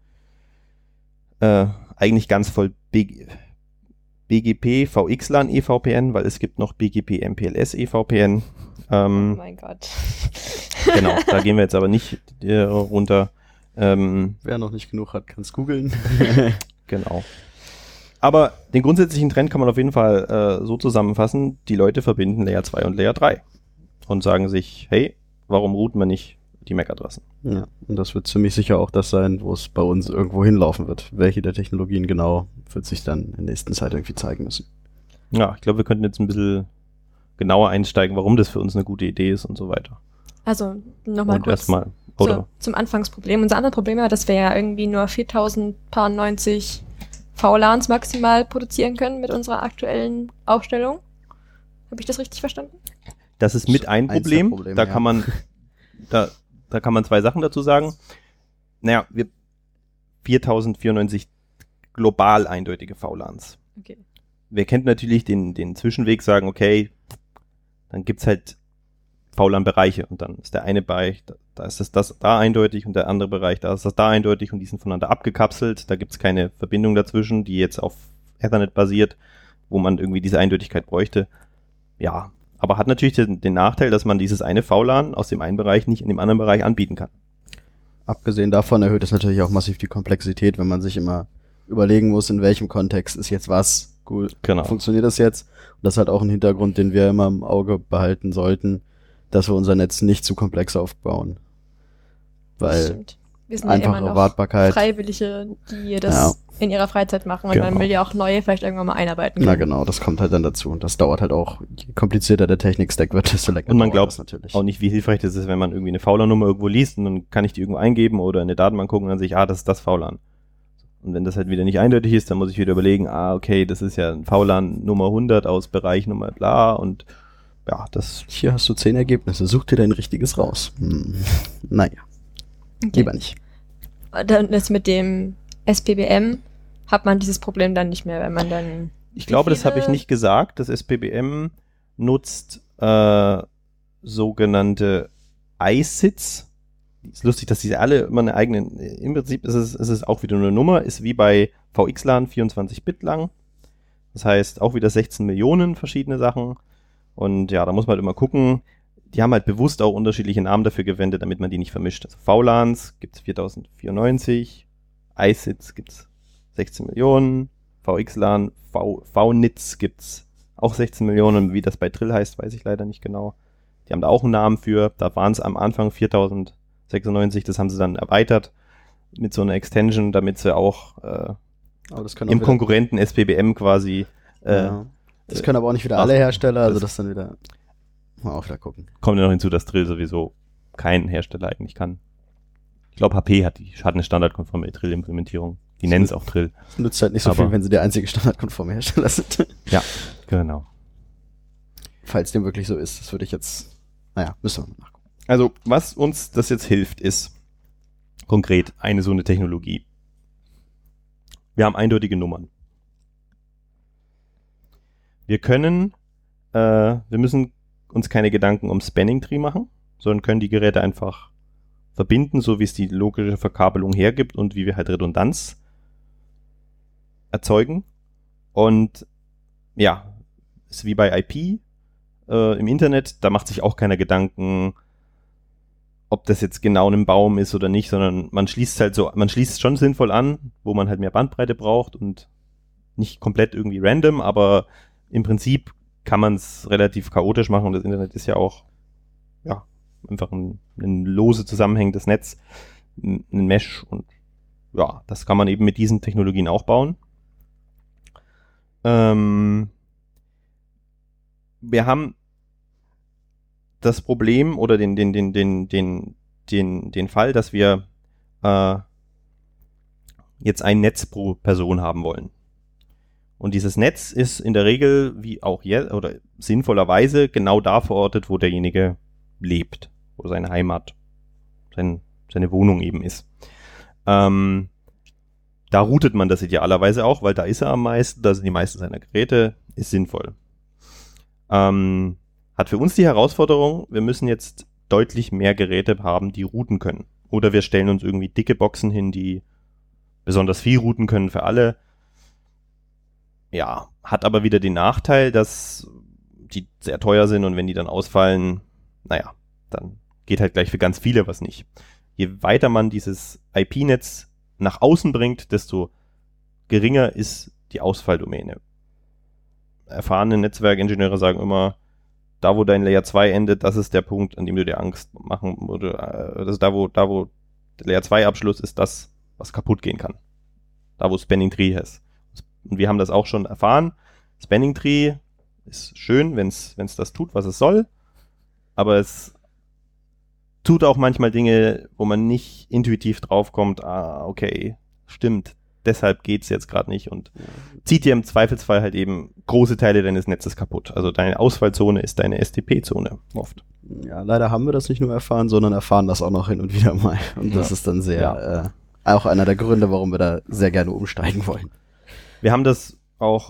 äh, eigentlich ganz voll B G P V X LAN E V P N, weil es gibt noch B G P M P L S E V P N. Ähm, oh mein Gott. Genau, da gehen wir jetzt aber nicht äh, runter. Ähm, Wer noch nicht genug hat, kann es googeln. Genau. Aber den grundsätzlichen Trend kann man auf jeden Fall äh, so zusammenfassen, die Leute verbinden Layer zwei und Layer drei und sagen sich, hey, warum routen wir nicht die M A C-Adressen? Ja, und das wird ziemlich sicher auch das sein, wo es bei uns irgendwo hinlaufen wird. Welche der Technologien genau, wird sich dann in der nächsten Zeit irgendwie zeigen müssen. Ja, ich glaube, wir könnten jetzt ein bisschen genauer einsteigen, warum das für uns eine gute Idee ist und so weiter. Also nochmal kurz erstmal, zu, zum Anfangsproblem. Unser anderes Problem war, dass wir ja irgendwie nur viertausendneunzig V LANs maximal produzieren können mit unserer aktuellen Aufstellung. Habe ich das richtig verstanden? Das ist mit ein Eins Problem. der Probleme, da ja. kann man, da, da kann man zwei Sachen dazu sagen. Naja, wir viertausendvierundneunzig global eindeutige V LANs. Okay. Wer kennt natürlich den, den Zwischenweg, sagen, okay, dann gibt's halt V LAN-Bereiche und dann ist der eine Bereich, da, da ist das, das da eindeutig und der andere Bereich, da ist das da eindeutig und die sind voneinander abgekapselt. Da gibt's keine Verbindung dazwischen, die jetzt auf Ethernet basiert, wo man irgendwie diese Eindeutigkeit bräuchte. Ja, aber hat natürlich den, den Nachteil, dass man dieses eine V LAN aus dem einen Bereich nicht in dem anderen Bereich anbieten kann. Abgesehen davon erhöht es natürlich auch massiv die Komplexität, wenn man sich immer überlegen muss, in welchem Kontext ist jetzt was. Cool, Genau. Funktioniert das jetzt? Und das ist halt auch ein Hintergrund, den wir immer im Auge behalten sollten, dass wir unser Netz nicht zu komplex aufbauen. Weil Stimmt. Wir sind ja einfache immer noch Wartbarkeit. Freiwillige, die das Ja. in ihrer Freizeit machen und Genau. man will ja auch neue vielleicht irgendwann mal einarbeiten Na können. genau, das kommt halt dann dazu. Und das dauert halt auch, je komplizierter der Technik-Stack wird, desto länger Und man dauert glaubt das natürlich. auch nicht, wie hilfreich das ist, wenn man irgendwie eine V LAN-Nummer irgendwo liest und dann kann ich die irgendwo eingeben oder in eine Datenbank gucken und dann sehe ich, ah, das ist das V LAN. Und wenn das halt wieder nicht eindeutig ist, dann muss ich wieder überlegen, ah, okay, das ist ja ein V LAN Nummer hundert aus Bereich Nummer bla und ja, das... Hier hast du zehn Ergebnisse, such dir dein richtiges raus. Hm. Naja, Okay. lieber nicht. Dann ist mit dem S P B M hat man dieses Problem dann nicht mehr, wenn man dann... Ich glaube, das habe ich viele- nicht gesagt. Das S P B M nutzt äh, sogenannte I S I Ts. Ist lustig, dass diese alle immer eine eigene, im Prinzip ist es, ist es auch wieder eine Nummer, ist wie bei V X LAN vierundzwanzig Bit lang. Das heißt, auch wieder sechzehn Millionen verschiedene Sachen. Und ja, da muss man halt immer gucken. Die haben halt bewusst auch unterschiedliche Namen dafür gewendet, damit man die nicht vermischt. Also V LANs gibt es viertausendvierundneunzig, I S I Ts gibt es sechzehn Millionen, V X LAN, v, V-Nits gibt es auch sechzehn Millionen. Wie das bei Trill heißt, weiß ich leider nicht genau. Die haben da auch einen Namen für. Da waren es am Anfang viertausendsechsundneunzig, das haben sie dann erweitert mit so einer Extension, damit sie auch äh, Aber das können auch im wieder- Konkurrenten S P B M quasi äh, Ja. Das können aber auch nicht wieder alle Ach, Hersteller, also das- das dann wieder mal auch wieder gucken. kommt ja noch hinzu, dass Trill sowieso kein Hersteller eigentlich kann. Ich glaube, H P hat die hat eine standardkonforme Trill-Implementierung. Die nennen es auch Trill. Das nützt halt nicht so Aber- viel, wenn sie der einzige standardkonforme Hersteller sind. Ja, genau. Falls dem wirklich so ist, das würde ich jetzt, naja, müssen wir mal nachgucken. Also, was uns das jetzt hilft, ist konkret eine so eine Technologie. Wir haben eindeutige Nummern. Wir können, äh, wir müssen uns keine Gedanken um Spanning Tree machen, sondern können die Geräte einfach verbinden, so wie es die logische Verkabelung hergibt und wie wir halt Redundanz erzeugen. Und ja, ist wie bei I P äh, im Internet, da macht sich auch keiner Gedanken, ob das jetzt genau ein Baum ist oder nicht, sondern man schließt halt so, man schließt schon sinnvoll an, wo man halt mehr Bandbreite braucht und nicht komplett irgendwie random, aber im Prinzip kann man es relativ chaotisch machen und das Internet ist ja auch ja einfach ein, ein lose zusammenhängendes Netz, ein, ein Mesh und ja, das kann man eben mit diesen Technologien auch bauen. Ähm, wir haben das Problem oder den, den, den, den, den, den, den Fall, dass wir äh, jetzt ein Netz pro Person haben wollen. Und dieses Netz ist in der Regel, wie auch jetzt, oder sinnvollerweise genau da verortet, wo derjenige lebt, wo seine Heimat, sein, seine Wohnung eben ist. Ähm, da routet man das idealerweise auch, weil da ist er am meisten, da sind die meisten seiner Geräte, ist sinnvoll. Ähm, hat für uns die Herausforderung, wir müssen jetzt deutlich mehr Geräte haben, die routen können. Oder wir stellen uns irgendwie dicke Boxen hin, die besonders viel routen können für alle. Ja, hat aber wieder den Nachteil, dass die sehr teuer sind und wenn die dann ausfallen, naja, dann geht halt gleich für ganz viele was nicht. Je weiter man dieses I P-Netz nach außen bringt, desto geringer ist die Ausfalldomäne. Erfahrene Netzwerkingenieure sagen immer, da wo dein Layer zwei endet, das ist der Punkt, an dem du dir Angst machen, oder das ist da wo, da wo der Layer zwei Abschluss ist das, was kaputt gehen kann. Da wo Spanning Tree ist. Und wir haben das auch schon erfahren. Spanning Tree ist schön, wenn es das tut, was es soll, aber es tut auch manchmal Dinge, wo man nicht intuitiv draufkommt, ah, okay, stimmt, deshalb geht's jetzt gerade nicht und zieht dir im Zweifelsfall halt eben große Teile deines Netzes kaputt. Also deine Ausfallzone ist deine S T P-Zone oft. Ja, leider haben wir das nicht nur erfahren, sondern erfahren das auch noch hin und wieder mal. Und das Ja. ist dann sehr, Ja. äh, auch einer der Gründe, warum wir da sehr gerne umsteigen wollen. Wir haben das auch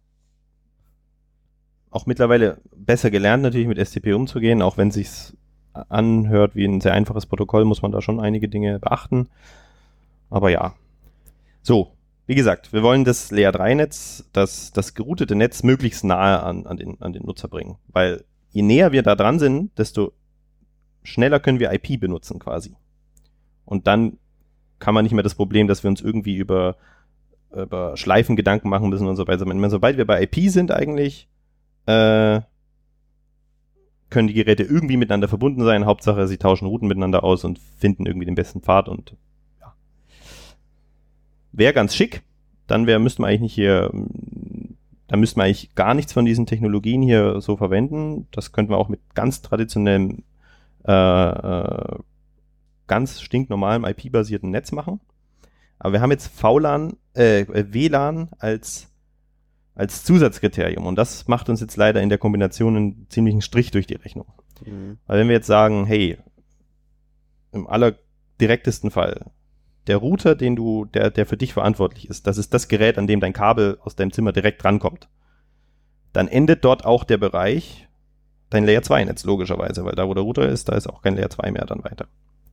auch mittlerweile besser gelernt, natürlich mit S T P umzugehen, auch wenn es sich anhört wie ein sehr einfaches Protokoll, muss man da schon einige Dinge beachten. Aber ja. So, wie gesagt, wir wollen das Layer drei Netz, das, das geroutete Netz möglichst nahe an, an, den, an den Nutzer bringen. Weil je näher wir da dran sind, desto schneller können wir I P benutzen quasi. Und dann kann man nicht mehr das Problem, dass wir uns irgendwie über, über Schleifen Gedanken machen müssen und so weiter. Sobald wir bei I P sind eigentlich, äh, können die Geräte irgendwie miteinander verbunden sein. Hauptsache, sie tauschen Routen miteinander aus und finden irgendwie den besten Pfad und ja. Wäre ganz schick. Dann wär, müssten wir eigentlich nicht hier, dann müssten wir eigentlich gar nichts von diesen Technologien hier so verwenden. Das könnten wir auch mit ganz traditionellem, äh, äh, ganz stinknormalem I P-basierten Netz machen. Aber wir haben jetzt V LAN, äh, W LAN als als Zusatzkriterium. Und das macht uns jetzt leider in der Kombination einen ziemlichen Strich durch die Rechnung. Mhm. Weil wenn wir jetzt sagen, hey, im allerdirektesten Fall, der Router, den du, der, der für dich verantwortlich ist, das ist das Gerät, an dem dein Kabel aus deinem Zimmer direkt rankommt. Dann endet dort auch der Bereich dein Layer zwei Netz, logischerweise, weil da, wo der Router ist, da ist auch kein Layer zwei mehr dann weiter.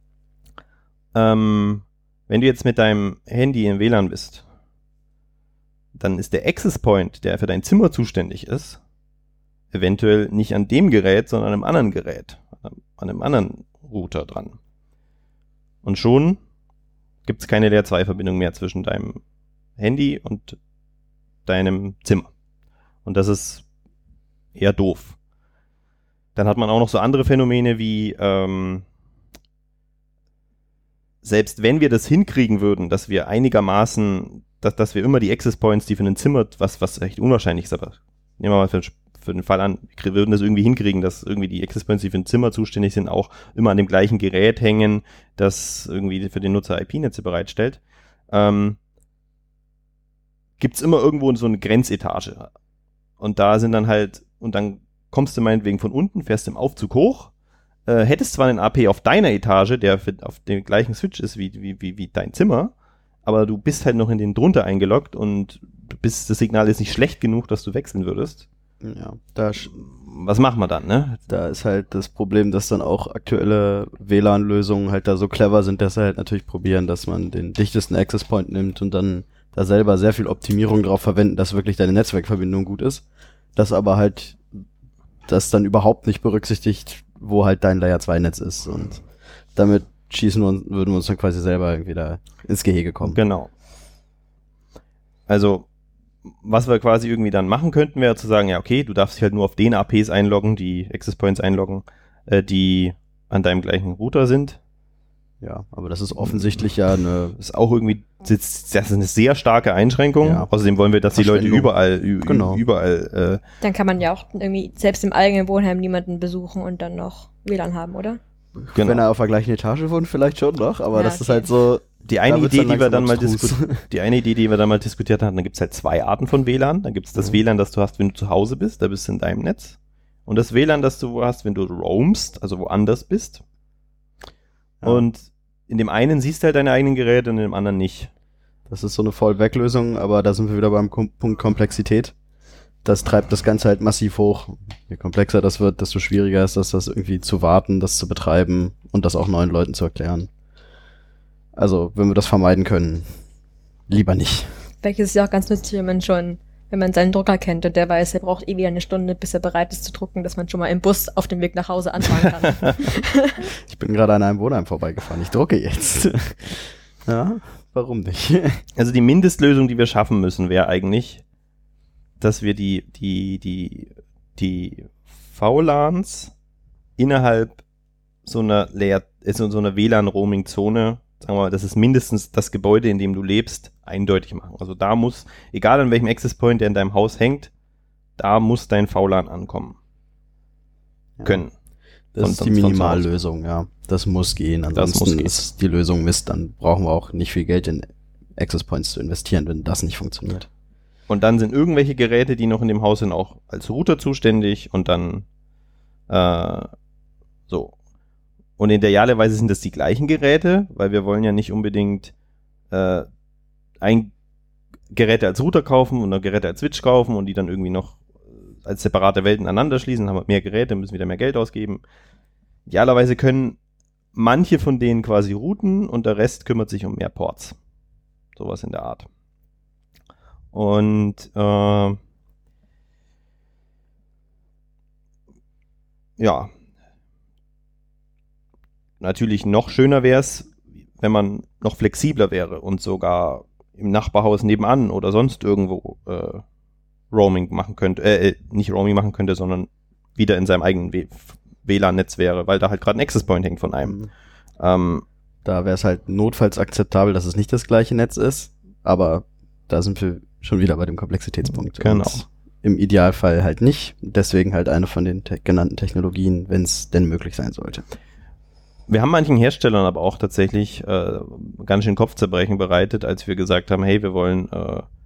Ähm, wenn du jetzt mit deinem Handy im W L A N bist, dann ist der Access Point, der für dein Zimmer zuständig ist, eventuell nicht an dem Gerät, sondern an einem anderen Gerät, an einem anderen Router dran. Und schon gibt es keine Layer zwei Verbindung mehr zwischen deinem Handy und deinem Zimmer. Und das ist eher doof. Dann hat man auch noch so andere Phänomene wie, ähm, selbst wenn wir das hinkriegen würden, dass wir einigermaßen, dass, dass wir immer die Access Points, die für ein Zimmer, was, was echt unwahrscheinlich ist, aber nehmen wir mal für, für den Fall an, wir würden das irgendwie hinkriegen, dass irgendwie die Access Points, die für ein Zimmer zuständig sind, auch immer an dem gleichen Gerät hängen, das irgendwie für den Nutzer I P-Netze bereitstellt, ähm, gibt's immer irgendwo so eine Grenzetage. Und da sind dann halt, und dann kommst du meinetwegen von unten, fährst im Aufzug hoch, äh, hättest zwar einen A P auf deiner Etage, der für, auf dem gleichen Switch ist wie, wie, wie, wie dein Zimmer, aber du bist halt noch in den drunter eingeloggt und bist, das Signal ist nicht schlecht genug, dass du wechseln würdest. Ja, da was machen wir dann, ne? Da ist halt das Problem, dass dann auch aktuelle W L A N-Lösungen halt da so clever sind, dass sie halt natürlich probieren, dass man den dichtesten Access Point nimmt und dann da selber sehr viel Optimierung drauf verwenden, dass wirklich deine Netzwerkverbindung gut ist. Das aber halt, das dann überhaupt nicht berücksichtigt, wo halt dein Layer zwei Netz ist. Und damit schießen wir uns, würden wir uns dann quasi selber irgendwie da ins Gehege kommen. Genau. Also, was wir quasi irgendwie dann machen könnten, wäre zu sagen, ja okay, du darfst dich halt nur auf den A Ps einloggen, die Access Points einloggen, äh, die an deinem gleichen Router sind. Ja, aber das ist offensichtlich ja eine... ist auch irgendwie, das ist eine sehr starke Einschränkung. Ja. Außerdem wollen wir, dass die Leute überall, ü- genau. überall... Äh, dann kann man ja auch irgendwie selbst im eigenen Wohnheim niemanden besuchen und dann noch W L A N haben, oder? Genau. Wenn er auf der gleichen Etage wohnt, vielleicht schon noch, aber ja, das okay. ist halt so... Die eine Idee, die wir dann mal diskutiert, die eine Idee, die wir dann mal diskutiert hatten, da gibt es halt zwei Arten von W L A N. Dann gibt es das mhm. W L A N, das du hast, wenn du zu Hause bist, da bist du in deinem Netz. Und das W L A N, das du hast, wenn du roamst, also woanders bist. Ja. Und in dem einen siehst du halt deine eigenen Geräte und in dem anderen nicht. Das ist so eine Fallback-Lösung, aber da sind wir wieder beim Kom- Punkt Komplexität. Das treibt das Ganze halt massiv hoch. Je komplexer das wird, desto schwieriger ist das, das irgendwie zu warten, das zu betreiben und das auch neuen Leuten zu erklären. Also, wenn wir das vermeiden können, lieber nicht. Vielleicht ist es ja auch ganz nützlich, wenn man schon, wenn man seinen Drucker kennt und der weiß, er braucht eh wieder eine Stunde, bis er bereit ist zu drucken, dass man schon mal im Bus auf dem Weg nach Hause anfangen kann. Ich bin gerade an einem Wohnheim vorbeigefahren, ich drucke jetzt. Ja, warum nicht? Also die Mindestlösung, die wir schaffen müssen, wäre eigentlich, dass wir die, die, die, die V LANs innerhalb so einer Layer, so einer W L A N-Roaming-Zone, sagen wir mal, das ist mindestens das Gebäude, in dem du lebst, eindeutig machen. Also da muss, egal an welchem Access Point, der in deinem Haus hängt, da muss dein V LAN ankommen ja. können. Das von, ist die Minimallösung, ja. Das muss gehen. Ansonsten das muss gehen. Ist die Lösung Mist, dann brauchen wir auch nicht viel Geld in Access Points zu investieren, wenn das nicht funktioniert. Und dann sind irgendwelche Geräte, die noch in dem Haus sind, auch als Router zuständig und dann äh, so. Und idealerweise sind das die gleichen Geräte, weil wir wollen ja nicht unbedingt äh, ein Gerät als Router kaufen und ein Gerät als Switch kaufen und die dann irgendwie noch als separate Welten aneinander schließen, haben wir mehr Geräte, müssen wieder mehr Geld ausgeben. Idealerweise können manche von denen quasi routen und der Rest kümmert sich um mehr Ports. Sowas in der Art. Und äh, ja, natürlich noch schöner wäre es, wenn man noch flexibler wäre und sogar im Nachbarhaus nebenan oder sonst irgendwo äh, Roaming machen könnte, äh, nicht Roaming machen könnte, sondern wieder in seinem eigenen w- W L A N-Netz wäre, weil da halt gerade ein Access Point hängt von einem. Mhm. Ähm, da wäre es halt notfalls akzeptabel, dass es nicht das gleiche Netz ist, aber da sind wir schon wieder bei dem Komplexitätspunkt. Genau. Und im Idealfall halt nicht, deswegen halt eine von den te- genannten Technologien, wenn es denn möglich sein sollte. Wir haben manchen Herstellern aber auch tatsächlich äh, ganz schön Kopfzerbrechen bereitet, als wir gesagt haben, hey, wir wollen äh,